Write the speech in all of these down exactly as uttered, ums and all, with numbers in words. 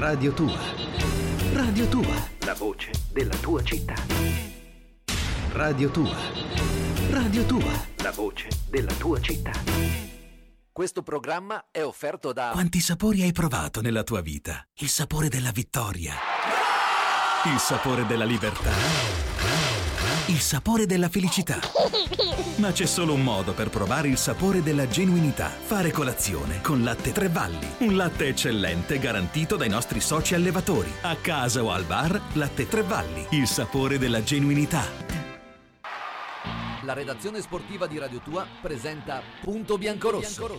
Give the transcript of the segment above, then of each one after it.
Radio tua. Radio tua. La voce della tua città. Radio tua. Radio tua. La voce della tua città. Questo programma è offerto da... Quanti sapori hai provato nella tua vita? Il sapore della vittoria. Il sapore della libertà. Il sapore della felicità. Ma c'è solo un modo per provare il sapore della genuinità. Fare colazione con Latte Tre Valli. Un latte eccellente garantito dai nostri soci allevatori. A casa o al bar, Latte Tre Valli. Il sapore della genuinità. La redazione sportiva di Radio Tua presenta Punto Biancorosso.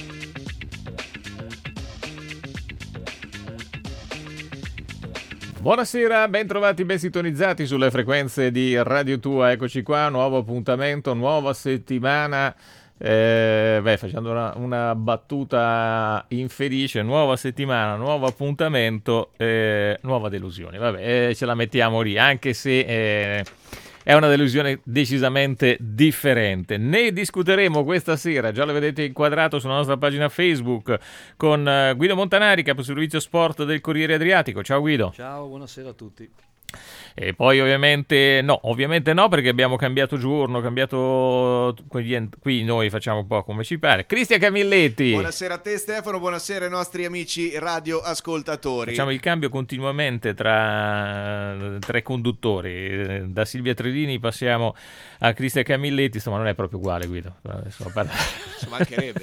Buonasera, ben trovati, ben sintonizzati sulle frequenze di Radio Tua. Eccoci qua, nuovo appuntamento, nuova settimana. Eh, beh, facendo una, una battuta infelice, nuova settimana, nuovo appuntamento, eh, nuova delusione. Vabbè, eh, ce la mettiamo lì, anche se... Eh, È una delusione decisamente differente. Ne discuteremo questa sera, già lo vedete inquadrato sulla nostra pagina Facebook, con Guido Montanari, caposervizio sport del Corriere Adriatico. Ciao Guido. Ciao, buonasera a tutti. E poi ovviamente no, ovviamente no, perché abbiamo cambiato giorno, cambiato qui noi facciamo un po' come ci pare. Cristian Camilletti. Buonasera a te Stefano, buonasera ai nostri amici radioascoltatori. Facciamo il cambio continuamente tra tre conduttori, da Silvia Tredini passiamo a Cristian Camilletti, insomma non è proprio uguale Guido. Adesso ci mancherebbe.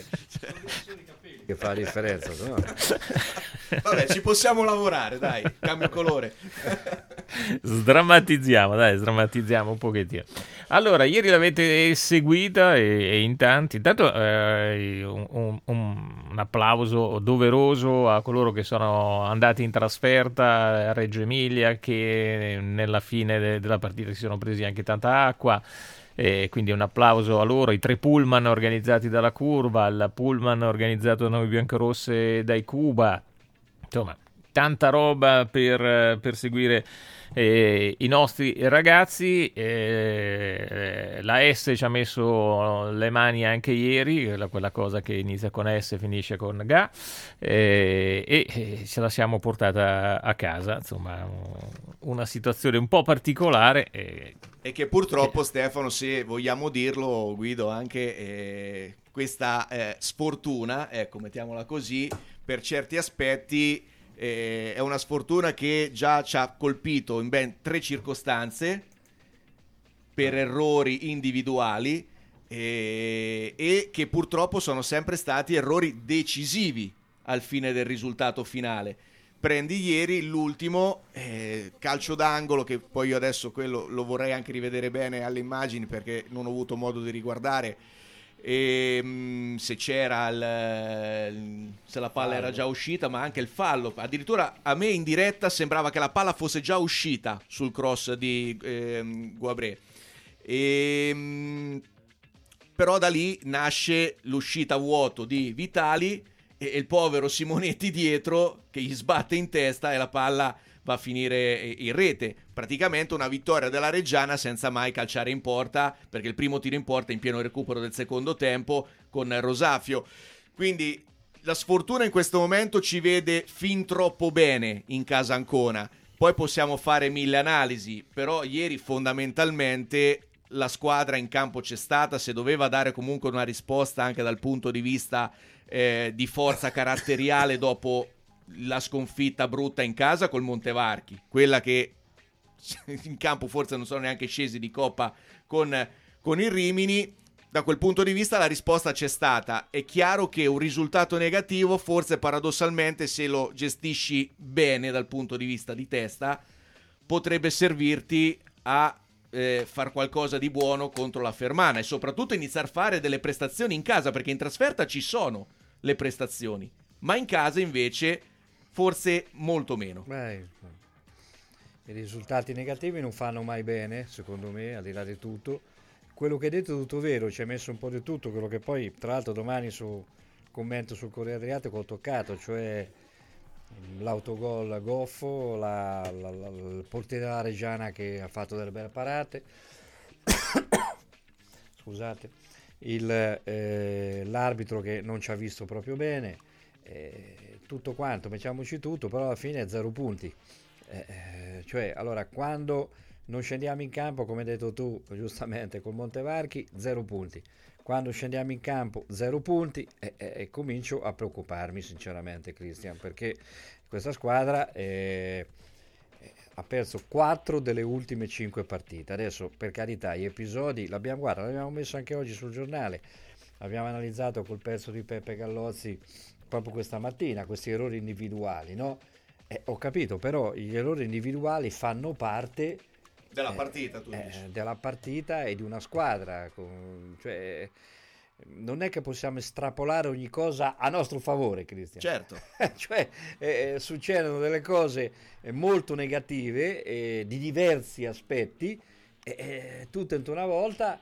Che fa la differenza, no? Vabbè, ci possiamo lavorare, dai, cambio colore. Sdrammatizziamo, dai, sdrammatizziamo un pochettino. Allora, ieri l'avete seguita e, e in tanti. Intanto eh, un, un, un applauso doveroso a coloro che sono andati in trasferta a Reggio Emilia, che nella fine de, della partita si sono presi anche tanta acqua. E quindi un applauso a loro, i tre pullman organizzati dalla Curva, il pullman organizzato da Noi Biancorosse e dai Cuba, insomma tanta roba per, per seguire eh, i nostri ragazzi. Eh, la S ci ha messo le mani anche ieri, quella cosa che inizia con S e finisce con Ga, eh, e, e ce la siamo portata a casa, insomma una situazione un po' particolare. Eh, E che purtroppo, Stefano, se vogliamo dirlo, Guido, anche eh, questa eh, sfortuna, ecco, mettiamola così, per certi aspetti eh, è una sfortuna che già ci ha colpito in ben tre circostanze per errori individuali eh, e che purtroppo sono sempre stati errori decisivi al fine del risultato finale. Prendi ieri l'ultimo eh, calcio d'angolo, che poi io adesso quello lo vorrei anche rivedere bene alle immagini perché non ho avuto modo di riguardare e, mh, se c'era il, se la palla era già uscita, ma anche il fallo. Addirittura a me in diretta sembrava che la palla fosse già uscita sul cross di eh, Guabré. E, mh, però da lì nasce l'uscita a vuoto di Vitali e il povero Simonetti dietro che gli sbatte in testa e la palla va a finire in rete. Praticamente una vittoria della Reggiana senza mai calciare in porta, perché il primo tiro in porta è in pieno recupero del secondo tempo con Rosafio. Quindi la sfortuna in questo momento ci vede fin troppo bene in casa Ancona. Poi possiamo fare mille analisi, però ieri fondamentalmente la squadra in campo c'è stata, se doveva dare comunque una risposta anche dal punto di vista Eh, di forza caratteriale dopo la sconfitta brutta in casa col Montevarchi, quella che in campo forse non sono neanche scesi di coppa con, con il Rimini. Da quel punto di vista la risposta c'è stata. È chiaro che un risultato negativo forse paradossalmente, se lo gestisci bene dal punto di vista di testa, potrebbe servirti a eh, far qualcosa di buono contro la Fermana e soprattutto iniziare a fare delle prestazioni in casa, perché in trasferta ci sono le prestazioni, ma in casa invece forse molto meno. Beh, i risultati negativi non fanno mai bene, secondo me, al di là di tutto. Quello che hai detto è tutto vero, ci hai messo un po' di tutto, quello che poi tra l'altro domani su commento sul Corriere Adriatico ho toccato, cioè l'autogol goffo, la, la, la, il portiere della Reggiana che ha fatto delle belle parate scusate, il, eh, l'arbitro che non ci ha visto proprio bene, eh, tutto quanto, mettiamoci tutto, però alla fine è zero punti. Eh, eh, cioè, allora, quando non scendiamo in campo, come hai detto tu giustamente, col Montevarchi, zero punti. Quando scendiamo in campo, zero punti, e, e, e comincio a preoccuparmi sinceramente, Cristian, perché questa squadra eh, ha perso quattro delle ultime cinque partite. Adesso, per carità, gli episodi l'abbiamo, guarda, l'abbiamo messo anche oggi sul giornale, abbiamo analizzato col pezzo di Peppe Gallozzi proprio questa mattina, questi errori individuali, no? Eh, ho capito, però gli errori individuali fanno parte della eh, partita, tu eh, dici. della partita e di una squadra, con, cioè, non è che possiamo estrapolare ogni cosa a nostro favore, Cristian. Certo. Cioè, eh, succedono delle cose eh, molto negative eh, di diversi aspetti, e eh, tutto in una volta.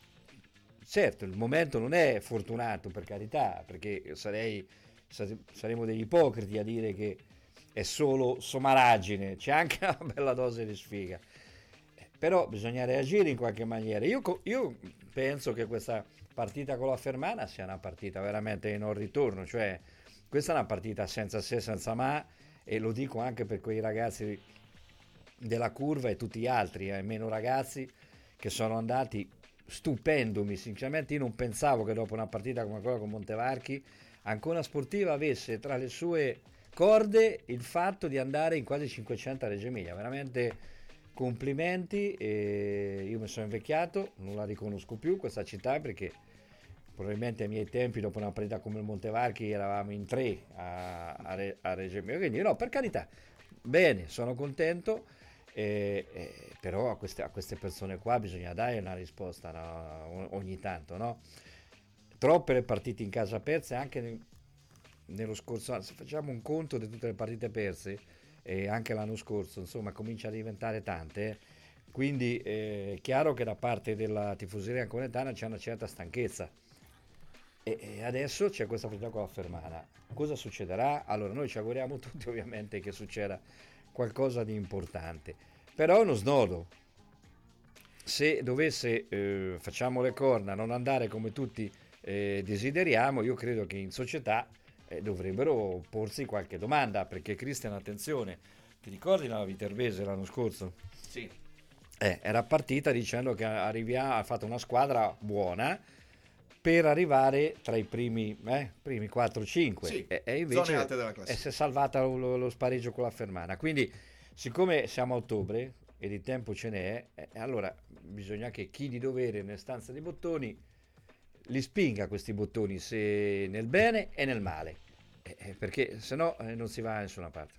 Certo, il momento non è fortunato, per carità, perché sarei, sare- saremo degli ipocriti a dire che è solo somaraggine, c'è anche una bella dose di sfiga. Però bisogna reagire in qualche maniera. Io, co- io penso che questa partita con la Fermana sia una partita veramente di non ritorno, cioè questa è una partita senza se, senza ma, e lo dico anche per quei ragazzi della curva e tutti gli altri, eh, meno ragazzi che sono andati stupendomi. Sinceramente io non pensavo che dopo una partita come quella con Montevarchi Ancona Sportiva avesse tra le sue corde il fatto di andare in quasi cinquecento a Reggio Emilia. Veramente complimenti, e io mi sono invecchiato, non la riconosco più questa città, perché probabilmente ai miei tempi dopo una partita come il Montevarchi eravamo in tre a, a, Re, a Reggio Emilia, quindi no, per carità, bene, sono contento. Eh, eh, però a queste, a queste persone qua bisogna dare una risposta, no? Ogni tanto, no? Troppe le partite in casa perse, anche nel, nello scorso anno. Se facciamo un conto di tutte le partite perse, e anche l'anno scorso, insomma, comincia a diventare tante, eh? Quindi eh, è chiaro che da parte della tifoseria anconetana c'è una certa stanchezza, e, e adesso c'è questa partita con la Fermana. Cosa succederà? Allora, noi ci auguriamo tutti ovviamente che succeda qualcosa di importante, però è uno snodo. Se dovesse, eh, facciamo le corna, non andare come tutti eh, desideriamo, io credo che in società eh, dovrebbero porsi qualche domanda, perché Cristian, attenzione, ti ricordi la Viterbese l'anno scorso? Sì. Eh, era partita dicendo che arrivia, ha fatto una squadra buona per arrivare tra i primi, eh, primi quattro cinque, sì, e, e invece zone alte della classifica. si è salvata lo, lo spareggio con la Fermana. Quindi, siccome siamo a ottobre e di tempo ce n'è, eh, allora bisogna che chi di dovere nelle stanze dei bottoni li spinga questi bottoni, se nel bene e nel male, eh, perché se no eh, non si va da nessuna parte.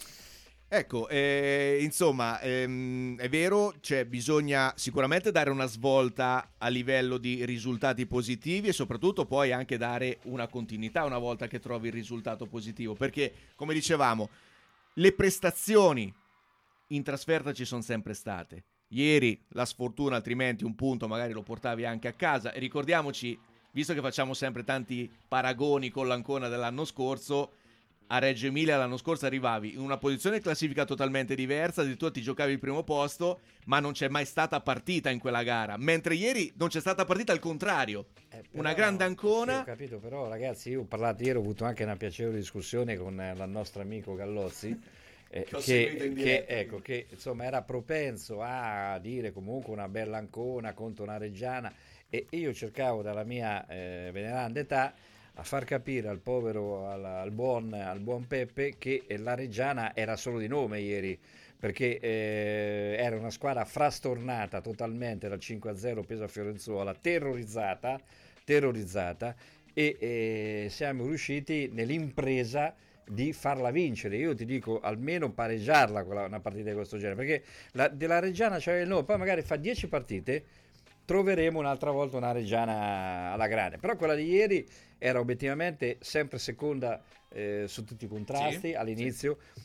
Ecco, eh, insomma, ehm, è vero, cioè bisogna sicuramente dare una svolta a livello di risultati positivi, e soprattutto poi anche dare una continuità una volta che trovi il risultato positivo, perché, come dicevamo, le prestazioni in trasferta ci sono sempre state. Ieri la sfortuna, altrimenti un punto magari lo portavi anche a casa, e ricordiamoci, visto che facciamo sempre tanti paragoni con l'Ancona dell'anno scorso, a Reggio Emilia l'anno scorso arrivavi in una posizione classifica totalmente diversa, addirittura ti giocavi il primo posto, ma non c'è mai stata partita in quella gara, mentre ieri non c'è stata partita, al contrario, Eh, però, una grande Ancona. Sì, ho capito, però ragazzi, io ho parlato ieri, ho avuto anche una piacevole discussione con eh, il nostro amico Gallozzi, eh, Che ho che, seguito in che, diretta. ecco, che insomma era propenso a dire comunque una bella Ancona contro una Reggiana, e io cercavo dalla mia eh, veneranda età a far capire al povero, al, al, buon, al buon Peppe, che la Reggiana era solo di nome ieri, perché eh, era una squadra frastornata totalmente dal cinque a zero peso a Fiorenzuola, terrorizzata, terrorizzata, e eh, siamo riusciti nell'impresa di farla vincere. Io ti dico, almeno pareggiarla quella, una partita di questo genere, perché la, della Reggiana c'è il nome, poi magari fa dieci partite troveremo un'altra volta una Reggiana alla grande, però quella di ieri era obiettivamente sempre seconda eh, su tutti i contrasti, sì, all'inizio, sì.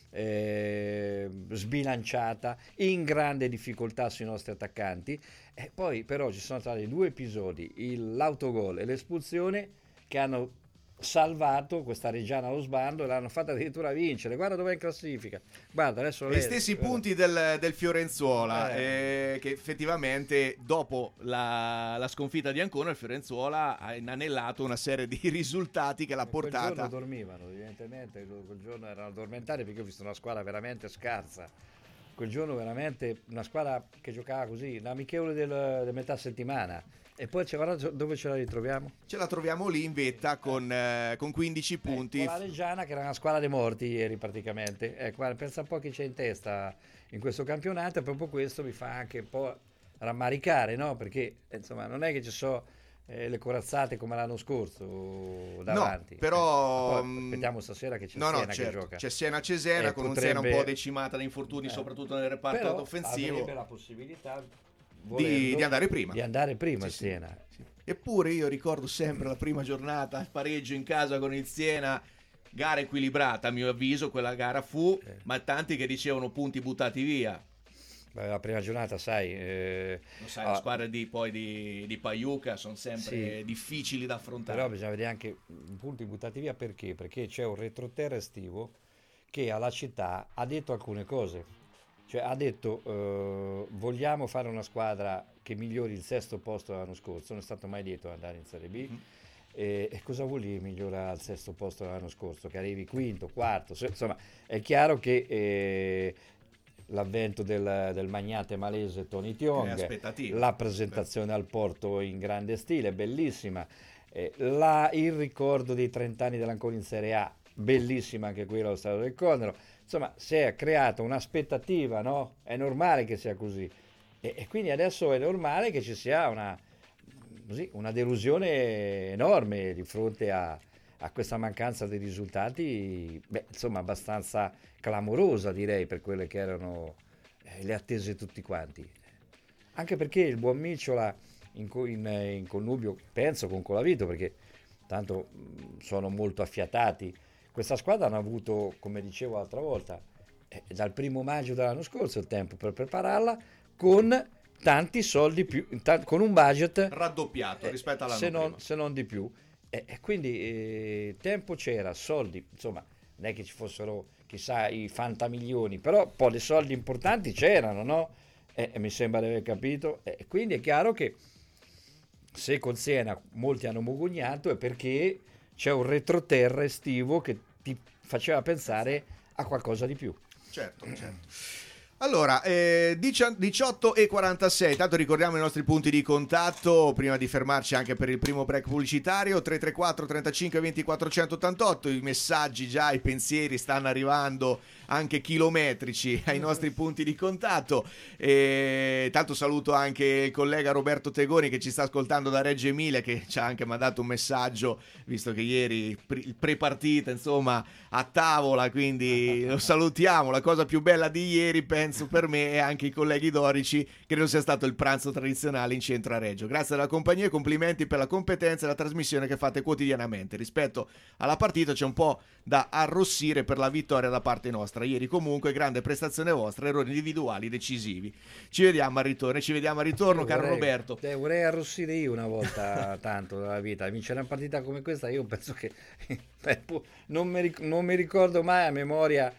eh, sbilanciata, in grande difficoltà sui nostri attaccanti, e poi però ci sono stati due episodi, il, l'autogol e l'espulsione, che hanno salvato questa Reggiana allo sbando e l'hanno fatta addirittura vincere. Guarda dov'è in classifica, guarda adesso gli lei, stessi guarda. punti del, del Fiorenzuola, Eh. eh, che effettivamente dopo la, la sconfitta di Ancona il Fiorenzuola ha inanellato una serie di risultati che l'ha Quel portata. giorno dormivano, evidentemente quel giorno erano addormentati, perché ho visto una squadra veramente scarsa. Quel giorno veramente una squadra che giocava così, l'amichevole del, del metà settimana. E poi c'è, guarda dove ce la ritroviamo? Ce la troviamo lì in vetta con, eh, con quindici punti. Con la Reggiana, che era una squadra dei morti ieri praticamente. Ecco, guarda, pensa un po' chi c'è in testa in questo campionato, e proprio questo mi fa anche un po' rammaricare, no? Perché insomma non è che ci sono eh, le corazzate come l'anno scorso davanti. No, però Eh, ma poi aspettiamo stasera che c'è no, no, Siena certo. che gioca. C'è Siena Cesena Eh, con un potrebbe- Siena un po' decimata da infortuni, Eh. soprattutto nel reparto Però offensivo. avrebbe la possibilità Di, volendo, di andare prima. di andare prima Sì, il sì. Siena. Eppure io ricordo sempre la prima giornata, il pareggio in casa con il Siena, gara equilibrata a mio avviso, quella gara fu, Eh. ma tanti che dicevano punti buttati via. Beh, la prima giornata, sai, eh, Lo sai, ah, le squadre di, poi di, di Paiuca sono sempre Sì. difficili da affrontare. però bisogna vedere anche i punti buttati via, perché? Perché c'è un retroterra estivo che alla città ha detto alcune cose. Cioè ha detto eh, vogliamo fare una squadra che migliori il sesto posto dell'anno scorso, non è stato mai detto andare in Serie B. Mhm. E, e cosa vuol dire migliorare al sesto posto dell'anno scorso? Che arrivi quinto, quarto, se- insomma è chiaro che eh, l'avvento del, del magnate malese Tony Crea Tiong, aspettative. la presentazione al Porto in grande stile, bellissima, eh, la- il ricordo dei trenta anni dell'Ancona in Serie A, bellissima anche quella allo Stadio del Condero. Insomma, si è creata un'aspettativa, no? È normale che sia così. E, e quindi adesso è normale che ci sia una, così, una delusione enorme di fronte a, a questa mancanza di risultati, beh, insomma, abbastanza clamorosa, direi, per quelle che erano eh, le attese di tutti quanti. Anche perché il buon Micciola in, co- in, eh, in connubio, penso, con Colavito, perché tanto mh, sono molto affiatati. Questa squadra hanno avuto, come dicevo l'altra volta, eh, dal primo maggio dell'anno scorso il tempo per prepararla, con tanti soldi più, ta- con un budget Raddoppiato eh, rispetto all'anno se non, prima. se non di più. E e quindi eh, tempo c'era, soldi, insomma, non è che ci fossero chissà i fantamilioni, però un po' di soldi importanti c'erano, no? E, e mi sembra di aver capito. E quindi è chiaro che se con Siena molti hanno mugugnato è perché c'è un retroterra estivo che ti faceva pensare a qualcosa di più. Certo, certo. Allora, eh, diciotto e quarantasei, tanto ricordiamo i nostri punti di contatto prima di fermarci anche per il primo break pubblicitario. Tre tre quattro trentacinque venti quattrocentottantotto, i messaggi già, i pensieri stanno arrivando anche chilometrici ai nostri punti di contatto. E tanto saluto anche il collega Roberto Tegoni che ci sta ascoltando da Reggio Emilia, che ci ha anche mandato un messaggio, visto che ieri il pre-partita insomma a tavola, quindi lo salutiamo. La cosa più bella di ieri, penso per me e anche i colleghi dorici, credo sia stato il pranzo tradizionale in centro a Reggio. Grazie alla compagnia e complimenti per la competenza e la trasmissione che fate quotidianamente. Rispetto alla partita c'è un po' da arrossire per la vittoria da parte nostra. Ieri comunque grande prestazione vostra, errori individuali decisivi. Ci vediamo al ritorno, ci vediamo al ritorno, Io caro vorrei- Roberto. eh, vorrei arrossire io una volta tanto nella vita. Vincere una partita come questa, io penso che beh, pu- non, mi ric- non mi ricordo mai a memoria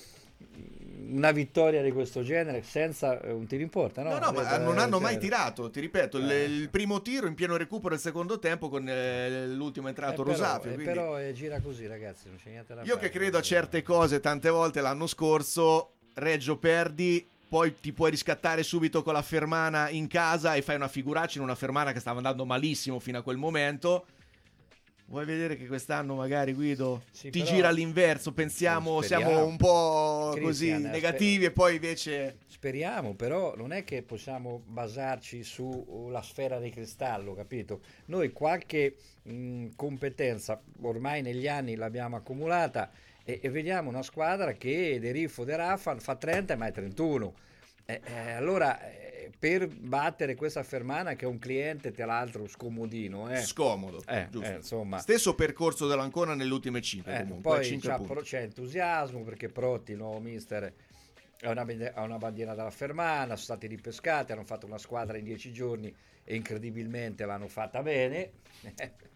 una vittoria di questo genere senza eh, un tiro in porta. No, No, no, ma Eh, non hanno mai cioè, tirato, ti ripeto, il, Eh. il primo tiro in pieno recupero il secondo tempo con eh, l'ultimo entrato eh, però, Rosafio. eh, quindi- però eh, gira così, ragazzi, non c'è niente da Io fare. che credo a certe cose tante volte l'anno scorso, Reggio perdi, poi ti puoi riscattare subito con la Fermana in casa e fai una figuraccia in una Fermana che stava andando malissimo fino a quel momento. Vuoi vedere che quest'anno magari, Guido, Sì, ti però- gira all'inverso, pensiamo, Speriamo. siamo un po' così Christian, negativi e poi invece... Speriamo, però non è che possiamo basarci sulla sfera di cristallo, capito? Noi qualche mh, competenza ormai negli anni l'abbiamo accumulata e, e vediamo una squadra che De Riffo De Rafa fa trenta ma è trentuno. Eh, eh, allora, eh, per battere questa Fermana, che è un cliente tra l'altro scomodino, eh, Scomodo, eh, giusto. eh, insomma, Stesso percorso dell'Ancona nelle ultime cinque eh, comunque, poi cinque c'ha- punti. però c'è entusiasmo perché Protti, il nuovo mister, ha una, bande- ha una bandiera dalla Fermana, sono stati ripescati, hanno fatto una squadra in dieci giorni e incredibilmente l'hanno fatta bene.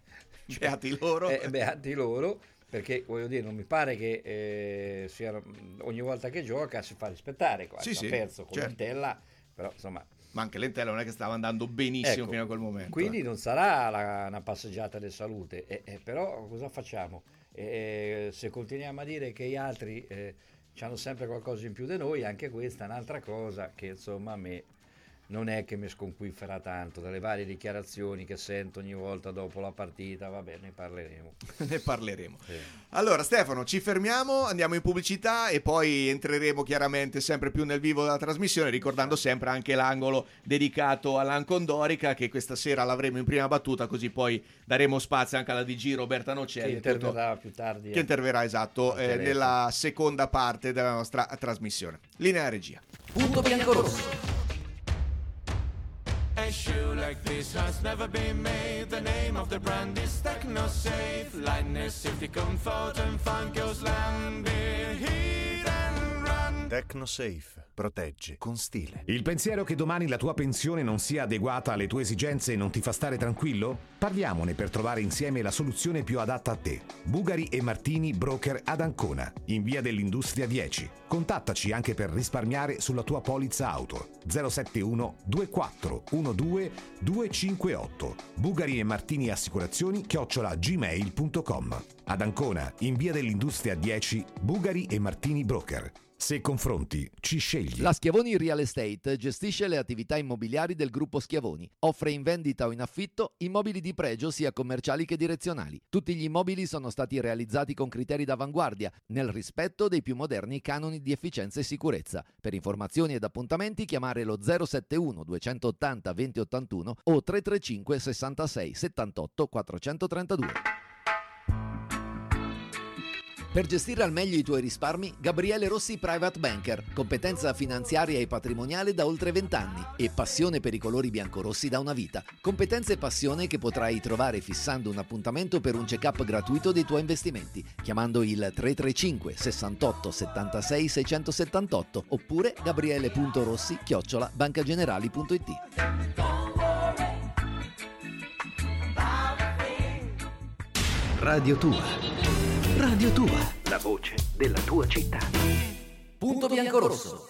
beati loro. Eh, beati loro, perché voglio dire, non mi pare che eh, siano, ogni volta che gioca si fa rispettare, qua. Sì, Ha sì, perso con certo. Lentella, però insomma... Ma anche Lentella non è che stava andando benissimo Ecco, fino a quel momento. quindi eh. non sarà la- una passeggiata di salute, eh, eh, però cosa facciamo? Eh, se continuiamo a dire che gli altri eh, hanno sempre qualcosa in più di noi, anche questa è un'altra cosa che insomma a me non è che mi sconquifferà tanto, dalle varie dichiarazioni che sento ogni volta dopo la partita. Vabbè, ne parleremo. Ne parleremo. Sì. Allora Stefano, ci fermiamo, andiamo in pubblicità e poi entreremo chiaramente sempre più nel vivo della trasmissione, ricordando sempre anche l'angolo dedicato all'Ancondorica, che questa sera l'avremo in prima battuta, così poi daremo spazio anche alla D G Roberta Che Nocelli, interverrà più tardi. che interverrà esatto al eh, telefono. nella seconda parte della nostra trasmissione. Linea regia. Punto biancorosso. A shoe like this has never been made. The name of the brand is TechnoSafe. Lightness, safety, comfort and fun goes land. Heat and run. TechnoSafe. Protegge con stile. Il pensiero che domani la tua pensione non sia adeguata alle tue esigenze non ti fa stare tranquillo? Parliamone per trovare insieme la soluzione più adatta a te. Bugari e Martini Broker ad Ancona, in via dell'Industria dieci. Contattaci anche per risparmiare sulla tua polizza auto. zero sette uno due quattro uno due due cinque otto. Bugari e Martini Assicurazioni chiocciola gmail punto com. Ad Ancona, in via dell'Industria dieci, Bugari e Martini Broker. Se confronti, ci scegli. La Schiavoni Real Estate gestisce le attività immobiliari del gruppo Schiavoni. Offre in vendita o in affitto immobili di pregio sia commerciali che direzionali. Tutti gli immobili sono stati realizzati con criteri d'avanguardia, nel rispetto dei più moderni canoni di efficienza e sicurezza. Per informazioni ed appuntamenti chiamare lo zero sette uno due otto zero due zero otto uno o tre tre cinque sessantasei settantotto quattrocentotrentadue. Per gestire al meglio i tuoi risparmi, Gabriele Rossi Private Banker, competenza finanziaria e patrimoniale da oltre vent'anni e passione per i colori biancorossi da una vita. Competenza e passione che potrai trovare fissando un appuntamento per un check-up gratuito dei tuoi investimenti, chiamando il tre tre cinque sessantotto settantasei seicentosettantotto oppure gabriele.rossi chiocciola bancagenerali punto it. Radio Tua. Radio Tua. La voce della tua città. Punto biancorosso.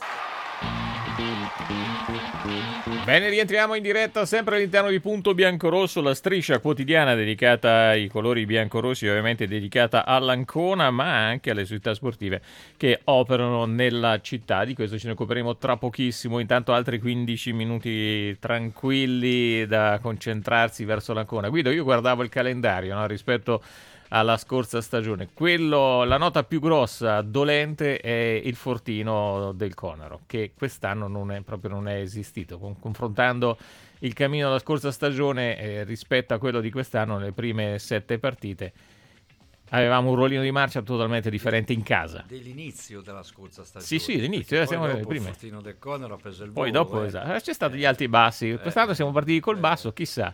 Bene, rientriamo in diretta sempre all'interno di Punto Biancorosso, la striscia quotidiana dedicata ai colori biancorossi, ovviamente dedicata all'Ancona, ma anche alle società sportive che operano nella città. Di questo ce ne occuperemo tra pochissimo. Intanto altri quindici minuti tranquilli da concentrarsi verso l'Ancona. Guido, io guardavo il calendario, no, rispetto alla scorsa stagione. Quello, la nota più grossa, dolente, è il Fortino del Conaro, che quest'anno non è, proprio non è esistito. Con, confrontando il cammino della scorsa stagione eh, rispetto a quello di quest'anno, nelle prime sette partite avevamo un ruolino di marcia totalmente differente in casa. Dell'inizio della scorsa stagione. Sì, sì, l'inizio, eh, siamo nelle dopo prime. Il Fortino del Conaro ha preso il Poi volo, dopo, eh. esatto, c'è stato gli alti e bassi. Quest'anno siamo partiti col basso, chissà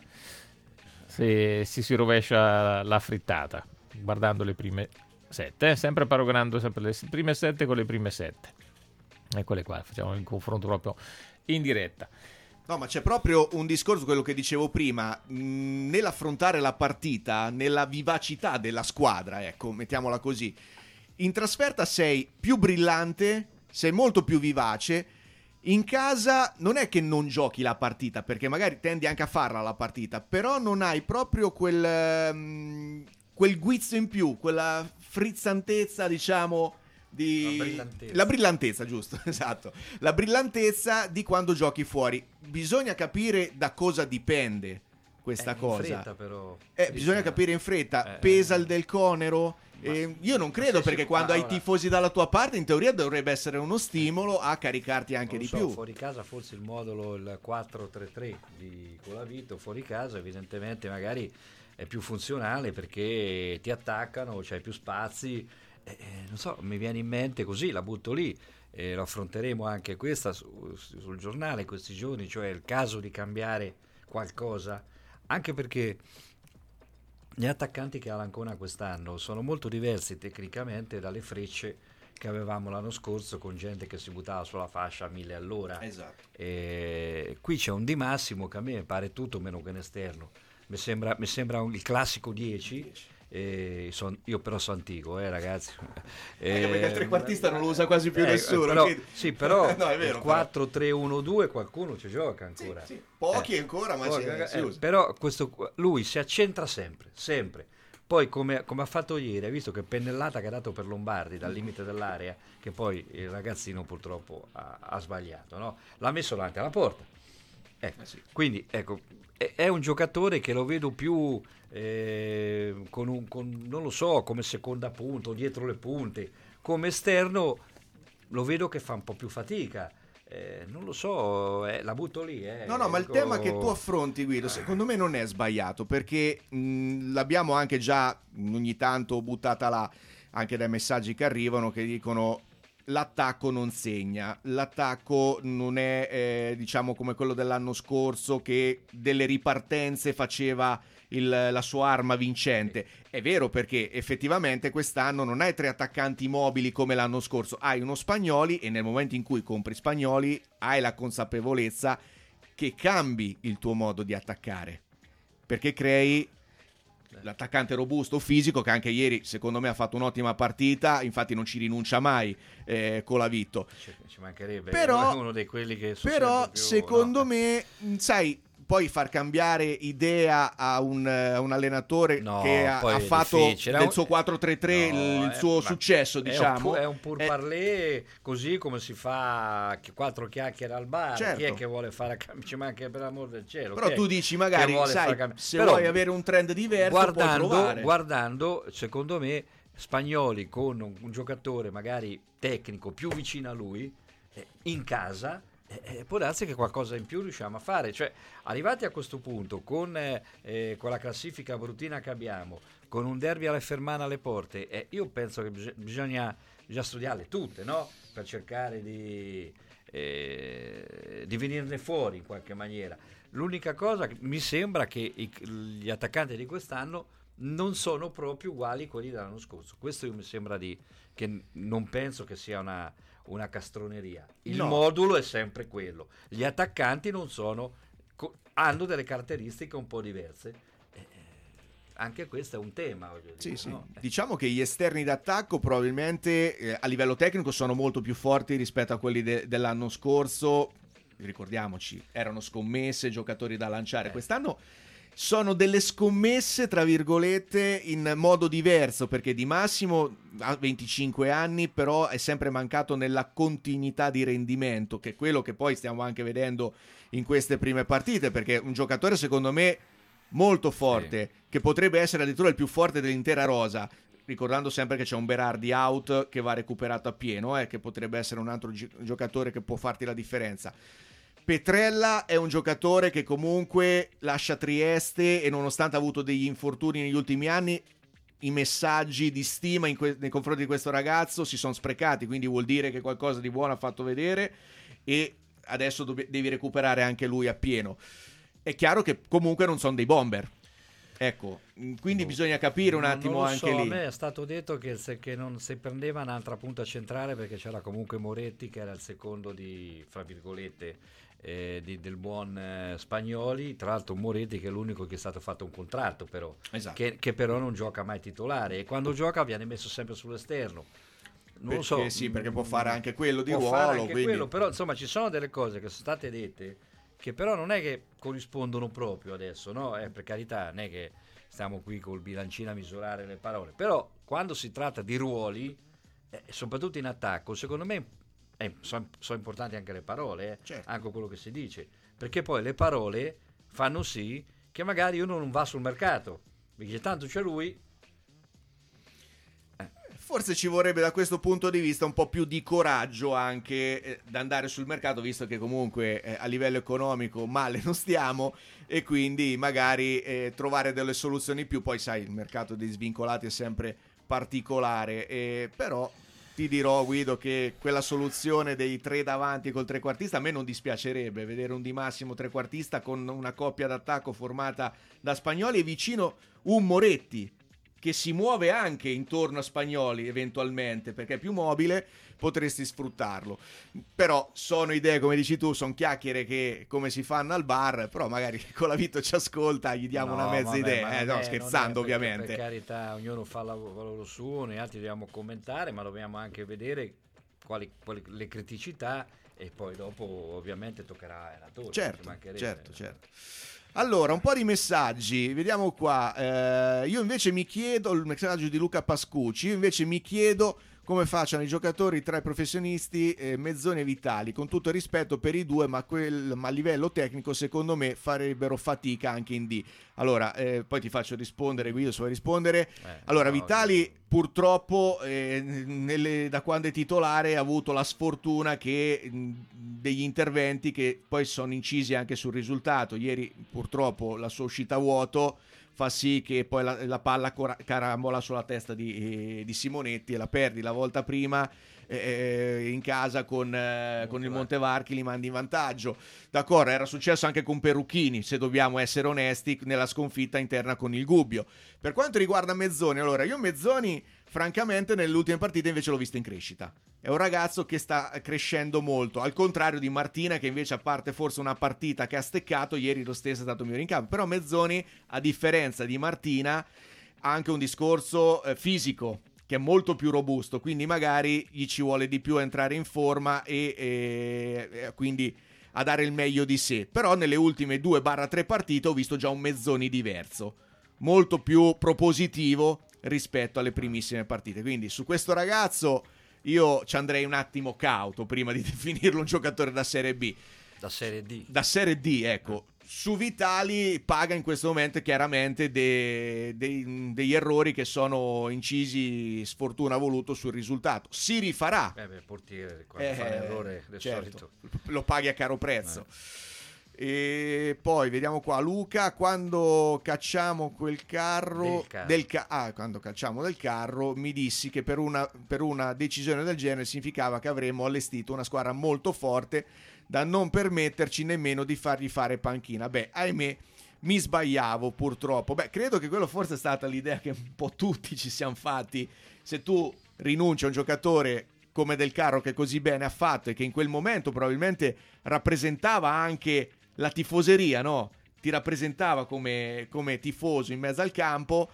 se si, si rovescia la frittata guardando le prime sette, eh? sempre paragonando sempre le prime sette con le prime sette. Eccole qua, facciamo il confronto proprio in diretta. No, ma c'è proprio un discorso, quello che dicevo prima, mh, nell'affrontare la partita, nella vivacità della squadra, ecco, mettiamola così. In trasferta sei più brillante, sei molto più vivace. In casa non è che non giochi la partita, perché magari tendi anche a farla la partita, però non hai proprio quel, um, quel guizzo in più, quella frizzantezza, diciamo, di... La brillantezza. La brillantezza, giusto, esatto. La brillantezza di quando giochi fuori. Bisogna capire da cosa dipende questa Eh, cosa. In fretta però. Eh, bisogna capire in fretta. Eh, Pesa eh. il del Conero? Eh, io non credo, sì, perché sì, quando ma hai allora- tifosi dalla tua parte, in teoria dovrebbe essere uno stimolo a caricarti anche Non di so, più. Fuori casa forse il modulo il quattro tre tre di Colavito, fuori casa evidentemente magari è più funzionale perché ti attaccano, c'hai più spazi, eh, non so, mi viene in mente così, la butto lì, eh, lo affronteremo anche questa su- sul giornale questi giorni, cioè il caso di cambiare qualcosa, anche perché gli attaccanti che ha l'Ancona quest'anno sono molto diversi tecnicamente dalle frecce che avevamo l'anno scorso con gente che si buttava sulla fascia a mille all'ora. Esatto. E qui c'è un Di Massimo che a me pare tutto meno che un esterno. mi sembra, mi sembra un, il classico dieci. Eh, son, io però sono antico, eh, ragazzi. Eh, perché il trequartista non lo usa quasi più eh, nessuno. Però, quindi... Sì, però no, è vero, il quattro tre uno due qualcuno ci gioca ancora. Sì, sì. Pochi eh, ancora, ma pochi, si, eh, si usa. Però questo, lui si accentra sempre, sempre. Poi come, come ha fatto ieri, hai visto che pennellata che ha dato per Lombardi dal limite dell'area, che poi il ragazzino purtroppo ha, ha sbagliato, no? L'ha messo davanti alla porta. Ecco, eh sì. Quindi ecco, è, è un giocatore che lo vedo più eh, con un, con, non lo so, come seconda punta o dietro le punte, come esterno lo vedo che fa un po' più fatica. Eh, non lo so, eh, la butto lì. Eh. No, no, ma il Dico... tema che tu affronti, Guido, secondo me non è sbagliato, perché mh, l'abbiamo anche già ogni tanto buttata là, anche dai messaggi che arrivano, che dicono l'attacco non segna, l'attacco non è eh, diciamo come quello dell'anno scorso, che delle ripartenze faceva il, la sua arma vincente. È vero, perché effettivamente quest'anno non hai tre attaccanti mobili come l'anno scorso, hai uno Spagnoli, e nel momento in cui compri Spagnoli hai la consapevolezza che cambi il tuo modo di attaccare, perché crei l'attaccante robusto fisico, che anche ieri secondo me ha fatto un'ottima partita, infatti non ci rinuncia mai eh, Colavitto. Ci, ci mancherebbe, però, è uno di quelli che sono però più, secondo no. me, sai, poi far cambiare idea a un, a un allenatore No, che ha, poi ha è fatto difficile. del un- suo quattro tre tre No, il è- suo ma successo, diciamo. È un, pu- è un pourparlers così come si fa chi- quattro chiacchiere al bar. Certo. Chi è che vuole fare cam- ci manca, per l'amor del cielo. Però chi è tu dici che magari, vuole sai, fare cam- se Però, vuoi avere un trend diverso puoi guardando, provare. guardando, secondo me, Spagnoli con un, un giocatore magari tecnico più vicino a lui, eh, in casa, eh, eh, può darsi che qualcosa in più riusciamo a fare. Cioè, arrivati a questo punto, con, eh, eh, con la classifica bruttina che abbiamo, con un derby alla Fermana alle porte, eh, io penso che bis- bisogna, bisogna studiarle tutte, no? Per cercare di, eh, di venirne fuori in qualche maniera. L'unica cosa che mi sembra che i- gli attaccanti di quest'anno non sono proprio uguali a quelli dell'anno scorso. Questo io mi sembra di che n- non penso che sia una, una castroneria. Il No. modulo è sempre quello. Gli attaccanti non sono co- hanno delle caratteristiche un po' diverse. Eh, anche questo è un tema. voglio Sì, dire, sì. no? Eh, Diciamo che gli esterni d'attacco probabilmente eh, a livello tecnico sono molto più forti rispetto a quelli de- dell'anno scorso. Ricordiamoci, erano scommesse, giocatori da lanciare. Eh. Quest'anno sono delle scommesse, tra virgolette, in modo diverso, perché Di Massimo ha venticinque anni, però è sempre mancato nella continuità di rendimento, che è quello che poi stiamo anche vedendo in queste prime partite, perché è un giocatore secondo me molto forte, Sì. che potrebbe essere addirittura il più forte dell'intera rosa, ricordando sempre che c'è un Berardi out che va recuperato a pieno, eh, che potrebbe essere un altro gi- giocatore che può farti la differenza. Petrella è un giocatore che comunque lascia Trieste, e nonostante ha avuto degli infortuni negli ultimi anni, i messaggi di stima in que- nei confronti di questo ragazzo si sono sprecati, quindi vuol dire che qualcosa di buono ha fatto vedere, e adesso dobb- devi recuperare anche lui a pieno. È chiaro che comunque non sono dei bomber, ecco, quindi bisogna capire un non- attimo non lo anche so, lì. A me è stato detto che, se, che non si prendeva un'altra punta centrale perché c'era comunque Moretti che era il secondo di, fra virgolette, eh, di- del buon eh, Spagnoli. Tra l'altro Moretti che è l'unico che è stato fatto un contratto, però Esatto. che, che però non gioca mai titolare, e quando gioca viene messo sempre sull'esterno. Non lo so. Perché sì, perché può fare anche quello di Può ruolo, fare anche quindi- quello, però insomma ci sono delle cose che sono state dette che però non è che corrispondono proprio adesso, no? Eh, per carità, non è che stiamo qui col bilancino a misurare le parole, però quando si tratta di ruoli, eh, soprattutto in attacco, secondo me eh, sono, sono importanti anche le parole, eh, Certo. anche quello che si dice, perché poi le parole fanno sì che magari uno non va sul mercato, perché tanto c'è lui. Forse ci vorrebbe da questo punto di vista un po' più di coraggio anche eh, da andare sul mercato, visto che comunque eh, a livello economico male non stiamo, e quindi magari eh, trovare delle soluzioni in più. Poi sai, il mercato dei svincolati è sempre particolare, eh, però ti dirò, Guido, che quella soluzione dei tre davanti col trequartista a me non dispiacerebbe, vedere un Di Massimo trequartista con una coppia d'attacco formata da Spagnoli e vicino un Moretti, che si muove anche intorno a Spagnoli eventualmente, perché è più mobile, potresti sfruttarlo. Però sono idee, come dici tu, sono chiacchiere che come si fanno al bar, però magari con la Vito ci ascolta, gli diamo No, una mezza vabbè, idea, eh, non no, è- scherzando non è, perché, ovviamente. per carità, ognuno fa la lavoro suo, noi altri dobbiamo commentare, ma dobbiamo anche vedere quali, quali le criticità, e poi dopo ovviamente toccherà ai allenatori. ci Certo, mancherebbe. certo, certo. Allora, un po' di messaggi, vediamo qua. Eh, io invece mi chiedo, il messaggio di Luca Pascucci, io invece mi chiedo come facciano i giocatori tra i professionisti eh, Mezzoni e Vitali, con tutto il rispetto per i due, ma, quel, ma a livello tecnico secondo me farebbero fatica anche in D. Allora, eh, poi ti faccio rispondere, Guido, se vuoi rispondere. Eh, Allora, no, Vitali purtroppo eh, nelle- da quando è titolare ha avuto la sfortuna che mh, degli interventi che poi sono incisi anche sul risultato. Ieri purtroppo la sua uscita a vuoto fa sì che poi la, la palla cora- carambola sulla testa di, eh, di Simonetti e la perdi la volta prima eh, in casa con, eh, con il Montevarchi, li mandi in vantaggio. D'accordo, era successo anche con Perucchini, se dobbiamo essere onesti, nella sconfitta interna con il Gubbio. Per quanto riguarda Mezzoni, allora io Mezzoni francamente nelle ultime partite invece l'ho visto in crescita. È un ragazzo che sta crescendo molto, al contrario di Martina, che invece, a parte forse una partita che ha steccato, ieri lo stesso è stato migliore in campo. Però Mezzoni, a differenza di Martina, ha anche un discorso eh, fisico che è molto più robusto, quindi magari gli ci vuole di più a entrare in forma e, e, e quindi a dare il meglio di sé. Però nelle ultime due tre partite ho visto già un Mezzoni diverso, molto più propositivo rispetto alle primissime partite. Quindi su questo ragazzo io ci andrei un attimo cauto prima di definirlo un giocatore da Serie B. Da Serie D. Da Serie D, ecco. Su Vitali paga in questo momento chiaramente de- de- degli errori che sono incisi, sfortuna voluto, sul risultato. Si rifarà. Eh beh, il portiere quando Eh, fa un errore del certo, solito. lo paghi a caro prezzo. E poi vediamo qua Luca, quando cacciamo quel carro Del carro. del ca- ah, quando cacciamo del carro mi dissi che per una, per una decisione del genere significava che avremmo allestito una squadra molto forte da non permetterci nemmeno di fargli fare panchina. Beh, ahimè, mi sbagliavo purtroppo. Beh, credo che quello forse è stata l'idea che un po' tutti ci siamo fatti. Se tu rinunci a un giocatore come Del Carro, che così bene ha fatto e che in quel momento probabilmente rappresentava anche la tifoseria, no? Ti rappresentava come, come tifoso in mezzo al campo,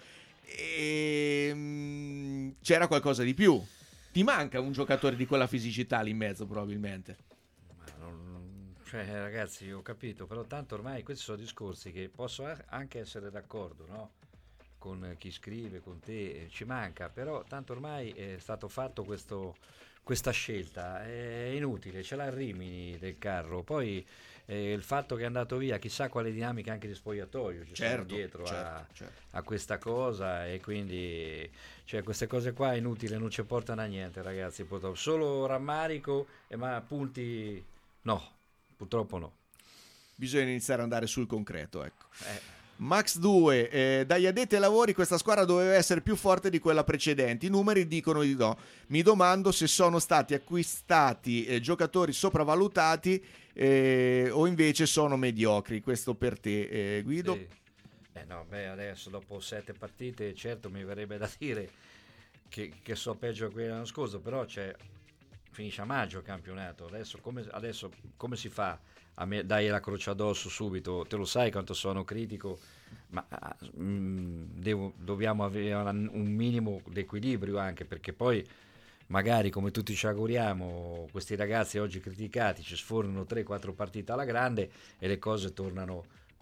e mm, c'era qualcosa di più. Ti manca un giocatore di quella fisicità lì in mezzo probabilmente. Ma non- cioè, ragazzi, ho capito, però tanto ormai questi sono discorsi che posso a- anche essere d'accordo, no? Con chi scrive, con te, eh, ci manca, però tanto ormai è stato fatto questo, questa scelta, è inutile, ce l'ha Rimini Del Carro, poi eh, il fatto che è andato via, chissà quale dinamica anche di spogliatoio ci sono Certo, dietro a, certo, certo. a questa cosa, e quindi cioè, queste cose qua è inutile, non ci portano a niente, ragazzi, purtroppo. Solo rammarico, eh, ma punti no, purtroppo no. Bisogna iniziare ad andare sul concreto, ecco. Eh. Max due, eh, dagli addetti ai lavori questa squadra doveva essere più forte di quella precedente, i numeri dicono di no. Mi domando se sono stati acquistati eh, giocatori sopravvalutati eh, o invece sono mediocri. Questo per te, eh, Guido. Sì. Eh no, beh, adesso dopo sette partite certo mi verrebbe da dire che, che so peggio che l'anno scorso, però c'è, finisce a maggio il campionato, adesso come, adesso come si fa a me dai la croce addosso subito? Te lo sai quanto sono critico, ma mm, devo, dobbiamo avere un minimo di equilibrio, anche perché poi magari, come tutti ci auguriamo, questi ragazzi oggi criticati ci sfornano tre quattro partite alla grande e le cose tornano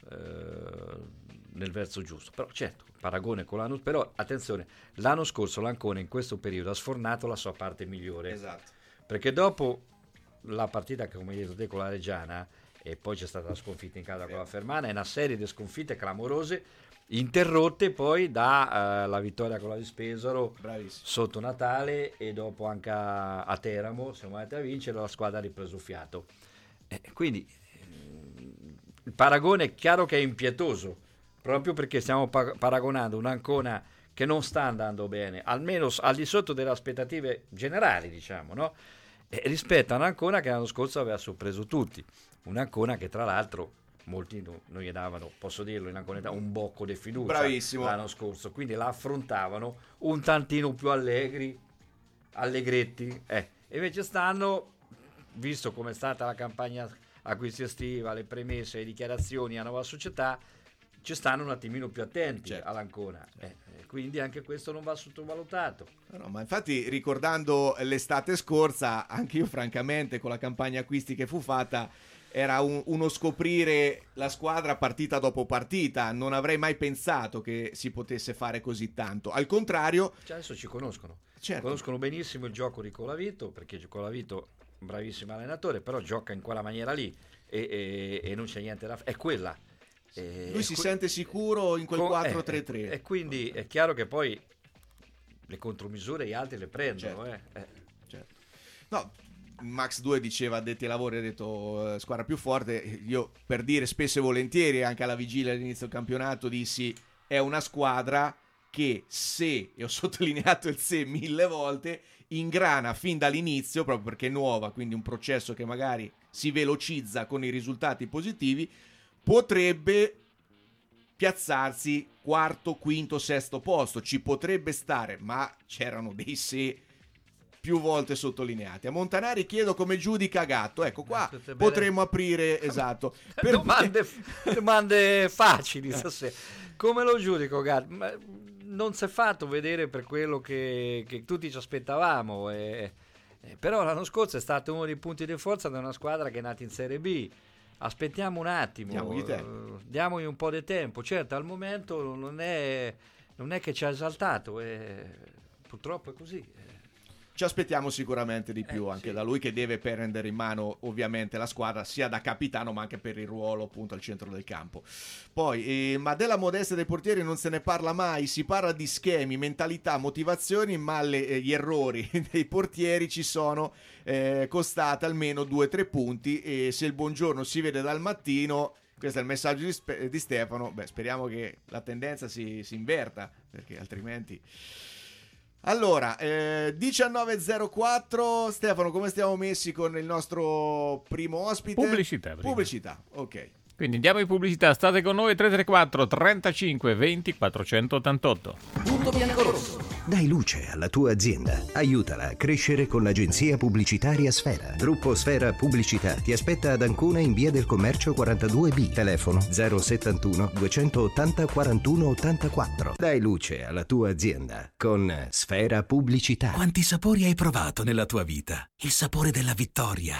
eh, nel verso giusto. Però certo, paragone con l'anno, però attenzione, l'anno scorso l'Ancona in questo periodo ha sfornato la sua parte migliore, Esatto. perché dopo la partita che, come hai detto te, con la Reggiana, e poi c'è stata la sconfitta in casa con la Fermana, è una serie di sconfitte clamorose, interrotte poi da uh, la vittoria con la di Spesaro sotto Natale, e dopo anche a, a Teramo siamo andati a vincere, la squadra ha ripreso fiato, eh, quindi eh, il paragone è chiaro che è impietoso, proprio perché stiamo pa- paragonando un'Ancona che non sta andando bene, almeno al di sotto delle aspettative generali, diciamo, no? E rispetto a un'Ancona che l'anno scorso aveva sorpreso tutti, un'Ancona che tra l'altro molti non, non gli davano, posso dirlo in Anconetà, un bocco di fiducia. Bravissimo. L'anno scorso, quindi la affrontavano un tantino più allegri, allegretti, eh. E invece stanno, visto come è stata la campagna acquisti estiva, le premesse, le dichiarazioni a nuova società, ci stanno un attimino più attenti, certo, all'Ancona, eh, quindi anche questo non va sottovalutato. No, ma infatti, ricordando l'estate scorsa, anche io francamente con la campagna acquisti che fu fatta era un, uno scoprire la squadra partita dopo partita, non avrei mai pensato che si potesse fare così tanto, al contrario. Cioè adesso ci conoscono, certo, conoscono benissimo il gioco di Colavito, perché Colavito un bravissimo allenatore, però gioca in quella maniera lì e, e, e non c'è niente da fare, è quella. E lui si que- sente sicuro in quel con, quattro tre tre eh, e quindi è chiaro che poi le contromisure gli altri le prendono, certo. eh. Eh. Certo. No, Max due diceva addetti ai lavori, ha detto uh, squadra più forte. Io, per dire spesso e volentieri, anche alla vigilia all'inizio del campionato dissi è una squadra che se, e ho sottolineato il se mille volte, ingrana fin dall'inizio, proprio perché è nuova, quindi un processo che magari si velocizza con i risultati positivi, potrebbe piazzarsi quarto, quinto, sesto posto, ci potrebbe stare, ma c'erano dei se più volte sottolineati. A Montanari chiedo come giudica Gatto, ecco qua potremmo aprire, esatto, per domande, domande facili stasera. Come lo giudico Gatto? Ma non si è fatto vedere per quello che, che tutti ci aspettavamo, e, e però l'anno scorso è stato uno dei punti di forza di una squadra che è nata in Serie B. Aspettiamo un attimo, diamogli, tempo. diamogli un po' di tempo. Certo, al momento non è, non è che ci ha esaltato, e purtroppo è così. Ci aspettiamo sicuramente di più eh, anche sì. da lui, che deve prendere in mano ovviamente la squadra sia da capitano ma anche per il ruolo appunto al centro del campo. Poi eh, ma della modestia dei portieri non se ne parla mai, si parla di schemi, mentalità, motivazioni, ma le, eh, gli errori dei portieri ci sono eh, costati almeno due tre punti, e se il buongiorno si vede dal mattino, questo è il messaggio di, Spe- di Stefano, beh, speriamo che la tendenza si, si inverta, perché altrimenti... Allora, eh, diciannove e zero quattro, Stefano, come stiamo messi con il nostro primo ospite? Pubblicità. Prima. Pubblicità, ok. Quindi andiamo in pubblicità, state con noi, tre tre quattro trentacinque venti quattrocentottantotto. Punto bianco-rosso. Dai luce alla tua azienda, aiutala a crescere con l'agenzia pubblicitaria Sfera. Gruppo Sfera Pubblicità ti aspetta ad Ancona in via del Commercio quarantadue B, telefono zero settantuno duecentottanta quarantuno ottantaquattro. Dai luce alla tua azienda con Sfera Pubblicità. Quanti sapori hai provato nella tua vita? Il sapore della vittoria,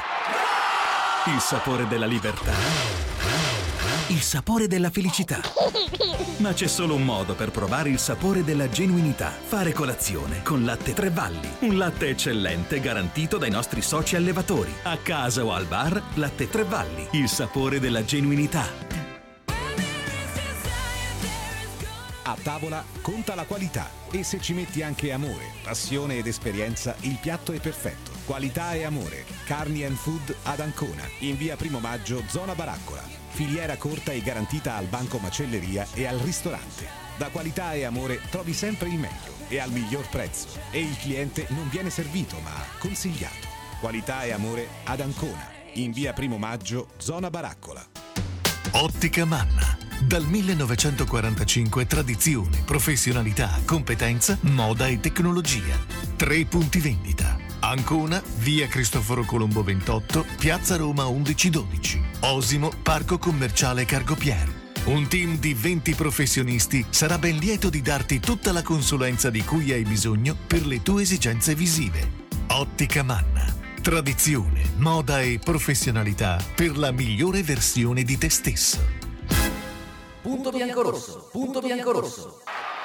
il sapore della libertà, il sapore della felicità. Ma c'è solo un modo per provare il sapore della genuinità. Fare colazione con Latte Tre Valli. Un latte eccellente garantito dai nostri soci allevatori. A casa o al bar, Latte Tre Valli. Il sapore della genuinità. A tavola conta la qualità, e se ci metti anche amore, passione ed esperienza, il piatto è perfetto. Qualità e amore. Carni and Food ad Ancona, in via Primo Maggio, zona Baraccola. Filiera corta e garantita al banco macelleria e al ristorante. Da qualità e amore trovi sempre il meglio e al miglior prezzo. E il cliente non viene servito, ma consigliato. Qualità e amore ad Ancona, in via Primo Maggio, zona Baraccola. Ottica Manna. Dal millenovecentoquarantacinque tradizione, professionalità, competenza, moda e tecnologia. Tre punti vendita. Ancona, via Cristoforo Colombo ventotto, piazza Roma undici dodici. Osimo, parco commerciale Cargopier. Un team di venti professionisti sarà ben lieto di darti tutta la consulenza di cui hai bisogno per le tue esigenze visive. Ottica Manna. Tradizione, moda e professionalità per la migliore versione di te stesso. Punto bianco-rosso. Punto bianco-rosso.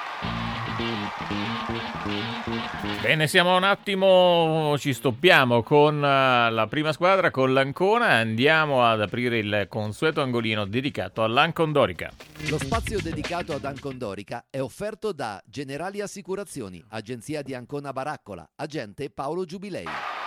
Bene, siamo un attimo, ci stoppiamo con uh, la prima squadra, con l'Ancona. Andiamo ad aprire il consueto angolino dedicato all'Ancondorica. Lo spazio dedicato ad Ancondorica è offerto da Generali Assicurazioni, agenzia di Ancona Baraccola, agente Paolo Giubilei.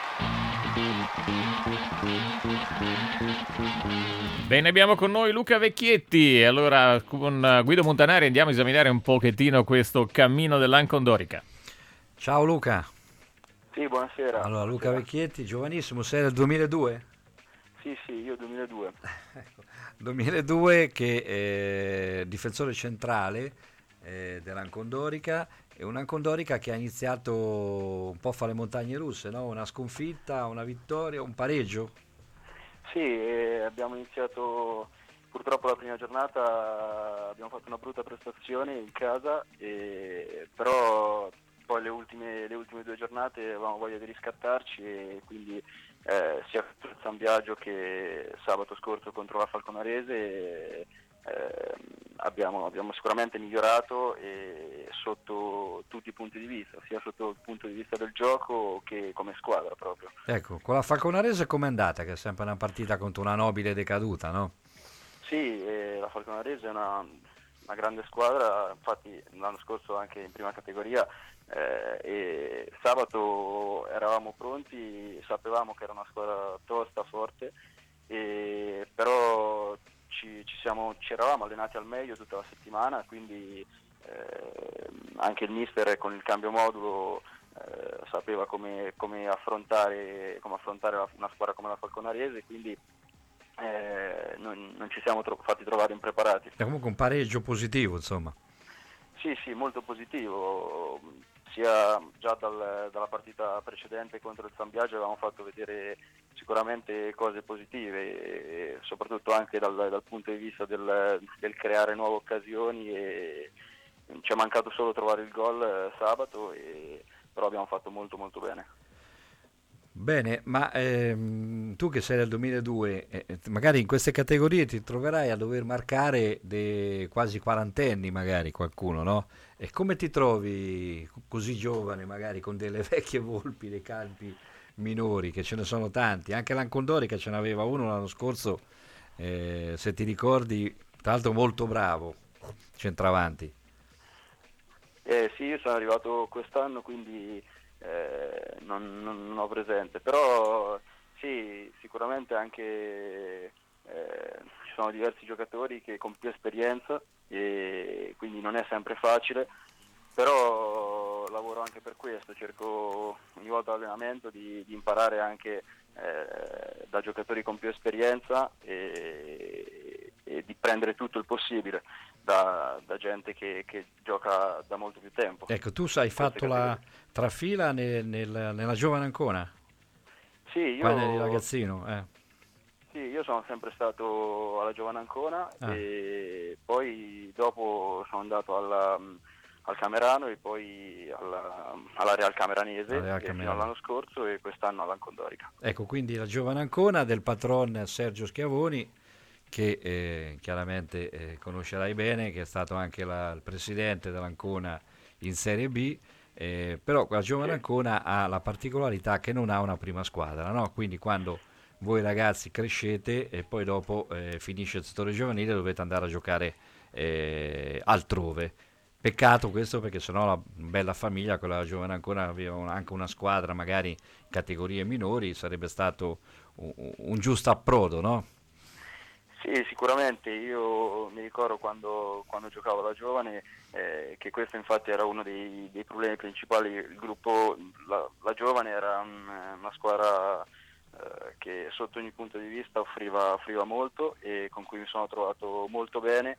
Bene, abbiamo con noi Luca Vecchietti. Allora, con Guido Montanari andiamo a esaminare un pochettino questo cammino dell'Ancondorica. Ciao Luca. Sì, buonasera. Allora, Luca buonasera. Vecchietti, giovanissimo, sei del duemiladue? Sì, sì, io duemiladue. Ecco, duemiladue che è difensore centrale eh, dell'Ancondorica, è un'Ancondorica che ha iniziato un po' a fare le montagne russe, no? Una sconfitta, una vittoria, un pareggio. Sì, eh, abbiamo iniziato purtroppo la prima giornata, abbiamo fatto una brutta prestazione in casa, e, però poi le ultime, le ultime due giornate avevamo voglia di riscattarci e quindi eh, sia il San Biagio che sabato scorso contro la Falconarese eh, abbiamo, abbiamo sicuramente migliorato e sotto tutti i punti di vista, sia sotto il punto di vista del gioco che come squadra proprio. Ecco, con la Falconarese com'è andata? Che è sempre una partita contro una nobile decaduta, no? Sì, eh, la Falconarese è una, una grande squadra, infatti l'anno scorso anche in prima categoria eh, e sabato eravamo pronti, sapevamo che era una squadra tosta, forte, e, però ci, ci, siamo, ci eravamo allenati al meglio tutta la settimana, quindi eh, anche il mister con il cambio modulo eh, sapeva come, come affrontare, come affrontare la, una squadra come la Falconarese, quindi Eh, non, non ci siamo tro- fatti trovare impreparati. È comunque un pareggio positivo, insomma. Sì, sì, molto positivo, sia già dal, dalla partita precedente contro il San Biagio avevamo fatto vedere sicuramente cose positive, e soprattutto anche dal, dal punto di vista del, del creare nuove occasioni, e ci è mancato solo trovare il gol eh, sabato, e, però abbiamo fatto molto molto bene. Bene, ma ehm, tu che sei del duemiladue, eh, magari in queste categorie ti troverai a dover marcare dei quasi quarantenni, magari qualcuno, no? E come ti trovi così giovane, magari con delle vecchie volpi dei campi minori, che ce ne sono tanti, anche l'Ancondorica ce n'aveva uno l'anno scorso, eh, se ti ricordi, tra l'altro molto bravo, centravanti. Eh, sì, io sono arrivato quest'anno, quindi Eh, non, non, non ho presente, però sì, sicuramente anche eh, ci sono diversi giocatori che con più esperienza, e quindi non è sempre facile, però lavoro anche per questo, cerco ogni volta all'allenamento di, di imparare anche eh, da giocatori con più esperienza, e, e di prendere tutto il possibile da, da gente che, che gioca da molto più tempo. Ecco, tu hai fatto la trafila nel, nel, nella Giovane Ancona? Sì, io... Quando eri ragazzino, eh. Sì, io sono sempre stato alla Giovane Ancona, ah. e poi dopo sono andato alla, al Camerano e poi alla, alla Real Cameranese, Real fino Camerano. all'anno scorso, e quest'anno all'Ancondorica. Ecco, quindi la Giovane Ancona del patron Sergio Schiavoni, che eh, chiaramente eh, conoscerai bene, che è stato anche la, il presidente dell'Ancona in Serie B, eh, però la Giovane Ancona ha la particolarità che non ha una prima squadra, no? Quindi quando voi ragazzi crescete e poi dopo eh, finisce il settore giovanile dovete andare a giocare eh, altrove. Peccato questo, perché sennò la bella famiglia, quella Giovane Ancona, aveva un, anche una squadra magari in categorie minori, sarebbe stato un, un giusto approdo, no? Sì, sicuramente, io mi ricordo quando, quando giocavo da giovane eh, che questo infatti era uno dei, dei problemi principali. Il gruppo, la, la Giovane era un, una squadra eh, che sotto ogni punto di vista offriva, offriva molto, e con cui mi sono trovato molto bene,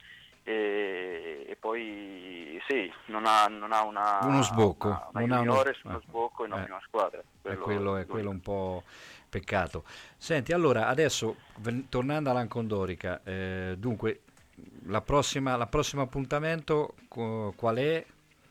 e, e poi sì, non ha, non ha una, uno sbocco, una, una non juniore ha uno, sullo eh, sbocco in una eh, prima squadra. Quello, è quello, è quello un po' peccato. Senti, allora adesso ven- tornando all'Ancondorica, eh, dunque la prossima, la prossimo appuntamento co- qual è?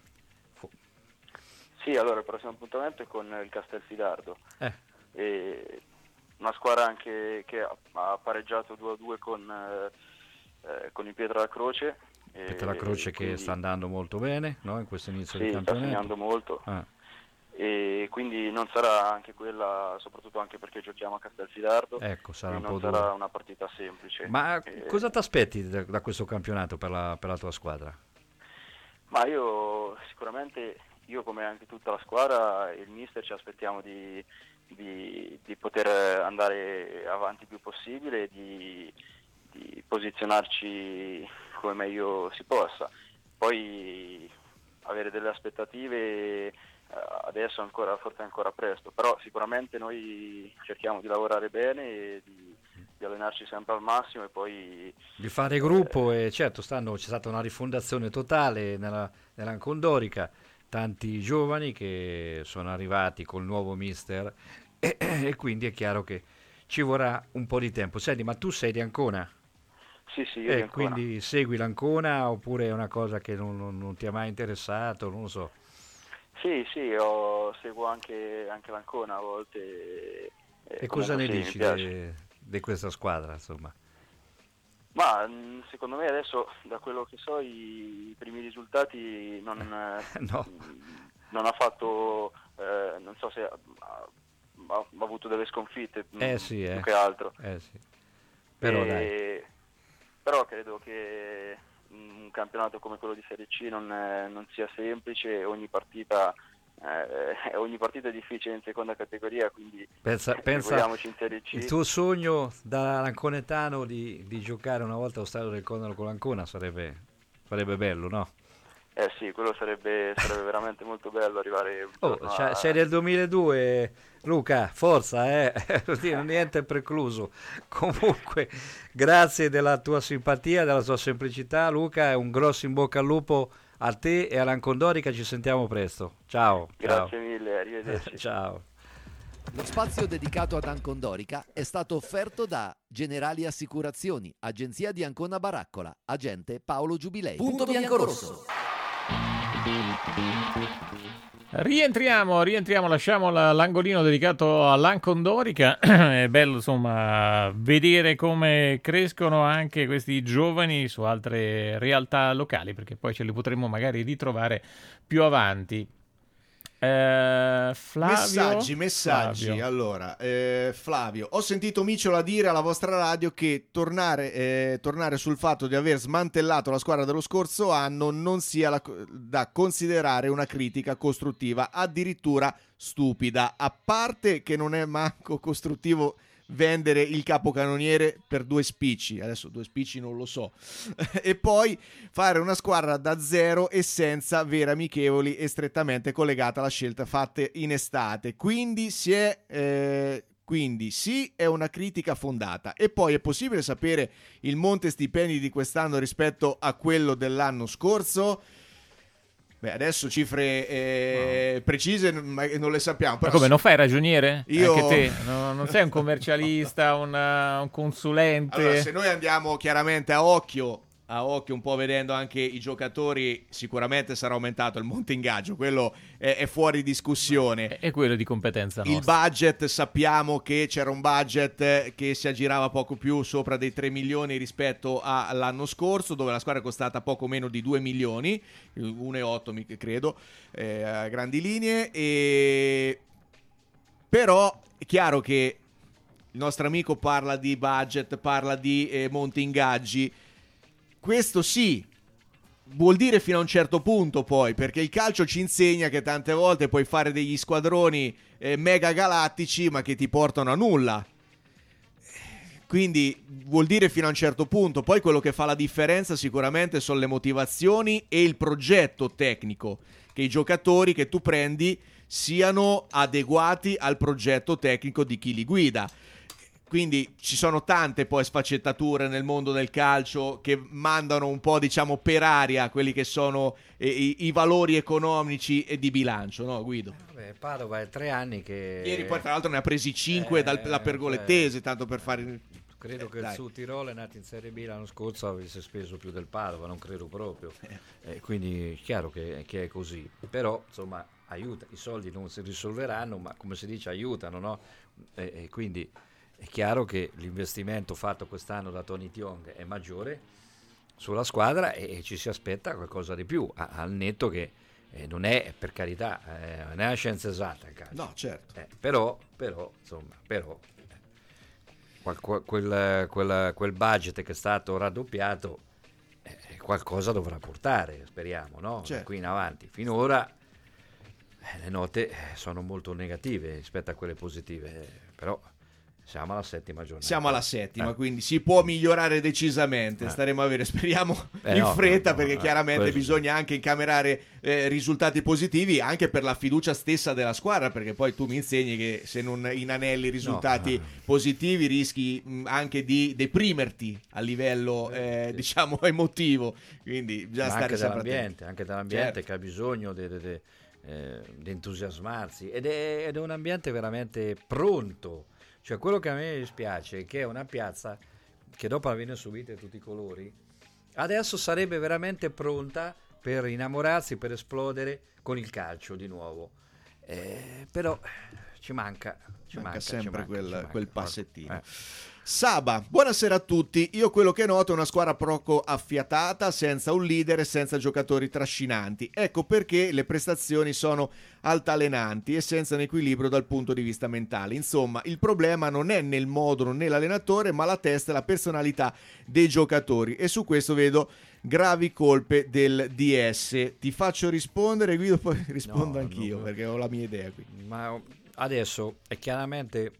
Sì, allora il prossimo appuntamento è con il Castelfidardo, eh. e una squadra anche che ha, ha pareggiato due a due con, eh, con il Pietra la Croce. Pietra la Croce che quindi, sta andando molto bene, no? In questo inizio sì, di campionato. sta segnando molto. Ah. E quindi non sarà anche quella, soprattutto anche perché giochiamo a Castelfidardo, ecco, sarà un non po' sarà duro. una partita semplice. Ma e... cosa ti aspetti da, da questo campionato per la, per la tua squadra? Ma io sicuramente, io come anche tutta la squadra, il mister, ci aspettiamo di, di, di poter andare avanti il più possibile, di, di posizionarci come meglio si possa. Poi avere delle aspettative adesso ancora, forse è ancora presto, però sicuramente noi cerchiamo di lavorare bene e di, di allenarci sempre al massimo e poi di fare gruppo. E certo stanno, c'è stata una rifondazione totale nella, nell'Ancondorica, tanti giovani che sono arrivati col nuovo mister e, e quindi è chiaro che ci vorrà un po' di tempo. Senti, ma tu sei di Ancona? Sì, sì, io eh, di Ancona. Quindi segui l'Ancona oppure è una cosa che non, non, non ti ha mai interessato, non lo so. Sì, sì, io seguo anche, anche l'Ancona a volte. E, e cosa ne sì, dici di questa squadra, insomma? Ma secondo me adesso, da quello che so, i, i primi risultati non, no. non ha fatto, eh, non so se ha, ha, ha avuto delle sconfitte, eh sì, più eh. che altro. Eh sì. Però, e, dai. però credo che un campionato come quello di Serie C non, è, non sia semplice, ogni partita, eh, ogni partita è difficile in seconda categoria, quindi pensa, pensa in Serie C. Il tuo sogno da anconetano di, di giocare una volta allo stadio del Condor con l'Ancona sarebbe, sarebbe bello, no? Eh sì, quello sarebbe, sarebbe veramente molto bello arrivare un oh, giorno a... sei del duemiladue, Luca, forza, eh? Niente precluso. Comunque, grazie della tua simpatia, della tua semplicità, Luca, un grosso in bocca al lupo a te e all'Ancondorica, ci sentiamo presto. Ciao. Grazie ciao. mille, arrivederci. Ciao. Lo spazio dedicato ad Ancondorica è stato offerto da Generali Assicurazioni, agenzia di Ancona Baraccola, agente Paolo Giubilei. Punto Biancorosso. Rientriamo, rientriamo, lasciamo la, l'angolino dedicato all'Ancondorica. È bello insomma vedere come crescono anche questi giovani su altre realtà locali, perché poi ce li potremo magari ritrovare più avanti. Eh, Flavio, messaggi, messaggi. Flavio. Allora, eh, Flavio, ho sentito Micciola dire alla vostra radio che tornare, eh, tornare sul fatto di aver smantellato la squadra dello scorso anno non sia la, da considerare una critica costruttiva, addirittura stupida, a parte che non è manco costruttivo vendere il capocannoniere per due spicci, adesso due spicci non lo so, e poi fare una squadra da zero e senza vere amichevoli e strettamente collegata alla scelta fatte in estate, quindi si è eh, quindi sì, è una critica fondata. E poi è possibile sapere il monte stipendi di quest'anno rispetto a quello dell'anno scorso? Beh, adesso cifre eh, no. precise non le sappiamo. Ma come, non fai ragioniere? Io... Anche te? No, non sei un commercialista, una, un consulente? Allora, se noi andiamo chiaramente a occhio, a occhio un po' vedendo anche i giocatori, sicuramente sarà aumentato il monte ingaggio, quello è, è fuori discussione. È quello di competenza nostra. Il budget, sappiamo che c'era un budget che si aggirava poco più sopra dei tre milioni rispetto all'anno scorso, dove la squadra è costata poco meno di due milioni, uno virgola otto credo, eh, a grandi linee, e... però è chiaro che il nostro amico parla di budget, parla di eh, monte ingaggi. Questo sì, vuol dire fino a un certo punto poi, perché il calcio ci insegna che tante volte puoi fare degli squadroni eh, mega galattici ma che ti portano a nulla. Quindi vuol dire fino a un certo punto, poi quello che fa la differenza sicuramente sono le motivazioni e il progetto tecnico, che i giocatori che tu prendi siano adeguati al progetto tecnico di chi li guida. Quindi ci sono tante poi sfaccettature nel mondo del calcio che mandano un po', diciamo, per aria quelli che sono eh, i, i valori economici e di bilancio, no Guido? Eh, vabbè, Padova è tre anni che... Ieri poi tra l'altro ne ha presi cinque eh, dalla Pergolettese, tanto per fare... Credo eh, che dai. il Sud Tirolo è nato in Serie B l'anno scorso, avesse speso più del Padova, non credo proprio. Eh, quindi è chiaro che, che è così. Però, insomma, aiuta. I soldi non si risolveranno, ma come si dice aiutano, no? E, e quindi... È chiaro che l'investimento fatto quest'anno da Tony Tiong è maggiore sulla squadra e, e ci si aspetta qualcosa di più, a, al netto che eh, non è, per carità, eh, non è una scienza esatta il calcio. No, certo. Eh, però, però, insomma, però qual, qual, quel, quel, quel budget che è stato raddoppiato eh, qualcosa dovrà portare, speriamo, no? Certo. Da qui in avanti. Finora eh, le note sono molto negative rispetto a quelle positive, eh, però... Siamo alla settima giornata. Siamo alla settima, eh. quindi si può migliorare decisamente. Eh. Staremo a vedere, speriamo Eh, in no, fretta, no, no, perché eh, chiaramente questo bisogna anche incamerare eh, risultati positivi anche per la fiducia stessa della squadra, perché poi tu mi insegni che se non inanelli risultati No, eh. positivi rischi mh, anche di deprimerti a livello eh, sì. diciamo emotivo, quindi bisogna Ma stare anche sempre dall'ambiente, attenti. anche dall'ambiente Certo. che ha bisogno de- de- de- eh, di entusiasmarsi ed è, ed è un ambiente veramente pronto. Cioè, quello che a me dispiace è che è una piazza che dopo averne subite tutti i colori adesso sarebbe veramente pronta per innamorarsi, per esplodere con il calcio di nuovo, eh, però ci manca ci Manca manca, ci sempre manca, quel, ci manca. quel passettino. Eh. Saba, buonasera a tutti. Io quello che noto è una squadra poco affiatata, senza un leader e senza giocatori trascinanti. Ecco perché le prestazioni sono altalenanti e senza un equilibrio dal punto di vista mentale. Insomma, il problema non è nel modulo né l'allenatore, ma la testa e la personalità dei giocatori. E su questo vedo gravi colpe del D S. Ti faccio rispondere, Guido, poi rispondo No, anch'io, no, perché ho la mia idea qui. Ma adesso è chiaramente,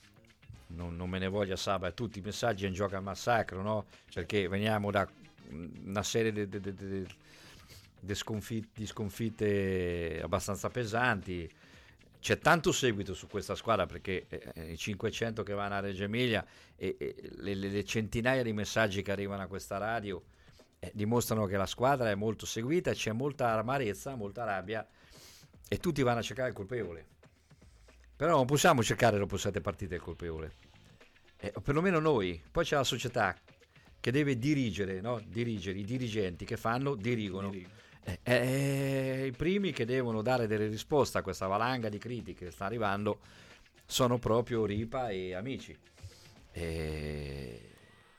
non, non me ne voglia Saba, tutti i messaggi in gioco a massacro, no? Perché veniamo da una serie di, di, di, di, di, sconfitte, di sconfitte abbastanza pesanti. C'è tanto seguito su questa squadra, perché eh, i cinquecento che vanno a Reggio Emilia e, e le, le, le centinaia di messaggi che arrivano a questa radio eh, dimostrano che la squadra è molto seguita, c'è molta amarezza, molta rabbia e tutti vanno a cercare il colpevole. Però non possiamo cercare dopo sette partite il colpevole, eh, o perlomeno noi. Poi c'è la società che deve dirigere, no? Dirigere, i dirigenti che fanno, dirigono. Eh, eh, I primi che devono dare delle risposte a questa valanga di critiche che sta arrivando sono proprio Ripa e Amici. E,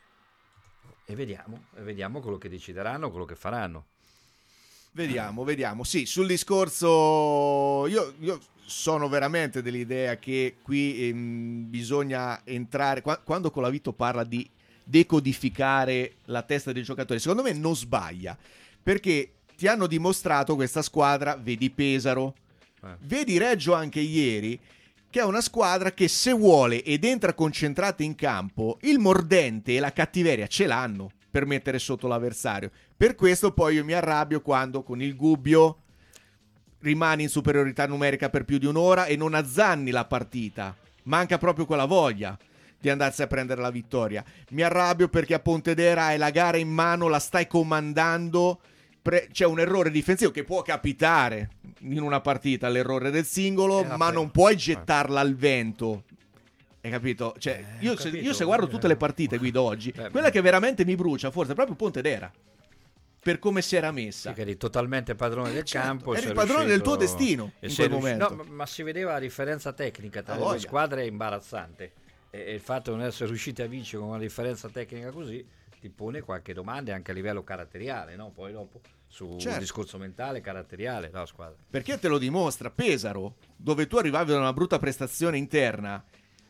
e vediamo, e vediamo quello che decideranno, quello che faranno. Vediamo, vediamo. Sì, sul discorso io, io sono veramente dell'idea che qui ehm, bisogna entrare, qua, quando Colavito parla di decodificare la testa dei giocatori, secondo me non sbaglia, perché ti hanno dimostrato questa squadra, vedi Pesaro, Eh. vedi Reggio anche ieri, che è una squadra che se vuole ed entra concentrata in campo, il mordente e la cattiveria ce l'hanno per mettere sotto l'avversario. Per questo poi io mi arrabbio quando con il Gubbio rimani in superiorità numerica per più di un'ora e non azzanni la partita. Manca proprio quella voglia di andarsi a prendere la vittoria. Mi arrabbio perché a Pontedera hai la gara in mano, la stai comandando, pre- c'è un errore difensivo che può capitare in una partita, l'errore del singolo, Eh, ma per- non puoi gettarla al vento. Hai capito? Cioè, Eh, io, ho se, capito. io se guardo tutte le partite, Guido, oggi, Eh, quella che veramente mi brucia forse è proprio Pontedera, per come si era messa. Sì, che eri totalmente padrone del Certo, campo. eri sei padrone del tuo riuscito- destino e in sei quel riuscito- momento. no, ma, ma si vedeva la differenza tecnica tra Ah, le due voglia. squadre, è imbarazzante. E, e il fatto di non essere riusciti a vincere con una differenza tecnica così ti pone qualche domanda anche a livello caratteriale, no? Poi dopo sul Certo. discorso mentale, caratteriale della squadra. Perché te lo dimostra Pesaro, dove tu arrivavi da una brutta prestazione interna,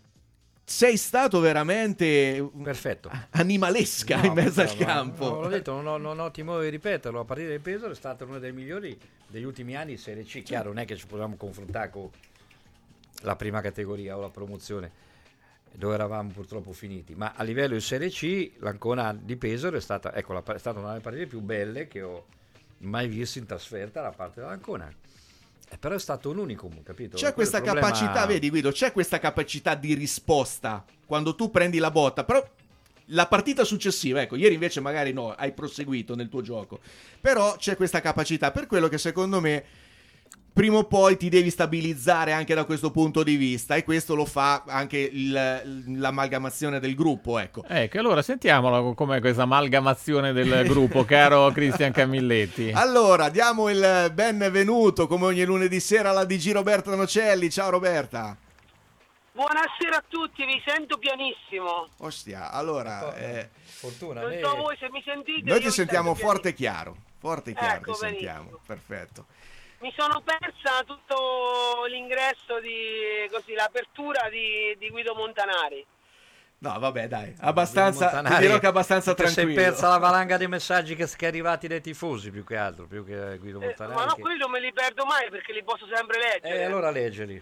sei stato veramente perfetto, animalesca No, in mezzo però, al no, campo. no, l'ho detto, non ho, non ho timore di ripeterlo. A partire del Pesaro è stata una delle migliori degli ultimi anni in Serie C. Chiaro, non è che ci possiamo confrontare con la prima categoria o la promozione, dove eravamo purtroppo finiti, ma a livello di Serie C l'Ancona di Pesaro è stata, ecco, la, è stata una delle partite più belle che ho mai visto in trasferta da parte dell'Ancona. Eh, però è stato un unicum, capito? C'è Quello questa il problema- capacità, vedi Guido, c'è questa capacità di risposta quando tu prendi la botta, però la partita successiva, ecco, ieri invece magari no, hai proseguito nel tuo gioco, però c'è questa capacità, per quello che secondo me prima o poi ti devi stabilizzare anche da questo punto di vista, e questo lo fa anche il- l'amalgamazione del gruppo, ecco. Ecco, allora sentiamola com'è questa amalgamazione del gruppo, caro Cristian Camilletti. Allora, diamo il benvenuto come ogni lunedì sera alla D G Roberta Nocelli. Ciao Roberta. Buonasera a tutti, vi sento pianissimo. Ostia, allora, eh, Fortuna, Non lei- so voi se mi sentite. noi io ti vi sentiamo sento forte e chiaro, forte e chiaro Ecco, ti sentiamo, benissimo. perfetto. Mi sono persa tutto l'ingresso di così l'apertura di, di Guido Montanari. No, vabbè, dai, abbastanza, ti Montanari, dirò che abbastanza ti sei tranquillo. persa la valanga dei messaggi che, che è arrivati dai tifosi, più che altro, più che Guido Eh, Montanari. ma no, che- quelli non me li perdo mai perché li posso sempre leggere. Eh, allora leggeli.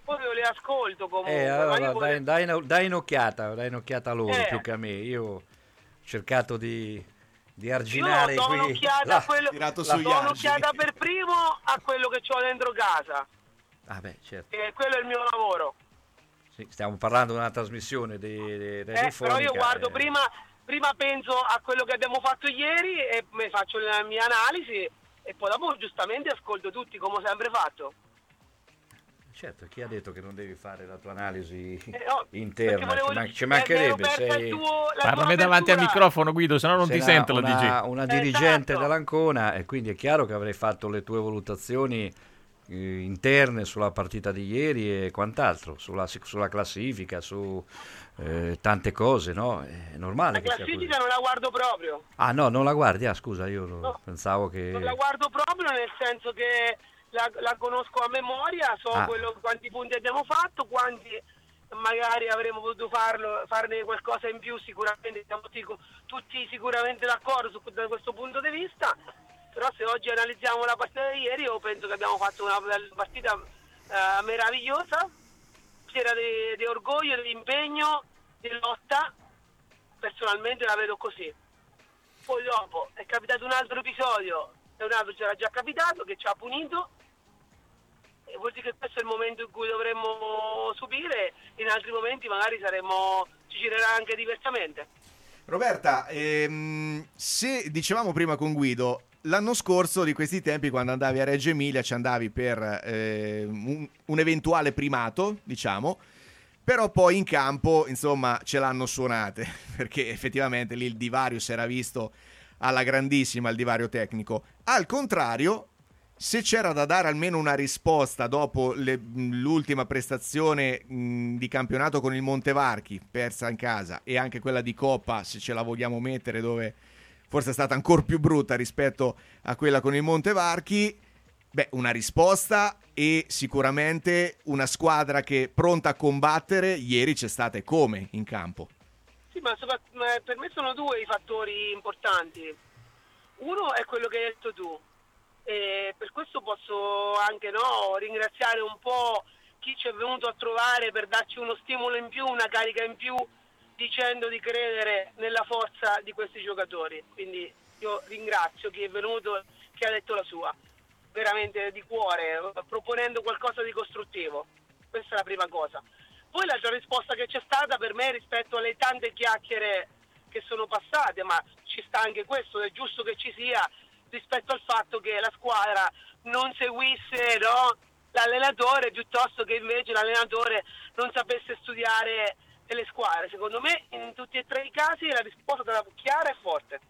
Poi io le ascolto comunque. Eh, ma allora, io dai, vorrei- dai, una- dai un'occhiata, dai un'occhiata a loro Eh. più che a me. Io ho cercato di, di Io arginare do qui. un'occhiata, la- a quello, tirato do sugli argini. un'occhiata per primo a quello che ho dentro casa. Ah, beh, certo. E quello è il mio lavoro. Sì, stiamo parlando di una trasmissione di, di Eh, radiofonica, però io guardo eh. prima, prima penso a quello che abbiamo fatto ieri e mi faccio la mia analisi e poi dopo giustamente ascolto tutti come ho sempre fatto. Certo, chi ha detto che non devi fare la tua analisi Eh, no, interna? perché volevo- Ci, man- ci eh, mancherebbe. ero persa il Sei, tuo- la Parlami tua davanti al apertura. microfono, Guido, sennò non sei ti una, sento la una, D J. una Esatto. dirigente dell'Ancona e quindi è chiaro che avrei fatto le tue valutazioni eh, interne sulla partita di ieri e quant'altro, sulla, sulla classifica, su eh, tante cose, no? È normale La che sia così. classifica non la guardo proprio. Ah no, non la guardi? Ah scusa, io no, No. pensavo che... Non la guardo proprio nel senso che la, la conosco a memoria, so Ah. quello, quanti punti abbiamo fatto, quanti magari avremmo potuto farlo, farne qualcosa in più, sicuramente siamo tutti, tutti sicuramente d'accordo su, da questo punto di vista, però se oggi analizziamo la partita di ieri io penso che abbiamo fatto una bella partita eh, meravigliosa, c'era di, di orgoglio, di impegno, di lotta, personalmente la vedo così. Poi dopo è capitato un altro episodio e un altro c'era già capitato che ci ha punito e vuol dire che questo è il momento in cui dovremmo subire, in altri momenti magari saremmo, ci girerà anche diversamente. Roberta, ehm, se dicevamo prima con Guido, l'anno scorso di questi tempi quando andavi a Reggio Emilia ci andavi per eh, un, un eventuale primato, diciamo, però poi in campo insomma ce l'hanno suonate, perché effettivamente lì il divario si era visto alla grandissima, il divario tecnico. Al contrario, se c'era da dare almeno una risposta dopo le, l'ultima prestazione mh, di campionato con il Montevarchi, persa in casa, e anche quella di Coppa, se ce la vogliamo mettere, dove forse è stata ancora più brutta rispetto a quella con il Montevarchi, beh, una risposta e sicuramente una squadra che è pronta a combattere, ieri c'è stata e come in campo. Sì, ma, sopra- ma per me sono due i fattori importanti. Uno è quello che hai detto tu, e per questo posso anche no, ringraziare un po' chi ci è venuto a trovare per darci uno stimolo in più, una carica in più, dicendo di credere nella forza di questi giocatori. Quindi io ringrazio chi è venuto, chi ha detto la sua, veramente di cuore, proponendo qualcosa di costruttivo. Questa è la prima cosa. Poi l'altra risposta che c'è stata per me rispetto alle tante chiacchiere che sono passate, ma ci sta anche questo, è giusto che ci sia, rispetto al fatto che la squadra non seguisse no, l'allenatore, piuttosto che invece l'allenatore non sapesse studiare le squadre. Secondo me in tutti e tre i casi la risposta è stata chiara e forte.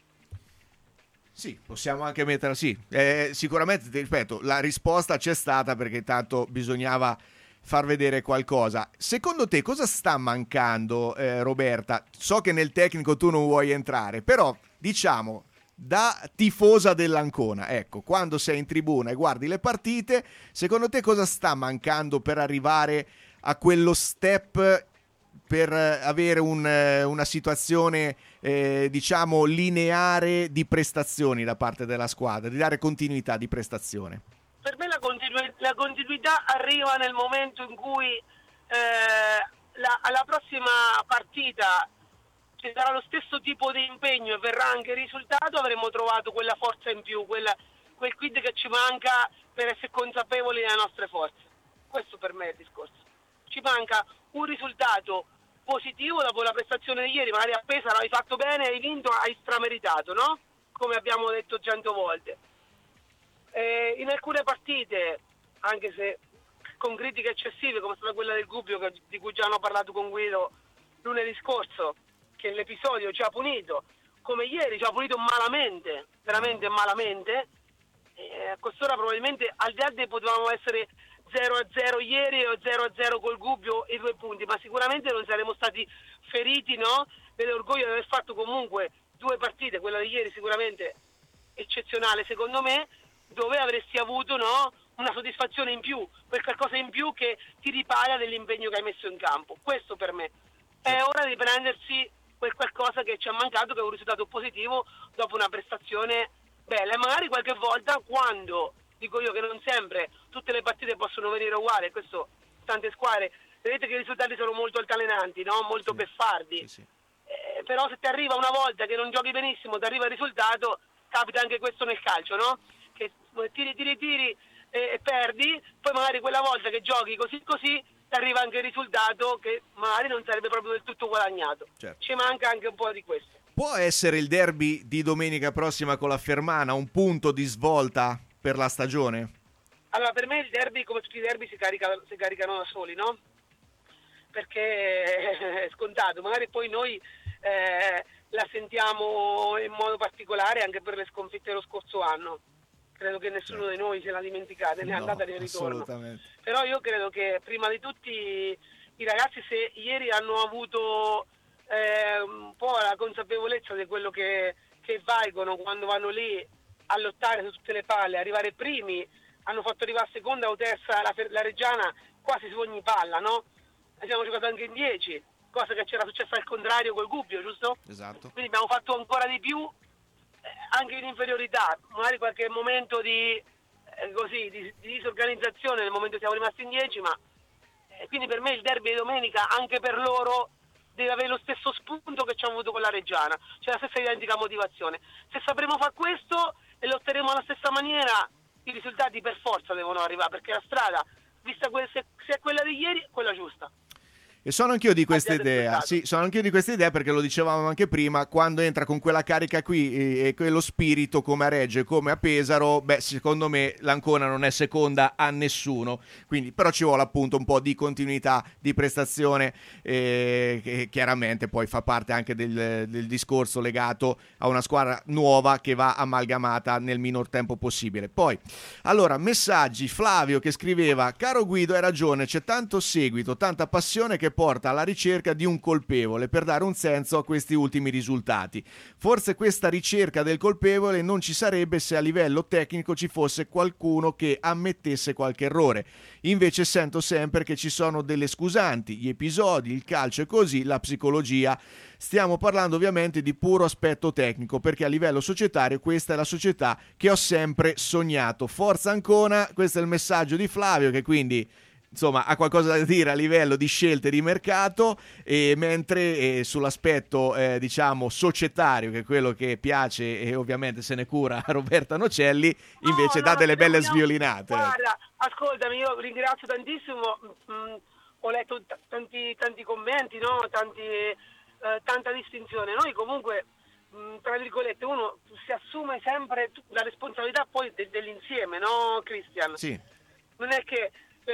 Sì, possiamo anche metterla sì. Eh, sicuramente, ti ripeto, la risposta c'è stata perché tanto bisognava far vedere qualcosa. Secondo te cosa sta mancando, eh, Roberta? So che nel tecnico tu non vuoi entrare, però diciamo da tifosa dell'Ancona, ecco, quando sei in tribuna e guardi le partite, secondo te cosa sta mancando per arrivare a quello step, per avere un, una situazione eh, diciamo lineare di prestazioni da parte della squadra, di dare continuità di prestazione? Per me la, continu- la continuità arriva nel momento in cui eh, la, alla prossima partita ci sarà lo stesso tipo di impegno e verrà anche il risultato, avremo trovato quella forza in più, quella, quel quid che ci manca per essere consapevoli delle nostre forze. Questo per me è il discorso. Ci manca un risultato positivo dopo la prestazione di ieri, magari a Pesaro hai fatto bene, hai vinto, hai strameritato, no? Come abbiamo detto cento volte. Eh, in alcune partite, anche se con critiche eccessive, come è stata quella del Gubbio, che, di cui già hanno parlato con Guido lunedì scorso, che l'episodio ci ha punito, come ieri ci ha punito malamente, veramente malamente, eh, a quest'ora probabilmente al di là dei potevamo essere zero a zero ieri o zero a zero col Gubbio e due punti, ma sicuramente non saremmo stati feriti, no? Nell'orgoglio di aver fatto comunque due partite, quella di ieri sicuramente eccezionale secondo me, dove avresti avuto no, una soddisfazione in più, quel qualcosa in più che ti ripaga dell'impegno che hai messo in campo. Questo per me. È ora di prendersi quel qualcosa che ci è mancato, che è un risultato positivo dopo una prestazione bella. E magari qualche volta, quando, dico io che non sempre, tutte le partite possono venire uguali, questo tante squadre, vedete che i risultati sono molto altalenanti, no? Molto sì. beffardi. Sì, sì. Eh, però se ti arriva una volta che non giochi benissimo, ti arriva il risultato, capita anche questo nel calcio, no? Che tiri, tiri, tiri e, e perdi, poi magari quella volta che giochi così così ti arriva anche il risultato che magari non sarebbe proprio del tutto guadagnato. Certo. Ci manca anche un po' di questo. Può essere il derby di domenica prossima con la Fermana un punto di svolta per la stagione? Allora, per me il derby, come tutti i derby, si, carica, si caricano da soli, no? Perché è scontato, magari poi noi eh, la sentiamo in modo particolare anche per le sconfitte dello scorso anno. Credo che nessuno certo. di noi se la dimenticate, ne è no, andata e ne ritorno. Però io credo che prima di tutti i ragazzi, se ieri hanno avuto eh, un po' la consapevolezza di quello che, che valgono quando vanno lì a lottare su tutte le palle, arrivare primi, hanno fatto arrivare seconda o terza la, la Reggiana quasi su ogni palla, no? Abbiamo giocato anche in dieci, cosa che c'era successa al contrario col Gubbio, giusto? Esatto. Quindi abbiamo fatto ancora di più, eh, anche in inferiorità, magari qualche momento di, eh, così, di, di disorganizzazione nel momento che siamo rimasti in dieci, ma eh, quindi per me il derby di domenica anche per loro deve avere lo stesso spunto che ci hanno avuto con la Reggiana, cioè la stessa identica motivazione. Se sapremo fare questo e lotteremo alla stessa maniera, i risultati per forza devono arrivare, perché la strada, vista que- se, se è quella di ieri, è quella giusta. E sono anch'io di questa idea, sì, sono anch'io di questa idea perché lo dicevamo anche prima, quando entra con quella carica qui e, e quello spirito come a Reggio e come a Pesaro, beh, secondo me l'Ancona non è seconda a nessuno, quindi però ci vuole appunto un po' di continuità di prestazione eh, che chiaramente poi fa parte anche del, del discorso legato a una squadra nuova che va amalgamata nel minor tempo possibile. Poi, allora, messaggi, Flavio che scriveva: caro Guido, hai ragione, c'è tanto seguito, tanta passione che porta alla ricerca di un colpevole per dare un senso a questi ultimi risultati. Forse questa ricerca del colpevole non ci sarebbe se a livello tecnico ci fosse qualcuno che ammettesse qualche errore. Invece sento sempre che ci sono delle scusanti, gli episodi, il calcio e così, la psicologia. Stiamo parlando ovviamente di puro aspetto tecnico, perché a livello societario questa è la società che ho sempre sognato. Forza Ancona, questo è il messaggio di Flavio, che quindi insomma ha qualcosa da dire a livello di scelte di mercato, e mentre eh, sull'aspetto eh, diciamo societario, che è quello che piace e ovviamente se ne cura a Roberta Nocelli, invece no, dà no, delle belle vogliamo... sviolinate. Guarda, ascoltami, io ringrazio tantissimo, mm, ho letto t- tanti, tanti commenti, no? tanti, eh, tanta distinzione. Noi comunque, mh, tra virgolette, uno si assume sempre la responsabilità poi de- dell'insieme, no Cristian? Sì. Non è che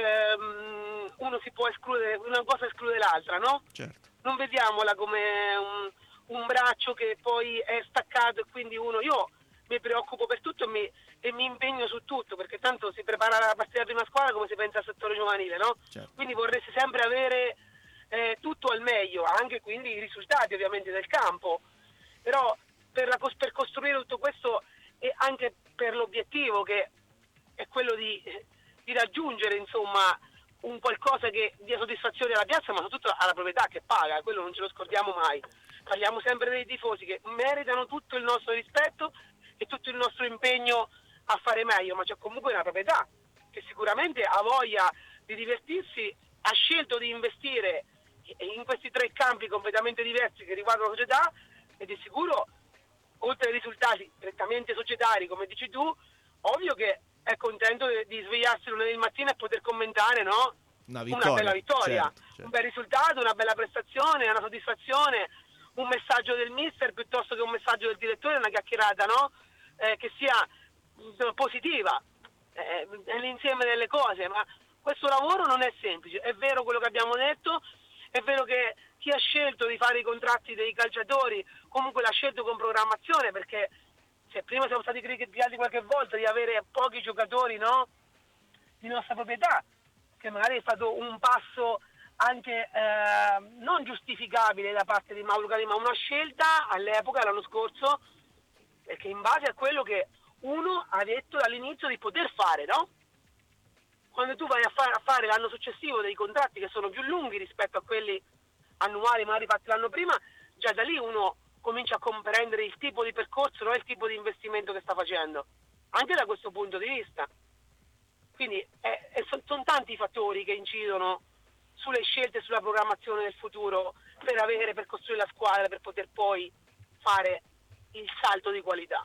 ehm, uno si può escludere, una cosa esclude l'altra, no? Certo. Non vediamola come un, un braccio che poi è staccato e quindi uno, io mi preoccupo per tutto e mi, e mi impegno su tutto, perché tanto si prepara la partita di prima squadra come si pensa al settore giovanile, no? Certo. Quindi vorresti sempre avere eh, tutto al meglio, anche quindi i risultati ovviamente del campo, però per, la, per costruire tutto questo e anche per l'obiettivo che è quello di, di raggiungere insomma un qualcosa che dia soddisfazione alla piazza, ma soprattutto alla proprietà che paga, quello non ce lo scordiamo mai. Parliamo sempre dei tifosi che meritano tutto il nostro rispetto e tutto il nostro impegno a fare meglio, ma c'è comunque una proprietà che sicuramente ha voglia di divertirsi, ha scelto di investire in questi tre campi completamente diversi che riguardano la società, e di sicuro, oltre ai risultati prettamente societari, come dici tu, ovvio che è contento di svegliarsi lunedì mattina e poter commentare, no? Una vittoria, una bella vittoria, certo, certo. Un bel risultato, una bella prestazione, una soddisfazione, un messaggio del mister piuttosto che un messaggio del direttore, una chiacchierata, no? Eh, che sia mh, positiva, eh, è l'insieme delle cose, ma questo lavoro non è semplice. È vero quello che abbiamo detto, è vero che chi ha scelto di fare i contratti dei calciatori comunque l'ha scelto con programmazione, perché se prima siamo stati criticati qualche volta di avere pochi giocatori, no? Di nostra proprietà, che magari è stato un passo anche eh, non giustificabile da parte di Mauro Cali, ma una scelta all'epoca, l'anno scorso, perché in base a quello che uno ha detto dall'inizio di poter fare, no? Quando tu vai a fare, a fare l'anno successivo dei contratti che sono più lunghi rispetto a quelli annuali magari fatti l'anno prima, già da lì uno comincia a comprendere il tipo di percorso, no? Il tipo di investimento che sta facendo, anche da questo punto di vista. Quindi è, è, sono, sono tanti i fattori che incidono sulle scelte, sulla programmazione del futuro per avere, per costruire la squadra, per poter poi fare il salto di qualità.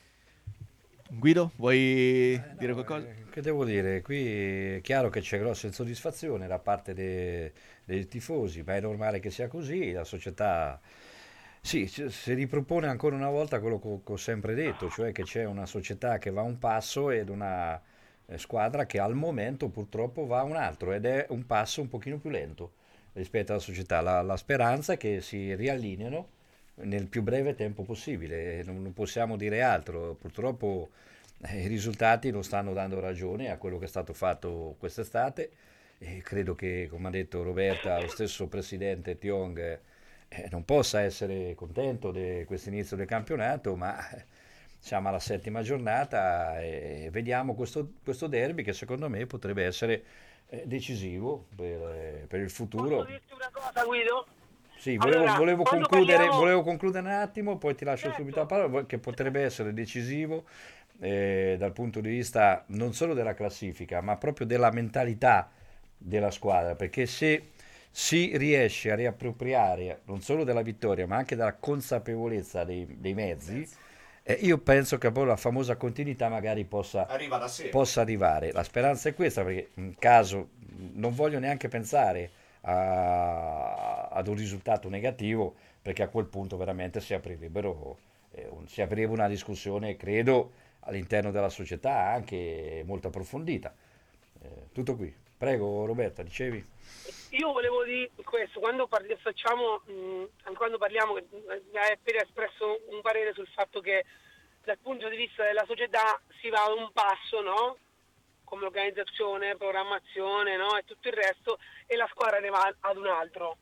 Guido, vuoi Eh, dire no, qualcosa? eh, Che devo dire? Qui è chiaro che c'è grossa insoddisfazione da parte de- dei tifosi, ma è normale che sia così. La società sì, ci- si ripropone ancora una volta quello che ho che ho sempre detto, cioè che c'è una società che va un passo ed una eh, squadra che al momento purtroppo va un altro, ed è un passo un pochino più lento rispetto alla società. La, la speranza è che si riallineino nel più breve tempo possibile, non, non possiamo dire altro. Purtroppo eh, i risultati non stanno dando ragione a quello che è stato fatto quest'estate, e credo che, come ha detto Roberta, lo stesso presidente Tiong eh, non possa essere contento di questo inizio del campionato, ma eh, siamo alla settima giornata e vediamo questo, questo derby che secondo me potrebbe essere eh, decisivo per, eh, per il futuro. Posso dirti una cosa, Guido? Sì, volevo, Allora, volevo quando concludere, parliamo- volevo concludere un attimo, poi ti lascio Certo. subito la parola, che potrebbe essere decisivo eh, dal punto di vista non solo della classifica, ma proprio della mentalità della squadra, perché se si riesce a riappropriare non solo della vittoria, ma anche della consapevolezza dei, dei mezzi, eh, io penso che poi la famosa continuità magari possa, Arriva da sé. possa arrivare. La speranza è questa, perché in caso non voglio neanche pensare a- ad un risultato negativo, perché a quel punto veramente si aprirebbero, eh, un- si aprirebbe una discussione, credo, all'interno della società anche molto approfondita. Eh, tutto qui. Prego Roberta, dicevi? Io volevo dire questo, quando parli- facciamo, mh, quando parliamo, eh, hai appena espresso un parere sul fatto che dal punto di vista della società si va a un passo, no? Come organizzazione, programmazione, no? E tutto il resto, e la squadra ne va ad un altro.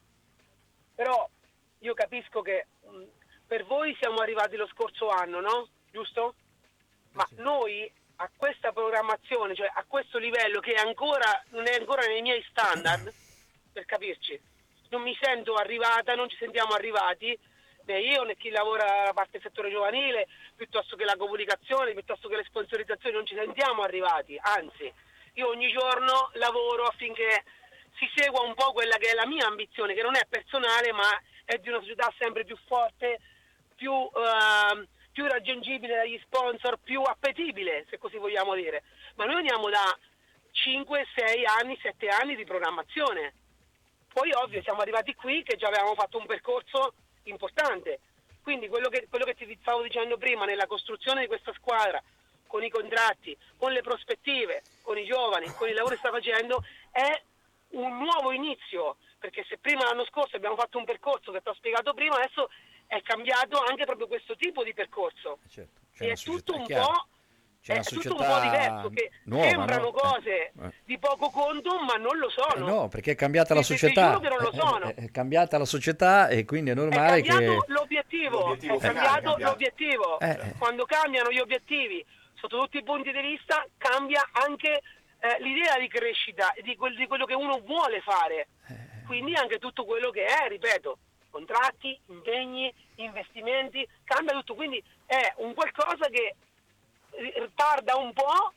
Però io capisco che mh, per voi siamo arrivati lo scorso anno, no? Giusto? Ma noi a questa programmazione, cioè a questo livello che è ancora non è ancora nei miei standard, per capirci, non mi sento arrivata, non ci sentiamo arrivati, né io né chi lavora alla parte del settore giovanile, piuttosto che la comunicazione, piuttosto che le sponsorizzazioni, non ci sentiamo arrivati, anzi, io ogni giorno lavoro affinché si segua un po' quella che è la mia ambizione, che non è personale, ma è di una società sempre più forte, più, ehm, più raggiungibile dagli sponsor, più appetibile, se così vogliamo dire. Ma noi andiamo da cinque, sei anni, sette anni di programmazione. Poi ovvio siamo arrivati qui che già avevamo fatto un percorso importante. Quindi quello che, quello che ti stavo dicendo prima, nella costruzione di questa squadra, con i contratti, con le prospettive, con i giovani, con il lavoro che sta facendo, è un nuovo inizio. Perché se prima l'anno scorso abbiamo fatto un percorso che ti ho spiegato prima, adesso è cambiato anche proprio questo tipo di percorso. Certo, c'è E una è società, tutto un è chiaro. po', C'è è una tutto un società po' diverso, che nuova, sembrano no? cose Eh, eh. di poco conto, ma non lo Eh, sono. no, perché è cambiata la Ti- ti società. giuro che non lo Eh, sono. eh, È, cambiata la società e quindi è È normale cambiato che... l'obiettivo, L'obiettivo è finale è cambiato cambiato. l'obiettivo. Eh, eh. Quando cambiano gli obiettivi sotto tutti i punti di vista, cambia anche eh, l'idea di crescita, di, quel- di quello che uno vuole fare. Quindi anche tutto quello che è, ripeto, contratti, impegni, investimenti, cambia tutto. Quindi è un qualcosa che ri- tarda un po',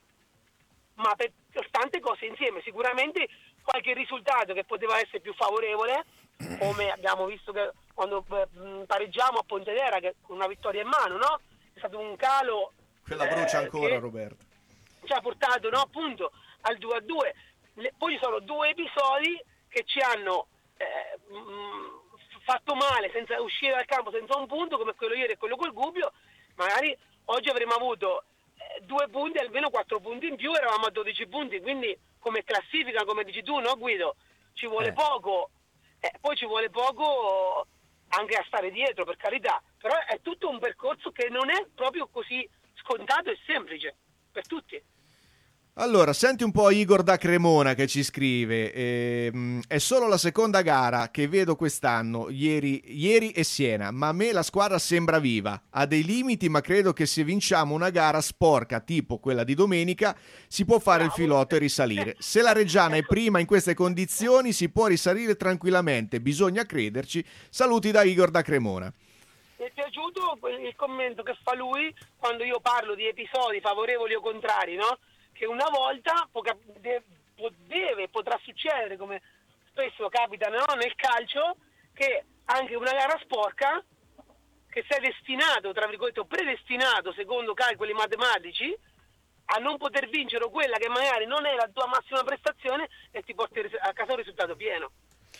ma per, per tante cose insieme. Sicuramente qualche risultato che poteva essere più favorevole, come abbiamo visto che quando eh, mh, pareggiamo a Pontedera, che con una vittoria in mano, no? È stato un calo. Quella brucia eh, ancra, che Roberto. ci ha portato, no, appunto al due a due. Le- poi ci sono due episodi che ci hanno eh, mh, fatto male senza uscire dal campo senza un punto, come quello ieri e quello col Gubbio. Magari oggi avremmo avuto eh, due punti, almeno quattro punti in più, eravamo a dodici punti, quindi come classifica, come dici tu, no Guido, ci vuole Eh. poco, eh, poi ci vuole poco anche a stare dietro, per carità, però è tutto un percorso che non è proprio così scontato e semplice per tutti. Allora, senti un po' Igor da Cremona che ci scrive, ehm, è solo la seconda gara che vedo quest'anno, ieri, ieri e Siena, ma a me la squadra sembra viva, ha dei limiti, ma credo che se vinciamo una gara sporca tipo quella di domenica si può fare il filotto e risalire. Se la Reggiana è prima in queste condizioni si può risalire tranquillamente, bisogna crederci. Saluti da Igor da Cremona. Mi è piaciuto il commento che fa lui quando io parlo di episodi favorevoli o contrari, no? che una volta può cap- de- può- deve, potrà succedere, come spesso capita, no? Nel calcio, che anche una gara sporca, che sei destinato, tra virgolette, o predestinato, secondo calcoli matematici, a non poter vincere quella che magari non è la tua massima prestazione e ti porti a casa un risultato pieno.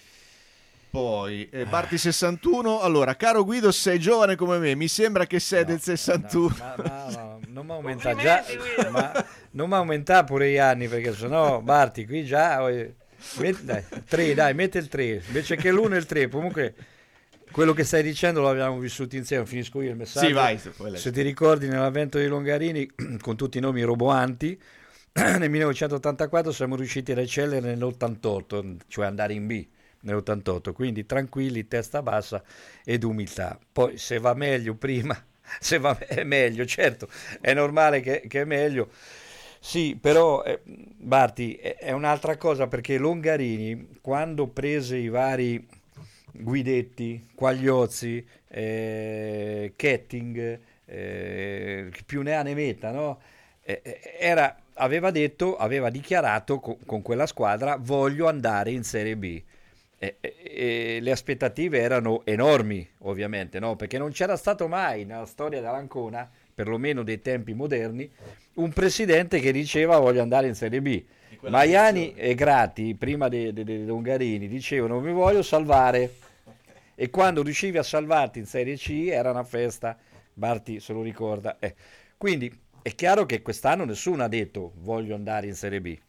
Poi eh, Barti sessantuno, allora caro Guido, sei giovane come me, mi sembra che sei No, del sessantuno. No, no, no, non mi aumenta già, ma non mi aumenta pure gli anni, perché sennò Barti qui già eh, metti, dai, tre, dai, metti il tre invece che l'uno e il tre. Comunque quello che stai dicendo lo abbiamo vissuto insieme. Finisco io il messaggio. Sì, vai, se ti ricordi, nell'avvento dei Longarini con tutti i nomi roboanti nel millenovecentottantaquattro siamo riusciti a eccellere nell'ottantotto, cioè andare in B nell'ottantotto, quindi tranquilli, testa bassa ed umiltà. Poi se va meglio prima, se va è meglio, certo, è normale che, che è meglio, sì, però eh, Barti, è, è un'altra cosa, perché Longarini, quando prese i vari Guidetti, Quagliozzi, eh, Ketting, eh, più ne ha ne metta, no? Eh, era, aveva detto, aveva dichiarato con, con quella squadra: voglio andare in Serie B. E, e, e le aspettative erano enormi, ovviamente, no? Perché non c'era stato mai nella storia dell'Ancona, perlomeno dei tempi moderni, un presidente che diceva voglio andare in Serie B. Maiani e Grati, prima dei de, de, de Longarini, dicevano mi voglio salvare, e quando riuscivi a salvarti in Serie C era una festa. Barti se lo ricorda. Eh. Quindi è chiaro che quest'anno nessuno ha detto voglio andare in Serie B.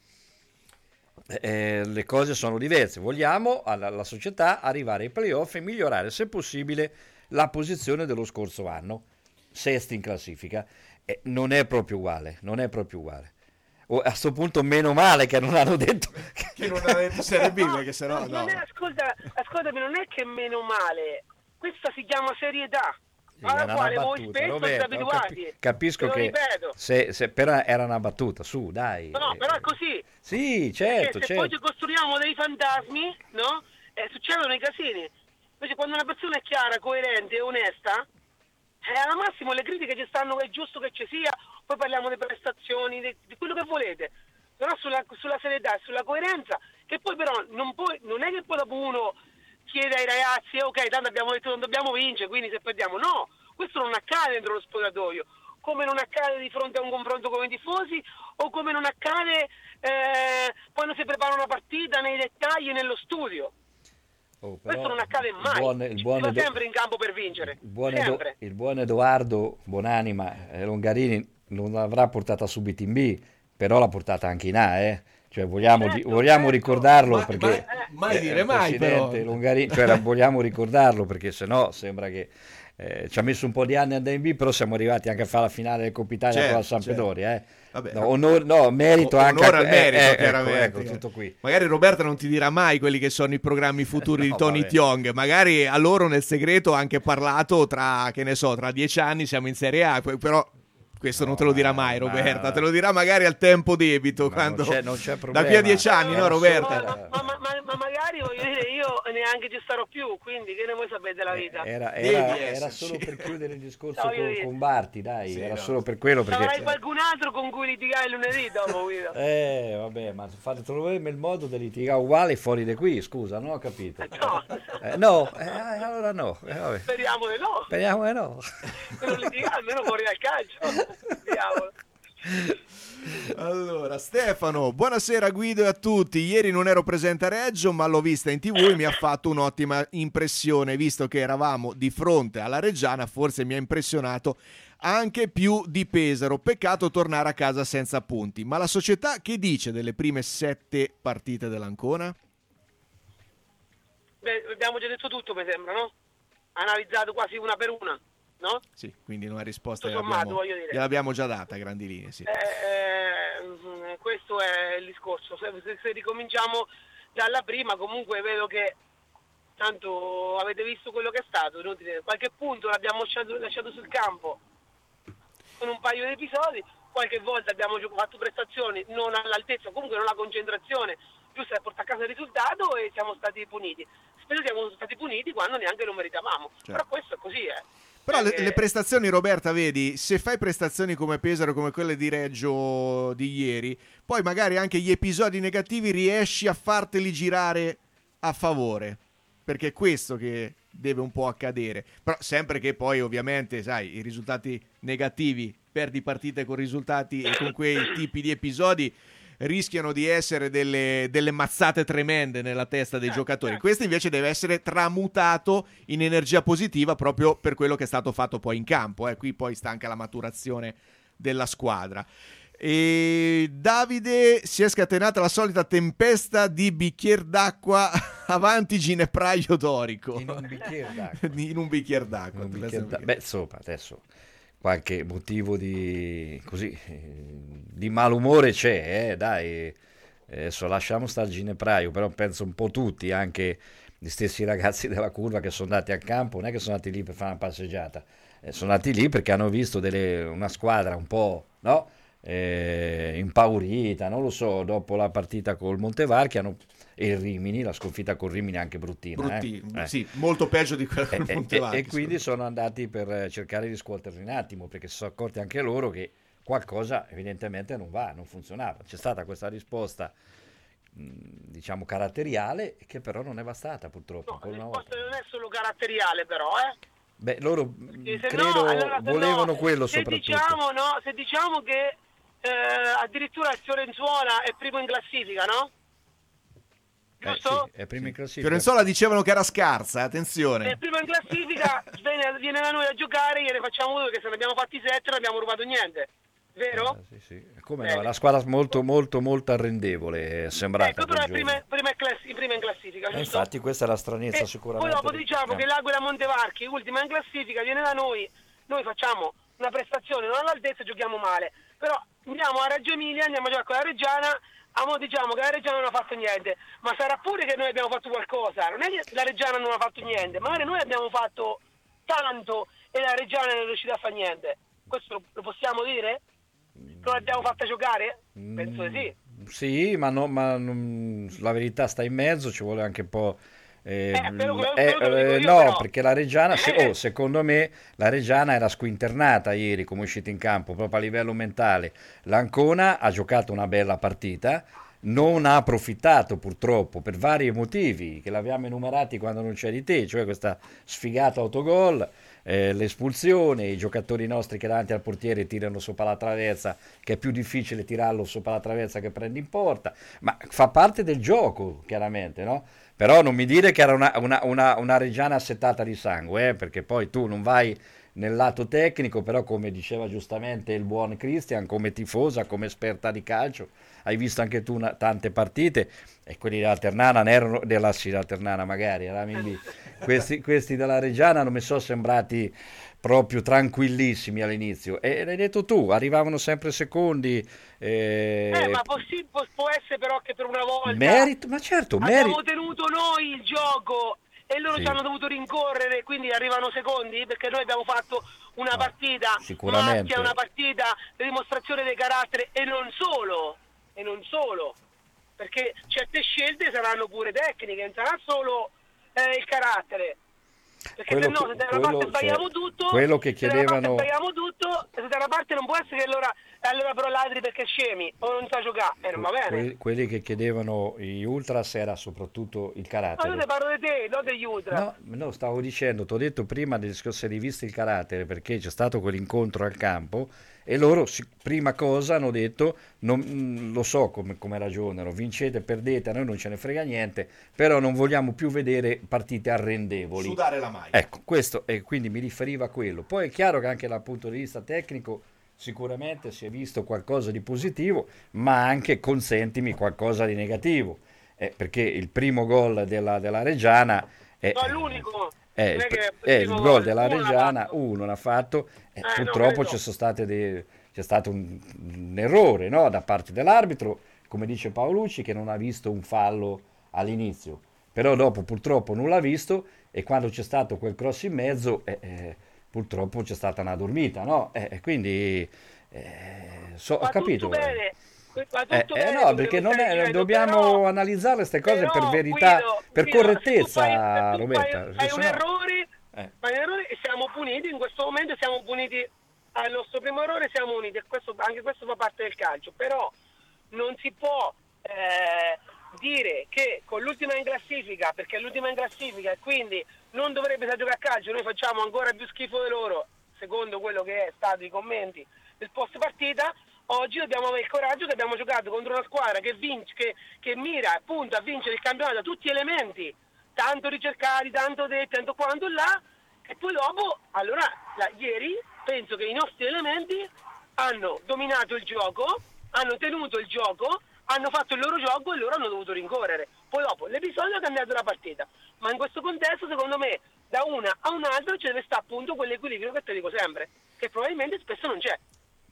Eh, le cose sono diverse, vogliamo alla, alla società arrivare ai playoff e migliorare se possibile la posizione dello scorso anno, sesti in classifica. Eh, non è proprio uguale, non è proprio uguale. O, a sto punto meno male che non hanno detto che non hanno detto Serie B, perché sennò no. Non è, ascolta, ascoltami, non è che meno male, questa si chiama serietà. Alla quale voi spesso siete abituati. Capi- capisco lo che ripeto. se, se, però era una battuta, su dai. No, però è così. Sì, certo, Perché se certo. poi ci costruiamo dei fantasmi, no? Eh, succedono i casini. Invece quando una persona è chiara, coerente e onesta, eh, al massimo le critiche ci stanno, è giusto che ci sia, poi parliamo di prestazioni, di, di quello che volete. Però sulla, sulla serietà e sulla coerenza, che poi però non, puoi, non è che poi dopo uno chiede ai ragazzi, eh, ok, tanto abbiamo detto non dobbiamo vincere, quindi se perdiamo, no, questo non accade dentro lo spogliatoio, come non accade di fronte a un confronto con i tifosi, o come non accade eh, quando si prepara una partita nei dettagli nello studio. Oh, questo non accade mai, il buon, il buon si va Edo- sempre in campo per vincere, il buon, Edo- sempre. il buon Edoardo Bonanima eh, Longarini non l'avrà portata subito in B, però l'ha portata anche in A, eh. Cioè vogliamo, certo, di, vogliamo certo. ricordarlo Ma- perché ma- mai eh, dire il mai, presidente però. Longarini, cioè, la- vogliamo ricordarlo perché sennò sembra che eh, ci ha messo un po' di anni ad andare in B, però siamo arrivati anche a fare la finale del Coppa Italia Certo, con la Sampdoria, eh. Vabbè, no, onor- no, merito O- anche onore a- al merito, eh, eh, chiaramente. ecco, ecco, tutto qui. Magari Roberta non ti dirà mai quelli che sono i programmi futuri No, di Tony vabbè. Tiong, magari a loro nel segreto ha anche parlato tra, che ne so, tra dieci anni siamo in Serie A, que- però questo non te lo dirà mai Roberta, ma- te lo dirà magari al tempo debito, Ma quando... non c'è, non c'è da problema. qui a dieci anni, no Era Roberta? solo- Ma, ma- ma- ma magari voglio dire, io neanche ci starò più, quindi che ne vuoi sapere della vita? Era, Devi era, era esserci. solo per chiudere il discorso No, con, io dico- con Barti, dai, Sì, era no. solo per quello perché... Avrai qualcun altro con cui litigare lunedì dopo, Guido? Eh, vabbè, ma fate trovare il modo di litigare uguale fuori di qui, scusa, non ho capito. No, Eh, no, eh, allora no, eh, vabbè. speriamo di no, Speriamo che no. per non litigare almeno fuori dal calcio. Diavolo. Allora, Stefano, buonasera Guido e a tutti. Ieri non ero presente a Reggio, ma l'ho vista in tivù e mi ha fatto un'ottima impressione. Visto che eravamo di fronte alla Reggiana, forse mi ha impressionato anche più di Pesaro. Peccato tornare a casa senza punti. Ma la società che dice delle prime sette partite dell'Ancona? Beh, abbiamo già detto tutto, mi sembra, no? Analizzato quasi una per una, no? Sì, quindi una risposta Tutto sommato, gliel'abbiamo, voglio dire. gliel'abbiamo già data a grandi linee, sì. Eh, eh, questo è il discorso. Se, se, se ricominciamo dalla prima, comunque vedo che tanto avete visto quello che è stato, inutile. Qualche punto l'abbiamo lasciato, lasciato sul campo con un paio di episodi, qualche volta abbiamo gio- fatto prestazioni non all'altezza, comunque non la concentrazione giusta per portare a casa il risultato e siamo stati puniti. Spesso siamo stati puniti quando neanche lo meritavamo, Certo. però questo è così, eh. Però le, che- le prestazioni, Roberta, vedi, se fai prestazioni come Pesaro, come quelle di Reggio di ieri, poi magari anche gli episodi negativi riesci a farteli girare a favore, perché è questo che deve un po' accadere. Però sempre che poi ovviamente, sai, i risultati negativi, perdi partite con risultati e con quei tipi di episodi rischiano di essere delle, delle mazzate tremende nella testa dei giocatori. Questo invece deve essere tramutato in energia positiva proprio per quello che è stato fatto poi in campo. Eh. Qui poi sta anche la maturazione della squadra. E Davide, si è scatenata la solita tempesta di bicchier d'acqua avanti Ginepraio Dorico. In un bicchiere d'acqua. In un bicchier d'acqua. Un bicchiere d'acqua. Beh, insomma, adesso qualche motivo di così eh, di malumore c'è, eh, dai. Adesso lasciamo stare il ginepraio, però penso un po' tutti, anche gli stessi ragazzi della curva che sono andati al campo, non è che sono andati lì per fare una passeggiata, eh, sono andati lì perché hanno visto delle, una squadra un po', no? Eh, impaurita, non lo so, dopo la partita col Montevarchi hanno, e il Rimini, la sconfitta col Rimini è anche bruttina, Brutti, eh. Eh. sì, molto peggio di quella col E, e- Montevarchi. e quindi sono andati per cercare di scuotersi un attimo, perché si sono accorti anche loro che qualcosa evidentemente non va, non funzionava. C'è stata questa risposta mh, diciamo caratteriale, che però non è bastata purtroppo. No, ancora la una risposta volta. non è solo caratteriale però, eh. Beh, loro mh, Perché se credo no, allora, se volevano no, quello se soprattutto. Diciamo, no, se diciamo che eh, addirittura il Fiorenzuola è primo in classifica, no? Eh, Giusto? sì, è primo in classifica. Fiorenzuola dicevano che era scarsa, attenzione. È primo in classifica, viene, viene da noi a giocare, gliene facciamo due, che se ne abbiamo fatti sette non abbiamo rubato niente, vero? Eh, sì, sì. Come Bene. no, la squadra molto molto molto arrendevole è sembrata Ecco, però è quel giorno. prima, prima in, classi- prima in classifica, E giusto? infatti questa è la stranezza E sicuramente. poi dopo diciamo Eh. che l'Aquila Montevarchi, ultima in classifica, viene da noi, noi facciamo una prestazione non all'altezza e giochiamo male, però andiamo a Reggio Emilia, andiamo a giocare con la Reggiana, amo diciamo che la Reggiana non ha fatto niente, ma sarà pure che noi abbiamo fatto qualcosa, non è che la Reggiana non ha fatto niente, magari noi abbiamo fatto tanto e la Reggiana non è riuscita a fare niente, questo lo, lo possiamo dire? Non l'abbiamo fatta giocare? Penso di sì. Sì, ma, no, ma non- la verità sta in mezzo, ci vuole anche un po'. eh, Eh, però quello- eh, quello te lo dico eh, io, no, però. perché la Reggiana, se- Eh. oh, secondo me, la Reggiana era squinternata ieri come è uscita in campo, proprio a livello mentale. L'Ancona ha giocato una bella partita, non ha approfittato purtroppo per vari motivi che l'abbiamo enumerati quando non c'è di te, cioè questa sfigata autogol, eh, l'espulsione, i giocatori nostri che davanti al portiere tirano sopra la traversa, che è più difficile tirarlo sopra la traversa che prendi in porta, ma fa parte del gioco chiaramente, no? Però non mi dire che era una, una, una, una Reggiana assettata di sangue, eh, perché poi tu non vai nel lato tecnico, però come diceva giustamente il buon Christian, come tifosa, come esperta di calcio, hai visto anche tu una- tante partite, e quelli della Ternana ne erano, della, sì, della Ternana magari, eravamo lì. Questi, questi della Reggiana non mi sono sembrati proprio tranquillissimi all'inizio, e l'hai detto tu, arrivavano sempre secondi. eh, Eh, ma possi- può, può essere però che per una volta merito, ma certo, abbiamo merito. tenuto noi il gioco e loro Sì. ci hanno dovuto rincorrere, quindi arrivano secondi perché noi abbiamo fatto una partita sicuramente. macchia, una partita di dimostrazione del carattere, e non solo, e non solo, perché certe scelte saranno pure tecniche, non sarà solo eh, il carattere. Perché Quello se no, che- se da una quello, parte sbagliamo cioè, tutto, quello che se da una parte chiedevano- sbagliamo tutto, se da una parte non può essere che allora, allora però ladri perché scemi o non sa giocare, e non va bene. Que- quelli che chiedevano gli ultras era soprattutto il Ma carattere. io ne parlo di te, non degli ultra. No, no, stavo dicendo, ti ho detto prima del discorso di visto il carattere, perché c'è stato quell'incontro al campo e loro, si- prima cosa, hanno detto, non, mm, lo so come, come ragionano, vincete, perdete, a noi non ce ne frega niente, però non vogliamo più vedere partite arrendevoli. Sudare la maglia. Ecco, questo, e quindi mi riferiva a quello. Poi è chiaro che anche dal punto di vista tecnico sicuramente si è visto qualcosa di positivo, ma anche, consentimi, qualcosa di negativo, eh, perché il primo gol della, della Reggiana è, No, l'unico. è Non il, è che è il primo gol gol, della uno l'ha Reggiana, fatto. uno l'ha fatto, e Eh, no, purtroppo quello. ci sono state dei- c'è stato un, un errore, no, da parte dell'arbitro, come dice Paolucci, che non ha visto un fallo all'inizio, però dopo purtroppo non l'ha visto, e quando c'è stato quel cross in mezzo eh, eh, purtroppo c'è stata una dormita, no? E eh, quindi eh, so- ho Va capito. tutto bene, va tutto Eh, eh, bene no, quello perché che non stai è- dicendo, dobbiamo però- analizzare queste cose però, per verità, Guido, per Guido, correttezza, se tu fai- se tu Roberta. fai, perché fai un sennò- errore, Eh. Sbaglia un errore e siamo puniti, in questo momento siamo puniti al nostro primo errore, siamo uniti, e questo, anche questo fa parte del calcio, però non si può eh, dire che con l'ultima in classifica, perché è l'ultima in classifica e quindi non dovrebbe giocare a calcio, noi facciamo ancora più schifo di loro, secondo quello che è stato i commenti del post partita. Oggi dobbiamo avere il coraggio che abbiamo giocato contro una squadra che vince, che, che mira appunto a vincere il campionato da tutti gli elementi, tanto ricercati, tanto detti, tanto quanto là, e poi dopo, allora, la, ieri penso che i nostri elementi hanno dominato il gioco, hanno tenuto il gioco, hanno fatto il loro gioco e loro hanno dovuto rincorrere. Poi dopo l'episodio ha cambiato la partita, ma in questo contesto secondo me da una a un'altra ci deve stare appunto quell'equilibrio che te dico sempre, che probabilmente spesso non c'è.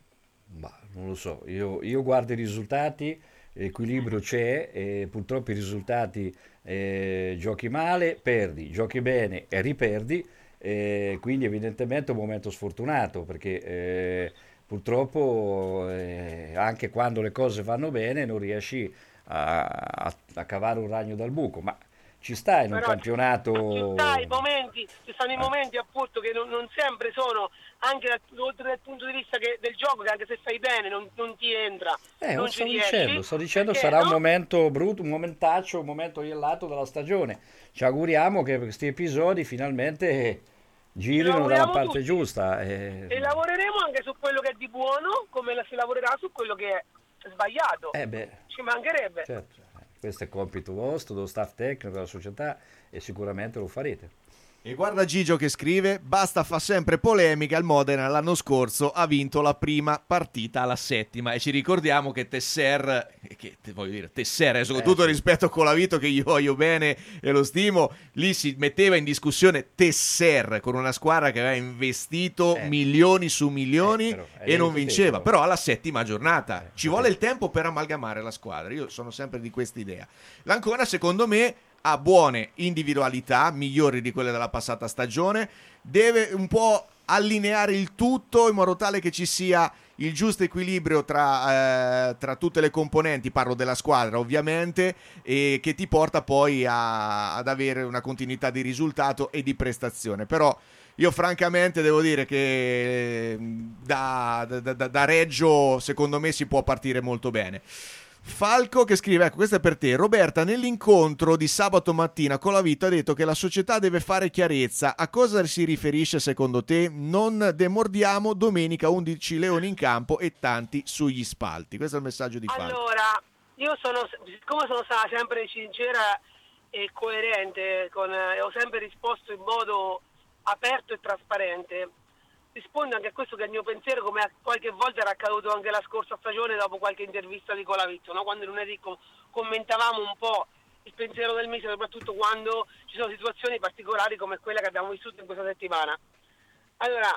Ma non lo so, io, io guardo i risultati, l'equilibrio c'è e purtroppo i risultati eh, giochi male, perdi, giochi bene e riperdi, eh, quindi evidentemente è un momento sfortunato perché eh, purtroppo eh, anche quando le cose vanno bene non riesci a, a, a cavare un ragno dal buco, ma ci sta in un Però campionato... Ci sta i momenti, ci stanno i momenti appunto che non, non sempre sono, anche dal, oltre dal punto di vista che, del gioco, che anche se fai bene non, non ti entra, Eh, non lo ci sto riesci. dicendo, sto dicendo perché, sarà un no? momento brutto, un momentaccio, un momento iellato della stagione. Ci auguriamo che questi episodi finalmente girino dalla lavoriamo parte tutti. giusta. eh. E lavoreremo anche su quello che è di buono, come la si lavorerà su quello che è sbagliato. Eh beh, Ci mancherebbe. certo, eh, questo è compito vostro, dello staff tecnico, della società e sicuramente lo farete. E guarda Gigio che scrive: basta fa sempre polemica, il Modena l'anno scorso ha vinto la prima partita alla settima, e ci ricordiamo che Tesser, che te voglio dire, Tesser, adesso con Eh, tutto il sì. rispetto a Colavito che io voglio bene e lo stimo, lì si metteva in discussione Tesser con una squadra che aveva investito Eh. milioni su milioni Eh, però, hai e non vinto te, vinceva, però. però alla settima giornata Eh, ci sì. vuole il tempo per amalgamare la squadra, io sono sempre di questa idea. L'Ancona secondo me ha buone individualità, migliori di quelle della passata stagione, deve un po' allineare il tutto in modo tale che ci sia il giusto equilibrio tra, eh, tra tutte le componenti, parlo della squadra ovviamente, e che ti porta poi a, ad avere una continuità di risultato e di prestazione. Però io francamente devo dire che eh, da, da, da, da Reggio secondo me si può partire molto bene. Falco che scrive, ecco questa è per te Roberta, nell'incontro di sabato mattina Colavito ha detto che la società deve fare chiarezza, a cosa si riferisce secondo te? Non demordiamo, domenica undici leoni in campo e tanti sugli spalti, questo è il messaggio di Falco. Allora, io sono, siccome sono stata sempre sincera e coerente, con, eh, ho sempre risposto in modo aperto e trasparente, rispondo anche a questo che è il mio pensiero, come a qualche volta era accaduto anche la scorsa stagione dopo qualche intervista di Colavito, no? Quando lunedì com- commentavamo un po' il pensiero del mister, soprattutto quando ci sono situazioni particolari come quella che abbiamo vissuto in questa settimana. Allora,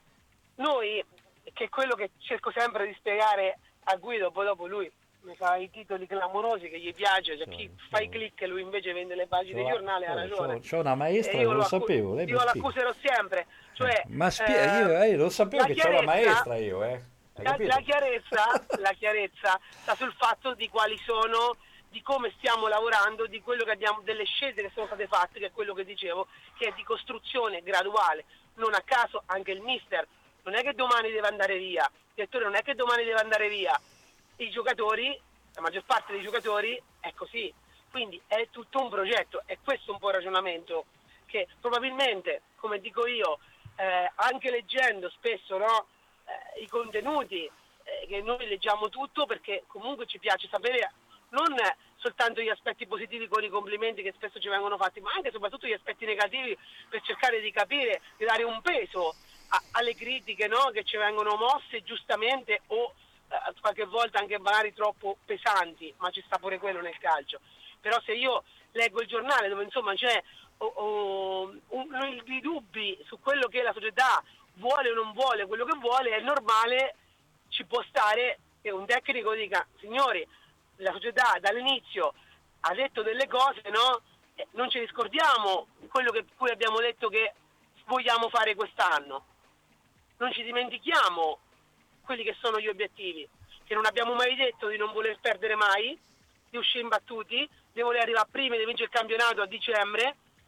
noi, che è quello che cerco sempre di spiegare a Guido, poi dopo lui mi fa i titoli clamorosi che gli piace, cioè chi fa i click e lui invece vende le pagine di giornale, ha ragione. C'ho una maestra, E io non lo accu- sapevo. Lei mi io spiega. l'accuserò sempre. Cioè, Ma spie- eh, io, eh, lo sapevo la che c'ho la chiarezza- maestra io, eh. Hai La, capito? la chiarezza, la chiarezza sta sul fatto di quali sono, di come stiamo lavorando, di quello che abbiamo, delle scelte che sono state fatte, che è quello che dicevo, che è di costruzione graduale. Non a caso anche il mister non è che domani deve andare via, il direttore non è che domani deve andare via, i giocatori, la maggior parte dei giocatori è così, quindi è tutto un progetto, è questo un po' il ragionamento che probabilmente, come dico io, eh, anche leggendo spesso, no, eh, i contenuti, eh, che noi leggiamo tutto perché comunque ci piace sapere non soltanto gli aspetti positivi con i complimenti che spesso ci vengono fatti, ma anche e soprattutto gli aspetti negativi, per cercare di capire, di dare un peso a, alle critiche, no, che ci vengono mosse giustamente o eh, qualche volta anche magari troppo pesanti, ma ci sta pure quello nel calcio. Però se io leggo il giornale dove insomma c'è o, o, un, i dubbi su quello che la società vuole o non vuole, quello che vuole, è normale, ci può stare che un tecnico dica: signori, la società dall'inizio ha detto delle cose, no? Eh, non ci riscordiamo quello che cui abbiamo detto che vogliamo fare quest'anno, non ci dimentichiamo quelli che sono gli obiettivi, che non abbiamo mai detto di non voler perdere mai, di uscire imbattuti, di voler arrivare prima e di vincere il campionato a dicembre,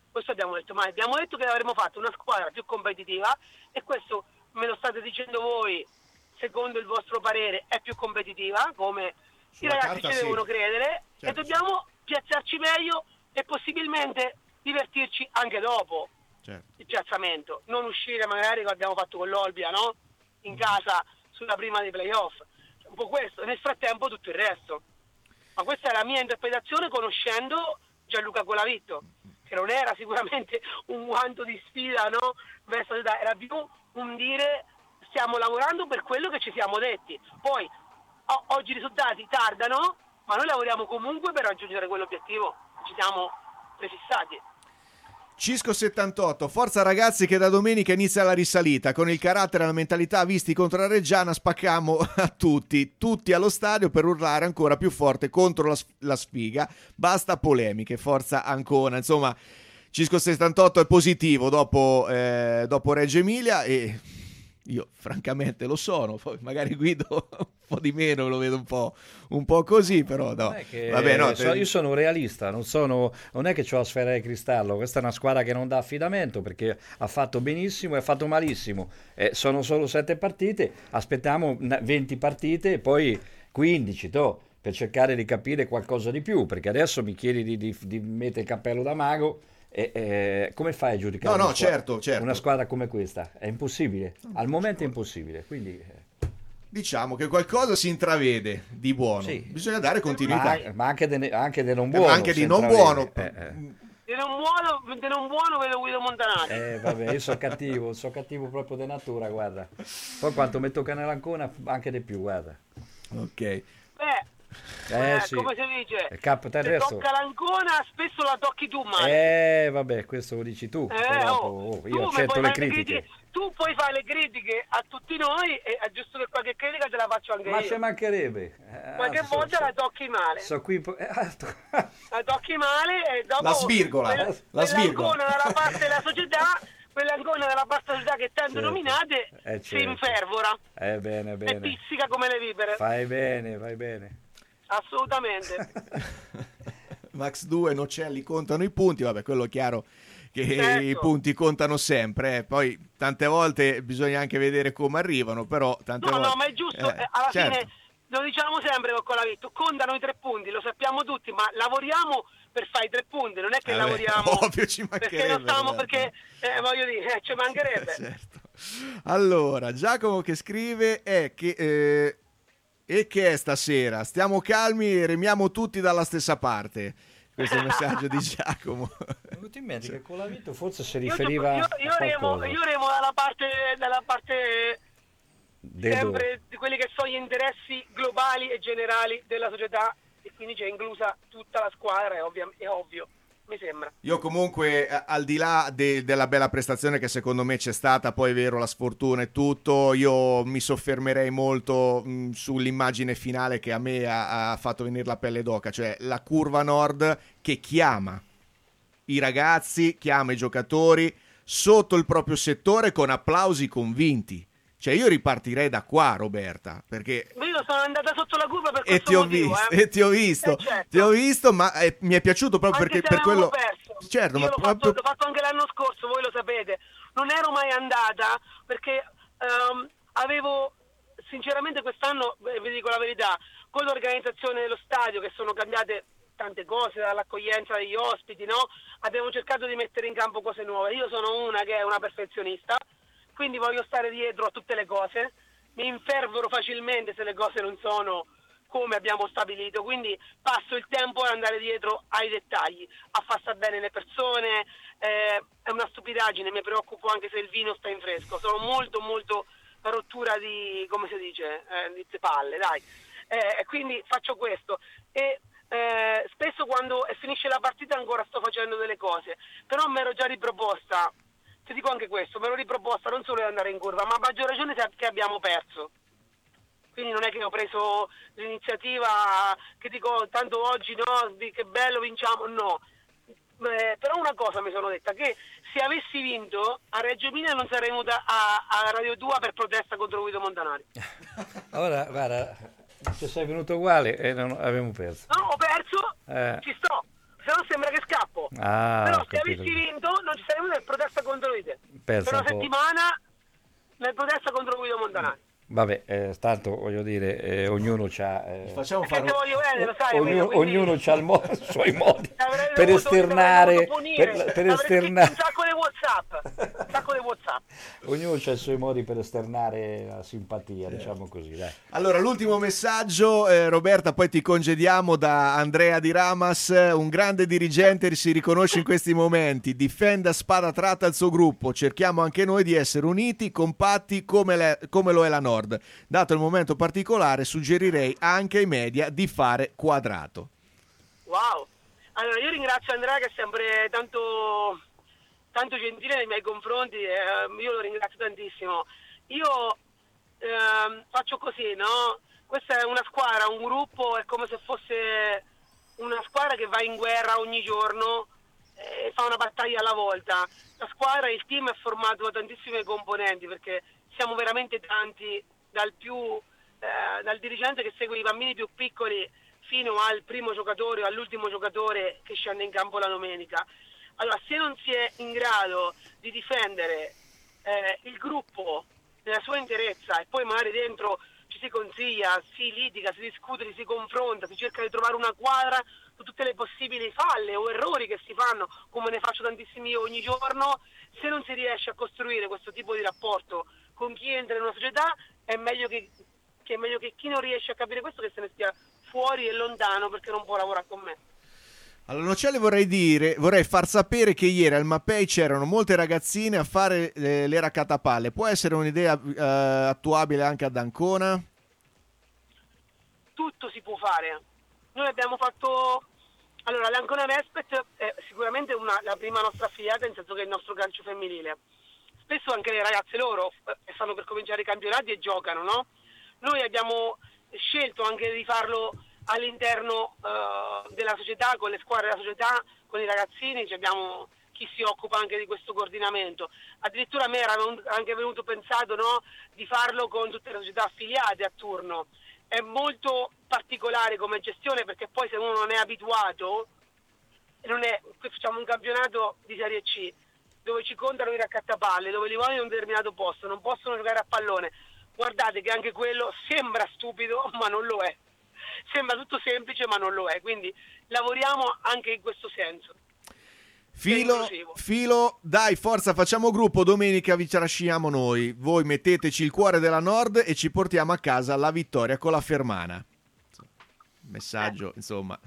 Questo abbiamo detto, ma abbiamo detto che avremmo fatto una squadra più competitiva e questo me lo state dicendo voi, secondo il vostro parere è più competitiva, come Sulla i ragazzi carta, ci sì. devono credere, Certo. e dobbiamo piazzarci meglio e possibilmente divertirci anche dopo Certo. il piazzamento, non uscire magari come abbiamo fatto con l'Olbia, no? In casa sulla prima dei playoff, un po' questo, e nel frattempo tutto il resto. Ma questa è la mia interpretazione conoscendo Gianluca Colavitto, che non era sicuramente un guanto di sfida, no? Verso l'età, era più un dire stiamo lavorando per quello che ci siamo detti. Poi o- oggi i risultati tardano, ma noi lavoriamo comunque per raggiungere quell'obiettivo, ci siamo prefissati. Cisco settantotto, forza ragazzi che da domenica inizia la risalita, con il carattere e la mentalità visti contro la Reggiana spaccamo a tutti, tutti allo stadio per urlare ancora più forte contro la, la sfiga, basta polemiche, forza Ancona. Insomma, Cisco settantotto è positivo dopo, eh, dopo Reggio Emilia e io francamente lo sono, poi magari Guido un po' di meno, lo vedo un po', un po' così, però no. È che, Vabbè, no, so- te- io sono un realista, non, sono, non è che ho la sfera di cristallo, questa è una squadra che non dà affidamento perché ha fatto benissimo e ha fatto malissimo. Eh, sono solo sette partite, aspettiamo na- venti partite e poi quindici, toh, per cercare di capire qualcosa di più, perché adesso mi chiedi di, di, di mettere il cappello da mago. E, eh, come fai a giudicare No, no, una squadra, certo, certo. una squadra come questa? È impossibile, al momento è impossibile, quindi eh, diciamo che qualcosa si intravede di buono, Sì. bisogna dare continuità. ma, ma anche, de, anche di non Eh, buono, anche di si non intravede. buono. Eh, eh. Di non buono, di non buono vedo Guido Montanari. Eh, vabbè, io sono cattivo, sono cattivo proprio di natura, guarda. Poi quanto mi tocca nell'ancona, anche di più, guarda. Ok. Beh, Eh, eh, sì. come si dice? Il capo del se resto. tocca l'Ancona spesso la tocchi tu male. Eh, vabbè, questo lo dici tu. Eh, però, oh, oh, tu io mi accetto puoi le fare critiche. tu puoi fare le critiche a tutti noi e è giusto che qualche critica te la faccio anche Ma io. ci mancherebbe. Eh, Qualche so- volta so- la tocchi male. So qui, po- eh, La tocchi male e dopo La svirgola, quella- la svirgola. quell'Ancona dalla parte della società, quell'Ancona dalla parte della società che tante Certo. nominate Eh, si certo. infervora Eh, bene, e bene. pizzica come le vipere. Fai bene, fai bene. Assolutamente. Max due, Nocelli contano i punti, vabbè, quello è chiaro che Certo. i punti contano sempre, eh. Poi tante volte bisogna anche vedere come arrivano, però tante No, volte... no, ma è giusto, Eh, eh, alla certo. fine lo diciamo sempre con Colavitto, contano i tre punti, lo sappiamo tutti, ma lavoriamo per fare i tre punti, non è che Eh, beh, lavoriamo ovvio, ci perché mancherebbe, non stiamo, certo. perché eh, voglio dire, eh, ci mancherebbe. Certo. Allora, Giacomo che scrive è che... eh, e che è stasera? Stiamo calmi e remiamo tutti dalla stessa parte. Questo è il messaggio di Giacomo. Mi è venuto in mente che con la Vito forse si Io, riferiva io, io, a remo, qualcosa. io remo dalla parte, dalla parte Del sempre di quelli che sono gli interessi globali e generali della società e quindi c'è inclusa tutta la squadra, è, ovvia, è ovvio, mi sembra. Io comunque, eh, al di là de- della bella prestazione che secondo me c'è stata, poi è vero la sfortuna e tutto, io mi soffermerei molto mh, sull'immagine finale che a me ha, ha fatto venire la pelle d'oca, cioè la curva nord che chiama i ragazzi, chiama i giocatori sotto il proprio settore con applausi convinti. Cioè io ripartirei da qua, Roberta, perché... Io sono andata sotto la curva per E questo ti ho motivo, visto, eh. e ti ho visto, Eh, certo. ti ho visto, ma eh, mi è piaciuto proprio Anche perché se per quello... avevamo perso. Certo, Io ma l'ho, proprio... fatto, l'ho fatto anche l'anno scorso, voi lo sapete. Non ero mai andata perché ehm, avevo, sinceramente quest'anno, eh, vi dico la verità, con l'organizzazione dello stadio che sono cambiate tante cose, dall'accoglienza degli ospiti, no? Abbiamo cercato di mettere in campo cose nuove. Io sono una che è una perfezionista, quindi voglio stare dietro a tutte le cose. Mi infervoro facilmente se le cose non sono come abbiamo stabilito, quindi passo il tempo ad andare dietro ai dettagli, a far sta bene le persone, eh, è una stupidaggine, mi preoccupo anche se il vino sta in fresco, sono molto molto rottura di, come si dice, eh, di palle, dai, eh, quindi faccio questo e eh, spesso quando finisce la partita ancora sto facendo delle cose, però mi ero già riproposta. Ti dico anche questo, me l'ho riproposta non solo di andare in curva, ma a maggior ragione che abbiamo perso. Quindi non è che ho preso l'iniziativa che dico tanto oggi no, che bello vinciamo, no. Eh, però una cosa mi sono detta, che se avessi vinto a Reggio Emilia non sarei venuta a, a Radio due per protesta contro Guido Montanari. Ora, guarda, se sei venuto uguale e non abbiamo perso. No, ho perso, Eh. ci sto. se no sembra che scappo. Ah, Però ho se capito. avessi vinto non ci sarei venuto nel protesta contro di te. Pensa Per una un po'. settimana nel protesta contro Guido Montanari. Vabbè, eh, tanto voglio dire, eh, ognuno c'ha... Eh, Facciamo Perché te voglio bene, lo sai. ognuno, Guido, quindi ognuno c'ha il mo- i suoi modi avrei per dovuto- esternare... avrei dovuto punire, Per, per avrei esternare... scritto un sacco di WhatsApp. Un sacco di WhatsApp. Ognuno c'ha i suoi modi per esternare la simpatia, diciamo così, dai. Allora, l'ultimo messaggio, eh, Roberta, poi ti congediamo, da Andrea Di Ramas. Un grande dirigente si riconosce in questi momenti, difende a spada tratta il suo gruppo, cerchiamo anche noi di essere uniti, compatti come, le- come lo è la Nord. Dato il momento particolare, suggerirei anche ai media di fare quadrato. Wow. Allora io ringrazio Andrea che è sempre tanto, tanto gentile nei miei confronti, eh, io lo ringrazio tantissimo. Io ehm, faccio così, no? Questa è una squadra, un gruppo, è come se fosse una squadra che va in guerra ogni giorno e fa una battaglia alla volta. La squadra, il team è formato da tantissime componenti perché siamo veramente tanti, dal più eh, dal dirigente che segue i bambini più piccoli fino al primo giocatore o all'ultimo giocatore che scende in campo la domenica. Allora, se non si è in grado di difendere eh, il gruppo nella sua interezza e poi magari dentro ci si consiglia, si litiga, si discute, si confronta, si cerca di trovare una quadra su tutte le possibili falle o errori che si fanno, come ne faccio tantissimi io ogni giorno, se non si riesce a costruire questo tipo di rapporto con chi entra in una società, è meglio che, che è meglio che chi non riesce a capire questo che se ne stia fuori e lontano perché non può lavorare con me. Allora, Nocelli, vorrei dire, vorrei far sapere che ieri al Mapei c'erano molte ragazzine a fare eh, le raccattapalle. Può essere un'idea eh, attuabile anche ad Ancona? Tutto si può fare. Noi abbiamo fatto... Allora, l'Ancona Respect è sicuramente una, la prima nostra affiliata, nel senso che è il nostro calcio femminile. Spesso anche le ragazze loro eh, stanno per cominciare i campionati e giocano, no? Noi abbiamo scelto anche di farlo all'interno uh, della società, con le squadre della società, con i ragazzini, cioè abbiamo chi si occupa anche di questo coordinamento. Addirittura a me era anche venuto pensato, no, di farlo con tutte le società affiliate a turno. È molto particolare come gestione perché poi se uno non è abituato, non è, facciamo un campionato di Serie C dove ci contano i raccattapalle, dove li vogliono in un determinato posto, non possono giocare a pallone. Guardate che anche quello sembra stupido, ma non lo è. Sembra tutto semplice, ma non lo è. Quindi lavoriamo anche in questo senso. Filo, Filo, dai, forza, facciamo gruppo. Domenica vi trasciniamo noi. Voi metteteci il cuore della Nord e ci portiamo a casa la vittoria con la Fermana. Messaggio, insomma.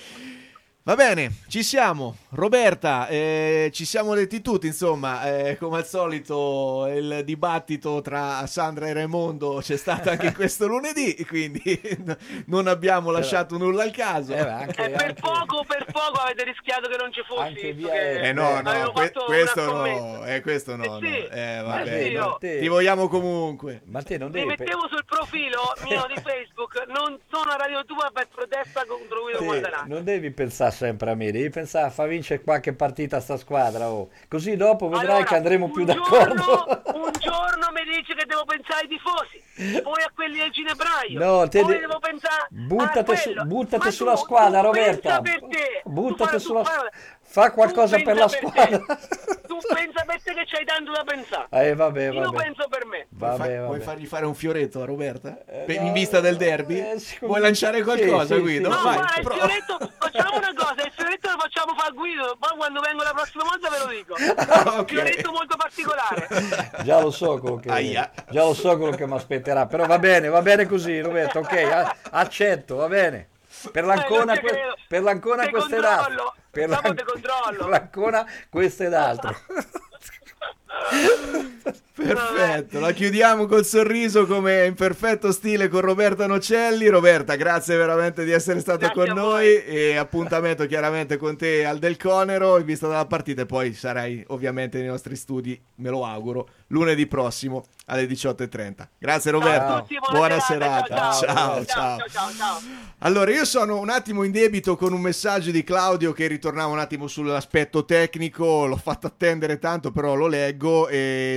Va bene, ci siamo. Roberta, eh, ci siamo detti tutti, insomma, eh, come al solito il dibattito tra Sandra e Raimondo c'è stato anche questo lunedì, quindi non abbiamo lasciato nulla al caso. Eh, anche, Eh, per anche- poco, per poco avete rischiato che non ci fossi. Anche visto via- che Eh no, no, avevo que- fatto questo una no, scommessa. eh, questo no, Eh no. sì. Eh, Eh vabbè, sì, no. io- te- Ti vogliamo comunque. Ma te non Mi devi... pe- mettevo sul profilo mio di Facebook, non sono a Radio Tua per protesta contro Guido te Montanari. non devi pensare sempre a me, devi pensare a far vincere qualche partita a sta squadra, oh. Così dopo vedrai Allora, che andremo un più giorno- d'accordo. Un giorno mi dici che devo pensare ai tifosi, poi a quelli del Ginepraio, No, te poi de- devo pensare Buttate, a su- quello. buttate Ma sulla tu- squadra, tu Roberta. pensa per te. Buttate Tu sulla fai- squadra. Fa qualcosa tu per la pensa squadra. te. Tu pensa per te che c'hai tanto da pensare. Eh, vabbè, Io vabbè. penso per me. Vuoi, fa- Vabbè, vuoi vabbè. fargli fare un fioretto a Roberta? Per- no, in vista del derby? eh, siccome- Vuoi lanciare qualcosa, sì, sì, Guido? sì, No, Vai, guarda, il prova. fioretto, facciamo una cosa, il fioretto lo facciamo fare a Guido, poi quando vengo la prossima volta ve lo dico. Ah, Un ok. fioretto molto particolare. Già lo so quello che Aia. già lo so quello che mi aspetterà, però va bene, va bene così, Roberto, ok, a- accetto, va bene. Per l'Ancona, Eh, non ci que- credo. per l'Ancona Te questo è controllo. d'altro. Per, Dopo l'An- te controllo. per l'Ancona questo è d'altro. Perfetto, la chiudiamo col sorriso come in perfetto stile con Roberta Nocelli. Roberta, grazie veramente di essere stata Grazie con a noi e appuntamento chiaramente con te al Del Conero in vista della partita e poi sarai ovviamente nei nostri studi, me lo auguro, lunedì prossimo alle diciotto e trenta. Grazie Roberta, Ciao a tutti, buona buona serata, serata. ciao, Ciao, ciao, ciao. ciao, ciao, ciao. Allora, io sono un attimo in debito con un messaggio di Claudio che ritornava un attimo sull'aspetto tecnico, l'ho fatto attendere tanto, però lo leggo e scriveva: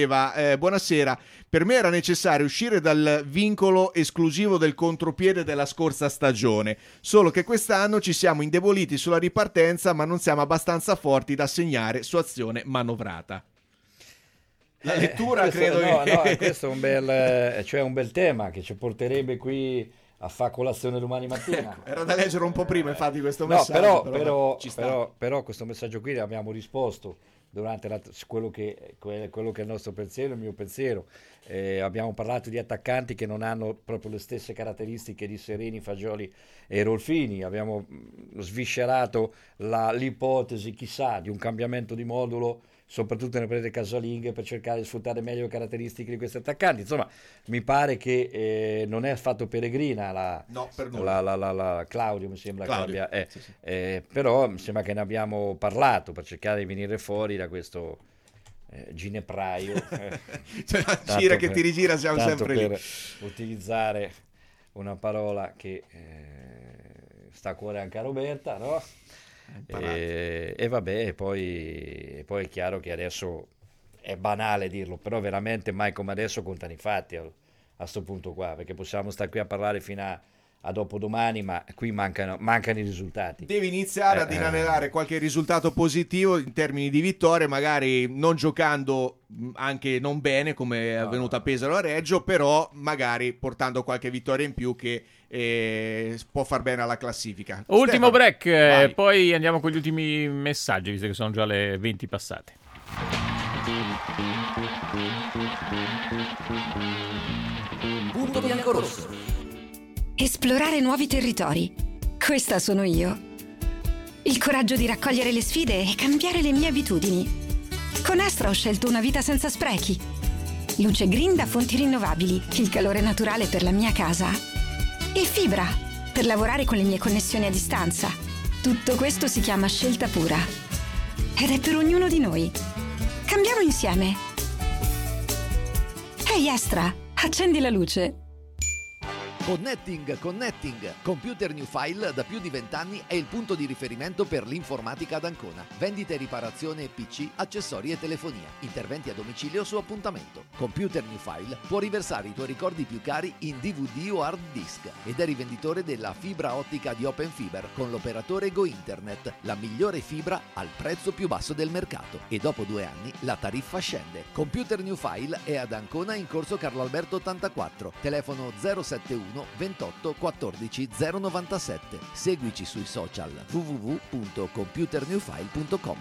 diceva eh, buonasera, per me era necessario uscire dal vincolo esclusivo del contropiede della scorsa stagione, solo che quest'anno ci siamo indeboliti sulla ripartenza, ma non siamo abbastanza forti da segnare su azione manovrata. La lettura eh, credo no, che... no, questo è un bel, cioè un bel tema che ci porterebbe qui a fare colazione domani mattina. Ecco, era da leggere un po' prima infatti questo no, messaggio. Però, però, però, ci sta. però, però questo messaggio qui l'abbiamo risposto durante la, quello, che, quello che è il nostro pensiero, il mio pensiero. Eh, abbiamo parlato di attaccanti che non hanno proprio le stesse caratteristiche di Sereni, Fagioli e Rolfini. Abbiamo sviscerato la, l'ipotesi, chissà, di un cambiamento di modulo, soprattutto nelle prese casalinghe, per cercare di sfruttare meglio le caratteristiche di questi attaccanti. Insomma, mi pare che eh, non è affatto peregrina la, no, per la, la, la, la Claudio, mi sembra Claudio. che abbia, eh, sì, sì. Eh, però mi sembra che ne abbiamo parlato per cercare di venire fuori da questo eh, ginepraio. Eh, cioè, gira che ti rigira, siamo sempre per lì. utilizzare una parola che eh, sta a cuore anche a Roberta, no? E, e vabbè, poi, poi è chiaro che adesso è banale dirlo, però veramente mai come adesso contano i fatti a questo punto qua, perché possiamo stare qui a parlare fino a, a dopodomani, ma qui mancano, mancano i risultati. Devi iniziare eh, ad inanellare qualche risultato positivo in termini di vittorie, magari non giocando anche non bene come è no, avvenuto no. a Pesaro a Reggio, però magari portando qualche vittoria in più che eh, può far bene alla classifica. Ultimo Stefano, break, eh, vai. poi andiamo con gli ultimi messaggi, visto che sono già le venti passate. Punto bianco-rosso. Esplorare nuovi territori. Questa sono io. Il coraggio di raccogliere le sfide e cambiare le mie abitudini. Con Astra ho scelto una vita senza sprechi. Luce green da fonti rinnovabili, il calore naturale per la mia casa. E fibra, per lavorare con le mie connessioni a distanza. Tutto questo si chiama scelta pura. Ed è per ognuno di noi. Cambiamo insieme. Ehi Astra, accendi la luce. Connecting, Connecting. Computer New File da più di vent'anni è il punto di riferimento per l'informatica ad Ancona. Vendita e riparazione P C, accessori e telefonia. Interventi a domicilio su appuntamento. Computer New File può riversare i tuoi ricordi più cari in D V D o hard disk ed è rivenditore della fibra ottica di Open Fiber con l'operatore Go Internet, la migliore fibra al prezzo più basso del mercato. E dopo due anni la tariffa scende. Computer New File è ad Ancona in corso Carlo Alberto ottantaquattro, telefono zero sette uno ventotto quattordici zero novantasette. Seguici sui social w w w punto computer new file punto com.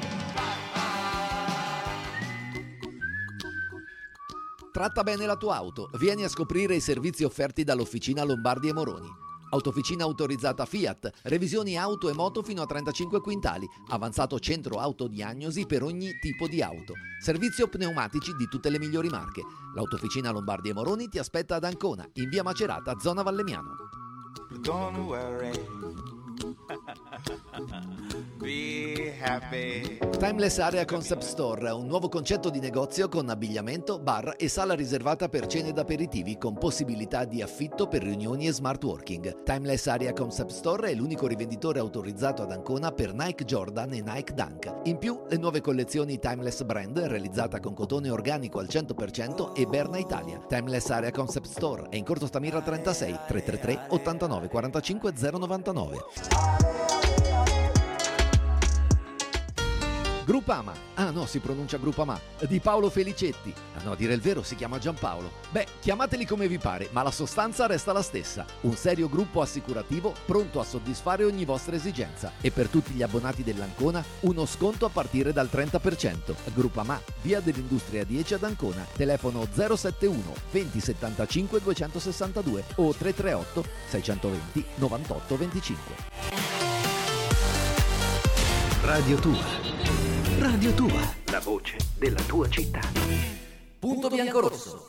Tratta bene la tua auto. Vieni a scoprire i servizi offerti dall'Officina Lombardi e Moroni. Autofficina autorizzata Fiat, revisioni auto e moto fino a trentacinque quintali, avanzato centro autodiagnosi per ogni tipo di auto, servizio pneumatici di tutte le migliori marche. L'Autofficina Lombardi e Moroni ti aspetta ad Ancona, in via Macerata, zona Vallemiano. Don't worry. Be happy. Timeless Area Concept Store, un nuovo concetto di negozio con abbigliamento, bar e sala riservata per cene ed aperitivi con possibilità di affitto per riunioni e smart working. Timeless Area Concept Store è l'unico rivenditore autorizzato ad Ancona per Nike Jordan e Nike Dunk. In più, le nuove collezioni Timeless Brand, realizzata con cotone organico al cento per cento e Berna Italia. Timeless Area Concept Store è in Corso Stamira trentasei, tre tre tre ottantanove quarantacinque zero novantanove. Grupama, ah no, si pronuncia Grupama, di Paolo Felicetti. Ah no, a dire il vero si chiama Giampaolo. Beh, chiamateli come vi pare, ma la sostanza resta la stessa. Un serio gruppo assicurativo pronto a soddisfare ogni vostra esigenza. E per tutti gli abbonati dell'Ancona, uno sconto a partire dal trenta per cento. Grupama, via dell'Industria dieci ad Ancona, telefono zero sette uno venti settantacinque duecentosessantadue o tre tre otto sei venti novantotto venticinque. Radio Tua. Radio Tua, la voce della tua città. Punto bianco-rosso.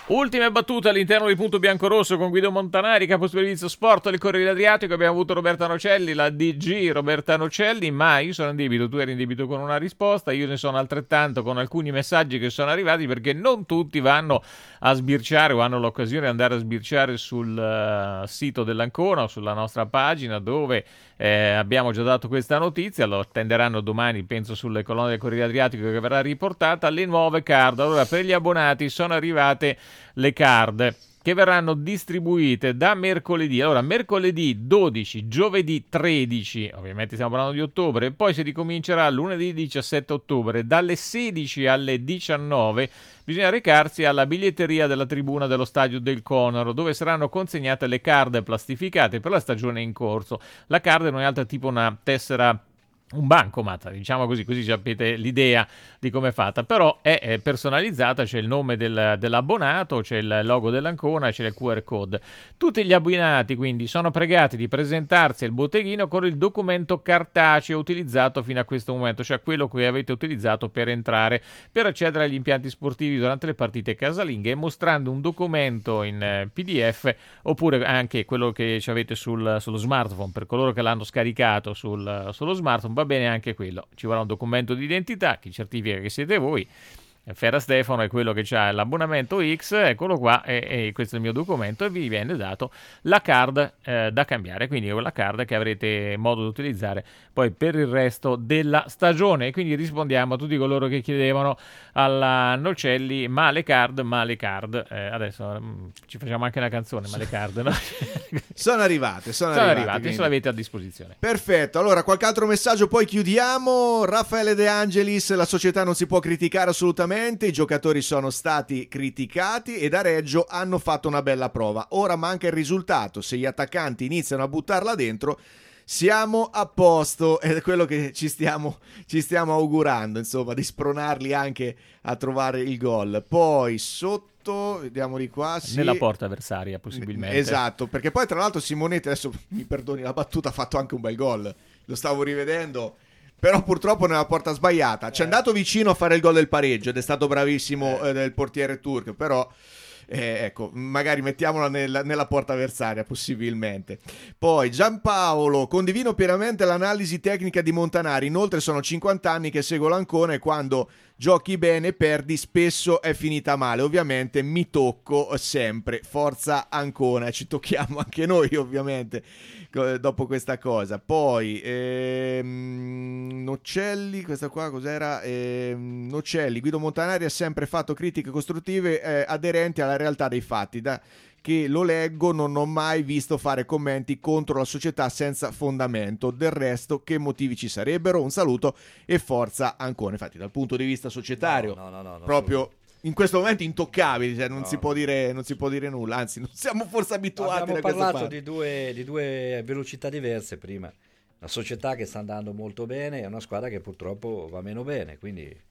Ultime battute all'interno di Punto Biancorosso con Guido Montanari, capo servizio sport del Corriere Adriatico. Abbiamo avuto Roberta Nocelli, la D G Roberta Nocelli, ma io sono in debito, tu eri in debito con una risposta, io ne sono altrettanto con alcuni messaggi che sono arrivati, perché non tutti vanno a sbirciare o hanno l'occasione di andare a sbirciare sul uh, sito dell'Ancona o sulla nostra pagina, dove eh, abbiamo già dato questa notizia. Lo attenderanno domani, penso, sulle colonne del Corriere Adriatico, che verrà riportata, le nuove card. Allora, per gli abbonati sono arrivate le card che verranno distribuite da mercoledì. Allora, mercoledì dodici, giovedì tredici, ovviamente stiamo parlando di ottobre, e poi si ricomincerà lunedì diciassette ottobre, dalle sedici alle diciannove. Bisogna recarsi alla biglietteria della tribuna dello Stadio del Conaro, dove saranno consegnate le card plastificate per la stagione in corso. La card non è altro tipo una tessera, un bancomat, diciamo così, così sapete l'idea di come è fatta, però è, è personalizzata, c'è il nome del, dell'abbonato, c'è il logo dell'Ancona, c'è il Q R code. Tutti gli abbonati quindi sono pregati di presentarsi al botteghino con il documento cartaceo utilizzato fino a questo momento, cioè quello che avete utilizzato per entrare, per accedere agli impianti sportivi durante le partite casalinghe, mostrando un documento in P D F, oppure anche quello che ci avete sul, sullo smartphone, per coloro che l'hanno scaricato sul, sullo smartphone. Va bene anche quello, ci vorrà un documento di identità che certifica che siete voi. Ferra Stefano è quello che ha l'abbonamento X, eccolo qua, e, e questo è il mio documento, e vi viene dato la card eh, da cambiare, quindi quella card che avrete modo di utilizzare poi per il resto della stagione. E quindi rispondiamo a tutti coloro che chiedevano alla Nocelli: ma le card, ma le card, eh, adesso mh, ci facciamo anche una canzone, ma le card, no? sono arrivate, sono, sono arrivate, arrivate, quindi ce l'avete a disposizione. Perfetto, allora qualche altro messaggio poi chiudiamo. Raffaele De Angelis: la società non si può criticare assolutamente, i giocatori sono stati criticati e da Reggio hanno fatto una bella prova, ora manca il risultato, se gli attaccanti iniziano a buttarla dentro siamo a posto, ed è quello che ci stiamo, ci stiamo augurando, insomma, di spronarli anche a trovare il gol. Poi sotto, vediamo di qua, sì. Nella porta avversaria possibilmente. Esatto, perché poi tra l'altro Simonetti, adesso mi perdoni la battuta, ha fatto anche un bel gol, lo stavo rivedendo, però purtroppo nella porta sbagliata. Ci è andato vicino a fare il gol del pareggio ed è stato bravissimo eh. del portiere turco, però eh, ecco, magari mettiamola nella, nella porta avversaria possibilmente. Poi Giampaolo: condivido pienamente l'analisi tecnica di Montanari, inoltre sono cinquanta anni che seguo l'Ancona e quando giochi bene e perdi spesso è finita male, ovviamente mi tocco sempre, forza Ancona. Ci tocchiamo anche noi ovviamente dopo questa cosa. Poi ehm, Nocelli, questa qua cos'era? Ehm, Nocelli: Guido Montanari ha sempre fatto critiche costruttive eh, aderenti alla realtà dei fatti, da che lo leggo non ho mai visto fare commenti contro la società senza fondamento, del resto che motivi ci sarebbero? Un saluto e forza Ancona. Infatti dal punto di vista societario no, no, no, no, proprio in questo momento intoccabili, cioè non, no. si può dire, non si può dire nulla, anzi non siamo forse abituati abbiamo a questa parlato parte. di due, di due velocità diverse prima. Una società che sta andando molto bene e una squadra che purtroppo va meno bene, quindi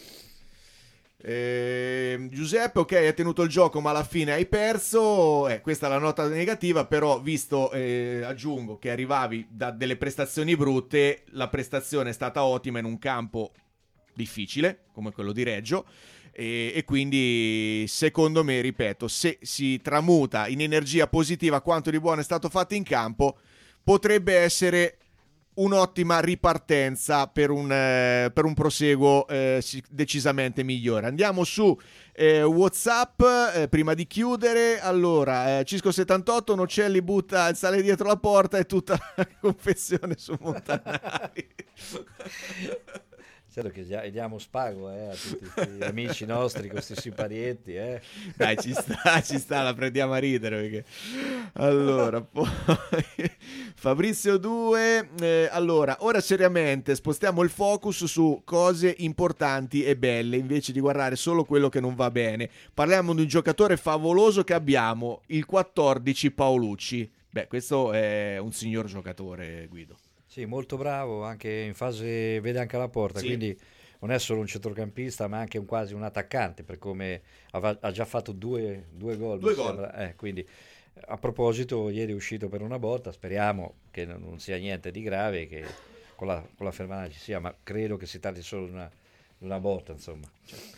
Eh, Giuseppe: ok, hai tenuto il gioco ma alla fine hai perso, eh, questa è la nota negativa, però visto, eh, aggiungo che arrivavi da delle prestazioni brutte, la prestazione è stata ottima in un campo difficile come quello di Reggio, e, e quindi secondo me, ripeto, se si tramuta in energia positiva quanto di buono è stato fatto in campo, potrebbe essere un'ottima ripartenza per un, eh, per un proseguo eh, decisamente migliore. Andiamo su eh, WhatsApp eh, prima di chiudere. Allora, eh, Cisco settantotto: Nocelli butta il sale dietro la porta e tutta la confessione su Montanari. certo che già diamo spago eh, a tutti questi amici nostri, questi siparieti, eh. Dai, ci sta, ci sta, la prendiamo a ridere perché... Allora, poi Fabrizio due, eh, allora, ora seriamente spostiamo il focus su cose importanti e belle invece di guardare solo quello che non va bene. Parliamo di un giocatore favoloso che abbiamo, il quattordici Paolucci. Beh, questo è un signor giocatore, Guido. Sì, molto bravo, anche in fase vede anche la porta, sì. Quindi non è solo un centrocampista ma anche un, quasi un attaccante, per come ha, ha già fatto due, due gol. Due gol. Eh, quindi a proposito, ieri è uscito per una botta, speriamo che non sia niente di grave, che con la, con la fermata ci sia, ma credo che si tratti solo di una, una botta, insomma. Cioè.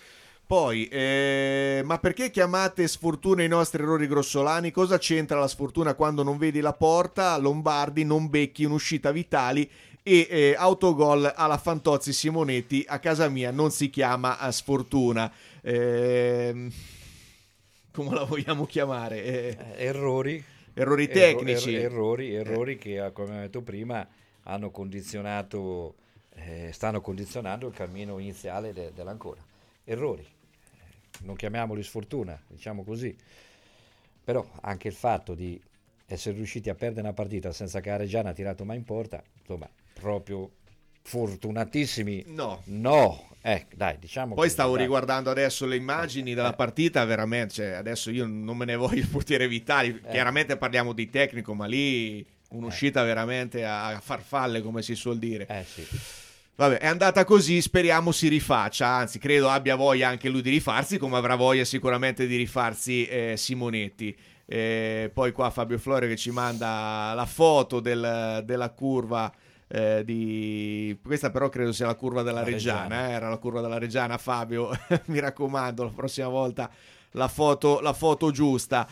Poi, eh, ma perché chiamate sfortuna i nostri errori grossolani? Cosa c'entra la sfortuna quando non vedi la porta? Lombardi non becchi un'uscita Vitali e eh, autogol alla Fantozzi Simonetti. A casa mia non si chiama a sfortuna. Eh, come la vogliamo chiamare? Eh, errori. Errori tecnici. Erro, er, errori, errori eh. che, come ho detto prima, hanno condizionato, eh, stanno condizionando il cammino iniziale de, dell'Ancona. Errori, non chiamiamoli sfortuna, diciamo così, però anche il fatto di essere riusciti a perdere una partita senza che Areggiana ha tirato mai in porta, insomma, proprio fortunatissimi. No, no, eh, dai, diciamo. Poi così, stavo dai. riguardando adesso le immagini della eh. partita, veramente, cioè, adesso io non me ne voglio il portiere Vitali, eh. chiaramente parliamo di tecnico, ma lì un'uscita eh. veramente a farfalle, come si suol dire. Eh sì. Vabbè, è andata così, speriamo si rifaccia, anzi credo abbia voglia anche lui di rifarsi, come avrà voglia sicuramente di rifarsi eh, Simonetti. Eh, poi qua Fabio Florio che ci manda la foto del, della curva eh, di... questa però credo sia la curva della la Reggiana, Reggiana. Eh, era la curva della Reggiana. Fabio, mi raccomando, la prossima volta la foto, la foto giusta.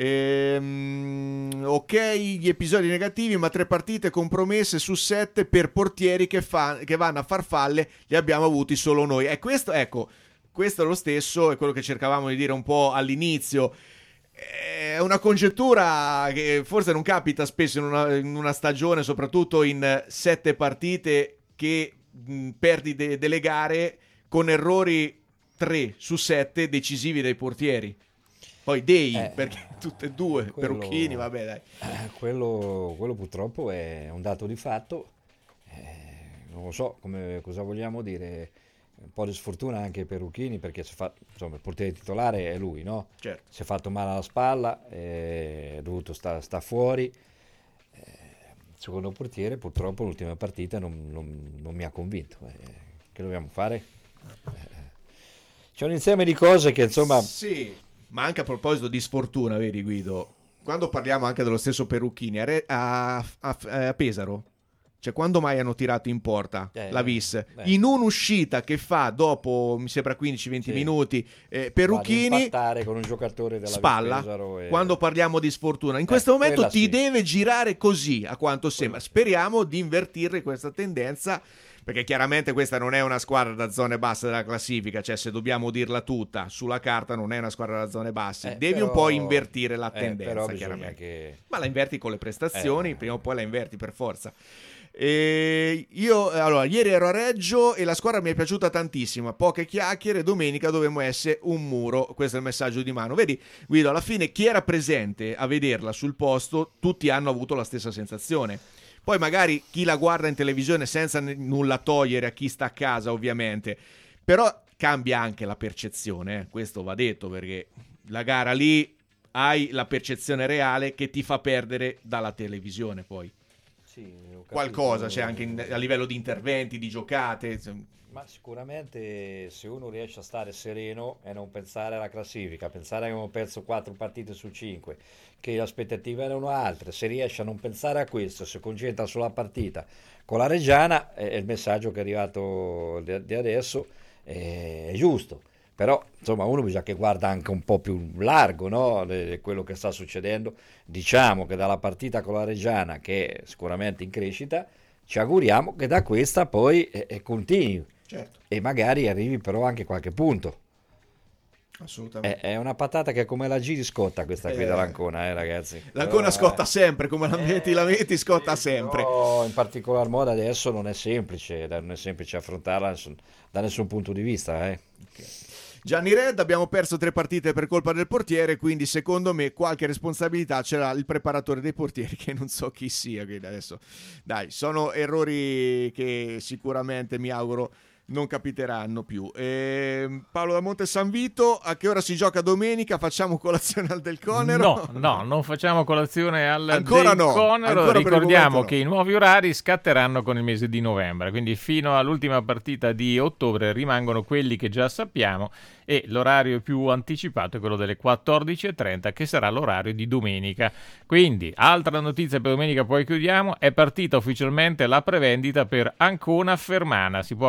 Ehm, ok, gli episodi negativi, ma tre partite compromesse su sette per portieri che, fa, che vanno a farfalle li abbiamo avuti solo noi. E questo, ecco, questo è lo stesso, è quello che cercavamo di dire un po' all'inizio. È una congettura che forse non capita spesso in una, in una stagione, soprattutto in sette partite, che mh, perdi de- delle gare con errori tre su sette decisivi dai portieri. Poi dei, eh, perché tutte e due, quello, Perucchini, vabbè dai. Eh, quello, quello purtroppo è un dato di fatto, eh, non lo so come, cosa vogliamo dire, un po' di sfortuna anche Perucchini, perché si fa, insomma, il portiere titolare è lui, no? Certo. Si è fatto male alla spalla, è dovuto sta, sta fuori. Eh, il secondo portiere purtroppo l'ultima partita non, non, non mi ha convinto. Eh, che dobbiamo fare? Eh, C'è un insieme di cose che insomma... Sì, ma anche a proposito di sfortuna, vedi Guido, quando parliamo anche dello stesso Perucchini, a, a, a, a Pesaro, cioè quando mai hanno tirato in porta eh, la vis? Eh. In un'uscita che fa dopo, mi sembra quindici venti sì. minuti, eh, Perucchini... con un giocatore della spalla, Pesaro e... quando parliamo di sfortuna. In eh, questo momento ti sì. deve girare così, a quanto sembra. Speriamo di invertire questa tendenza, perché chiaramente questa non è una squadra da zone basse della classifica, cioè se dobbiamo dirla tutta, sulla carta non è una squadra da zone basse, eh, devi però, un po' invertire la eh, tendenza, chiaramente. Che... Ma la inverti con le prestazioni, eh. prima o poi la inverti per forza. E io, allora, ieri ero a Reggio e la squadra mi è piaciuta tantissimo, poche chiacchiere, domenica dovremmo essere un muro, questo è il messaggio di Manu. Vedi Guido, alla fine chi era presente a vederla sul posto, tutti hanno avuto la stessa sensazione. Poi magari chi la guarda in televisione senza n- nulla togliere a chi sta a casa, ovviamente, però cambia anche la percezione, eh? Questo va detto, perché la gara lì hai la percezione reale che ti fa perdere dalla televisione poi. Sì, qualcosa c'è anche in, a livello di interventi, di giocate. Ma sicuramente se uno riesce a stare sereno e non pensare alla classifica, pensare che abbiamo perso quattro partite su cinque, che le aspettative erano altre, se riesce a non pensare a questo, si concentra sulla partita con la Reggiana, è il messaggio che è arrivato di adesso, è giusto. Però insomma uno bisogna che guarda anche un po' più largo, no? De, quello che sta succedendo. Diciamo che dalla partita con la Reggiana, che è sicuramente in crescita, ci auguriamo che da questa poi eh, eh, continui, certo. E magari arrivi però anche qualche punto. Assolutamente. È, è una patata che come la giri scotta questa qui eh, dell'Ancona, eh ragazzi. L'Ancona però, scotta sempre, come la metti, eh, la metti scotta sempre. Però in particolar modo adesso non è semplice, non è semplice affrontarla nessun, da nessun punto di vista, eh. Okay. Gianni Red, abbiamo perso tre partite per colpa del portiere, quindi secondo me qualche responsabilità ce l'ha il preparatore dei portieri, che non so chi sia, quindi adesso dai, sono errori che sicuramente mi auguro non capiteranno più. E Paolo da Monte San Vito, a che ora si gioca domenica? Facciamo colazione al Del Conero? No, no, non facciamo colazione al Ancora Del no. Conero. Ancora Ricordiamo no. che i nuovi orari scatteranno con il mese di novembre, quindi fino all'ultima partita di ottobre rimangono quelli che già sappiamo, e l'orario più anticipato è quello delle quattordici e trenta, che sarà l'orario di domenica. Quindi, altra notizia per domenica, poi chiudiamo, è partita ufficialmente la prevendita per Ancona Fermana. Si può acquistare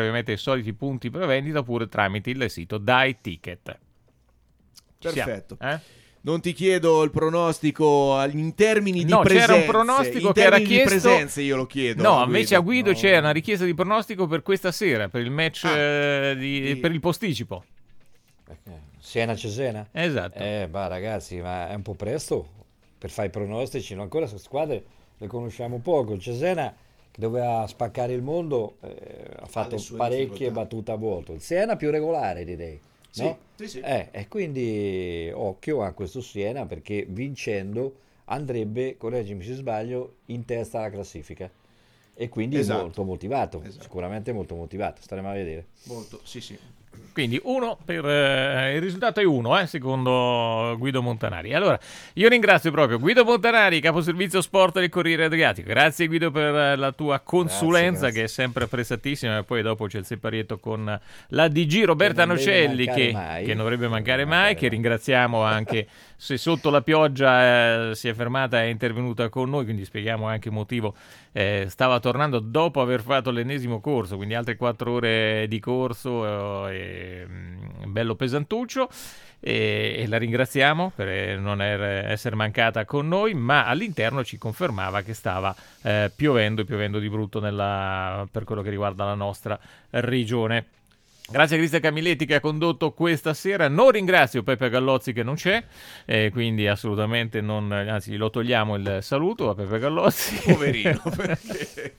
ovviamente ai soliti punti prevendita oppure tramite il sito Dai Ticket. Ci Perfetto. siamo, eh? Non ti chiedo il pronostico in termini di no, presenze. C'era un pronostico in che era termini chiesto. di presenze io lo chiedo. No, a invece a Guido no. c'è una richiesta di pronostico per questa sera, per il match Ah, eh, di, di... per il posticipo. Siena-Cesena? Esatto. Eh, ma ragazzi, ma è un po' presto per fare i pronostici, no? Ancora queste squadre le conosciamo poco. Il Cesena, che doveva spaccare il mondo, eh, ha fatto parecchie battute a vuoto. Il Siena più regolare, direi. No? Sì, sì, sì. Eh, e quindi occhio a questo Siena, perché vincendo andrebbe, correggimi se sbaglio, in testa alla classifica. E quindi Esatto. molto motivato, Esatto. sicuramente molto motivato, staremo a vedere. Molto, sì, sì. Quindi uno per eh, il risultato è uno, eh, secondo Guido Montanari. Allora, io ringrazio proprio Guido Montanari, caposervizio sport del Corriere Adriatico. Grazie Guido per la tua consulenza, grazie, grazie. Che è sempre prestatissima. E poi dopo c'è il separietto con la D G Roberta Nocelli, che, che non dovrebbe mancare mai, mancare che ringraziamo anche se sotto la pioggia eh, si è fermata e è intervenuta con noi, quindi spieghiamo anche il motivo. Eh, stava tornando dopo aver fatto l'ennesimo corso, quindi altre quattro ore di corso, eh, mm, bello pesantuccio, e, e la ringraziamo per non er, essere mancata con noi, ma all'interno ci confermava che stava eh, piovendo e piovendo di brutto nella, per quello che riguarda la nostra regione. Grazie a Cristian Camilletti che ha condotto questa sera. Non ringrazio Peppe Gallozzi che non c'è, eh, quindi assolutamente non, anzi lo togliamo il saluto a Peppe Gallozzi. Poverino, perché...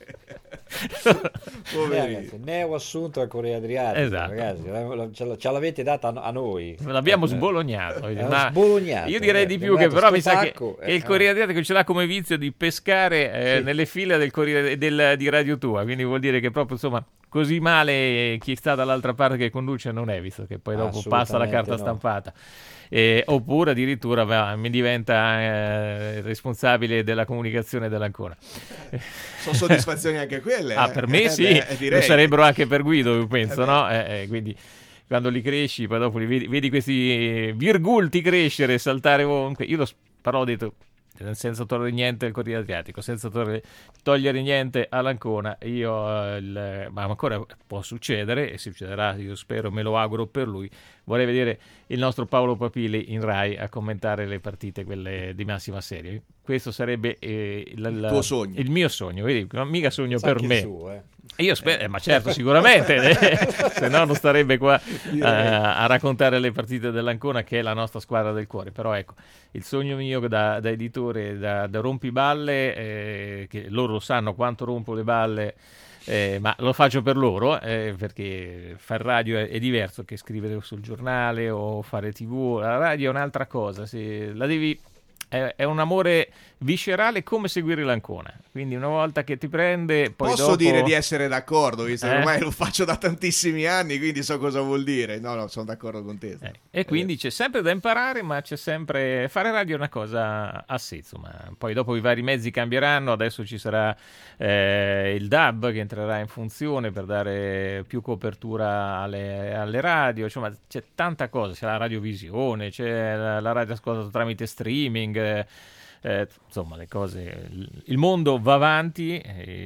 Poverino. Ragazzi, neo assunto al Corriere Adriatico, esatto. Ragazzi, ce, ce l'avete data a noi. L'abbiamo sbolognato. Eh, ma sbolognato. Io direi eh, di più, che però mi sa che, pacco, che il Corriere Adriatico ce l'ha come vizio di pescare eh, sì. nelle file del Corriere del, di Radio Tua, quindi vuol dire che proprio insomma così male chi sta dall'altra parte che conduce non è, visto che poi dopo passa la carta no. stampata. Eh, oppure addirittura va, mi diventa eh, responsabile della comunicazione dell'Ancona. Sono soddisfazioni anche quelle. Ah, eh? per me eh, sì, beh, lo sarebbero anche per Guido, io penso, eh no? Eh, eh, quindi quando li cresci, poi dopo li vedi, vedi questi virgulti crescere, saltare ovunque. Io lo però ho detto, senza togliere niente al Corriere Adriatico, senza togliere, togliere niente all'Ancona, io il, ma ancora può succedere, e succederà, io spero, me lo auguro per lui, vorrei vedere il nostro Paolo Papili in Rai a commentare le partite, quelle di massima serie. Questo sarebbe eh, il, il tuo sogno, il mio sogno, vedi, non mica sogno per me. Suo, eh. Io spero, eh, ma certo, sicuramente, se no non starebbe qua uh, a raccontare le partite dell'Ancona, che è la nostra squadra del cuore. Però ecco, il sogno mio da, da editore, da, da rompiballe, eh, che loro lo sanno quanto rompo le balle, eh, ma lo faccio per loro, eh, perché fare radio è, è diverso che scrivere sul giornale o fare tivù. La radio è un'altra cosa, se la devi... è un amore viscerale come seguire l'Ancona, quindi una volta che ti prende poi posso dopo... dire di essere d'accordo, visto che eh? ormai lo faccio da tantissimi anni, quindi so cosa vuol dire. No, no, sono d'accordo con te. Eh. E quindi c'è sempre da imparare, ma c'è sempre... fare radio è una cosa a sé, insomma. Poi dopo i vari mezzi cambieranno, adesso ci sarà eh, il D A B che entrerà in funzione per dare più copertura alle, alle radio, insomma c'è tanta cosa, c'è la radiovisione, c'è la, la radio ascoltata tramite streaming, eh, eh, insomma le cose, il mondo va avanti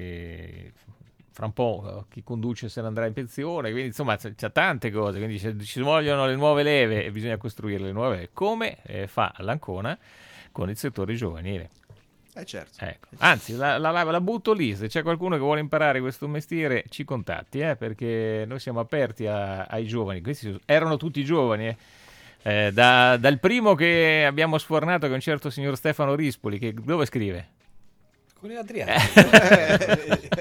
e fra un po' chi conduce se ne andrà in pensione, quindi insomma c'è, c'è tante cose, quindi ci vogliono le nuove leve e bisogna costruire le nuove leve, come eh, fa l'Ancona con il settore giovanile. Eh certo. Ecco. Anzi, la, la, la butto lì, se c'è qualcuno che vuole imparare questo mestiere ci contatti, eh, perché noi siamo aperti a, ai giovani. Questi erano tutti giovani, eh. Eh, da, dal primo che abbiamo sfornato, che è un certo signor Stefano Rispoli, che dove scrive? Con il Adriano.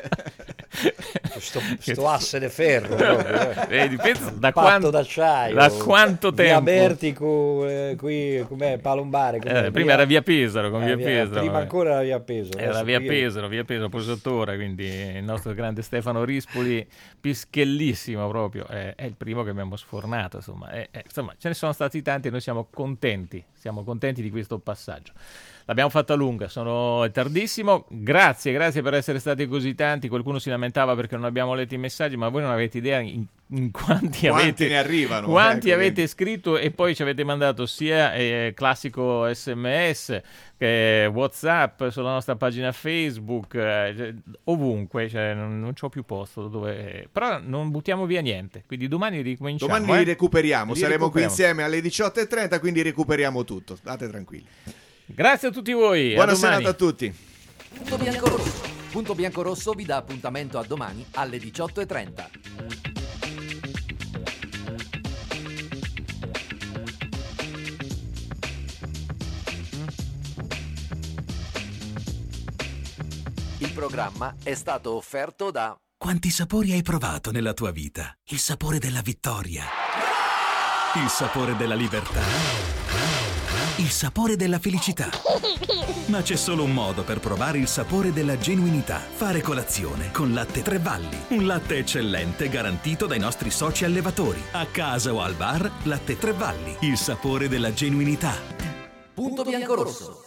Sto, sto asse de ferro proprio, eh. Vedi, penso, da, fatto quanto, d'acciaio, da quanto tempo? Via Bertico, eh, qui com'è, Palombare, com'è, eh, prima via... era via Pesaro, con eh, via Pesaro, prima vabbè. ancora era via Pesaro, era via qui... Pesaro, via Pesaro, Posattore, quindi il nostro grande Stefano Rispoli, pischellissimo proprio, eh, è il primo che abbiamo sfornato, insomma, eh, eh, insomma ce ne sono stati tanti e noi siamo contenti, siamo contenti di questo passaggio. l'abbiamo fatta lunga, sono è tardissimo. Grazie, grazie per essere stati così tanti. Qualcuno si lamentava perché non abbiamo letto i messaggi, ma voi non avete idea in, in quanti, Quanti avete ne arrivano, quanti ecco, avete quindi. scritto, e poi ci avete mandato sia eh, classico sms che WhatsApp sulla nostra pagina Facebook, eh, cioè, ovunque, cioè, non, non c'ho più posto dove... però non buttiamo via niente, quindi domani ricominciamo. Domani li eh? recuperiamo, Li saremo qui recuperiamo. insieme alle diciotto e trenta, quindi recuperiamo tutto, state tranquilli. Grazie a tutti voi. Buona a domani. serata a tutti. Punto Biancorosso. Punto Biancorosso vi dà appuntamento a domani alle diciotto e trenta. Il programma è stato offerto da... Quanti sapori hai provato nella tua vita? Il sapore della vittoria, il sapore della libertà, il sapore della felicità. Ma c'è solo un modo per provare il sapore della genuinità: fare colazione con Latte Tre Valli. Un latte eccellente garantito dai nostri soci allevatori. A casa o al bar, Latte Tre Valli, il sapore della genuinità. Punto Biancorosso.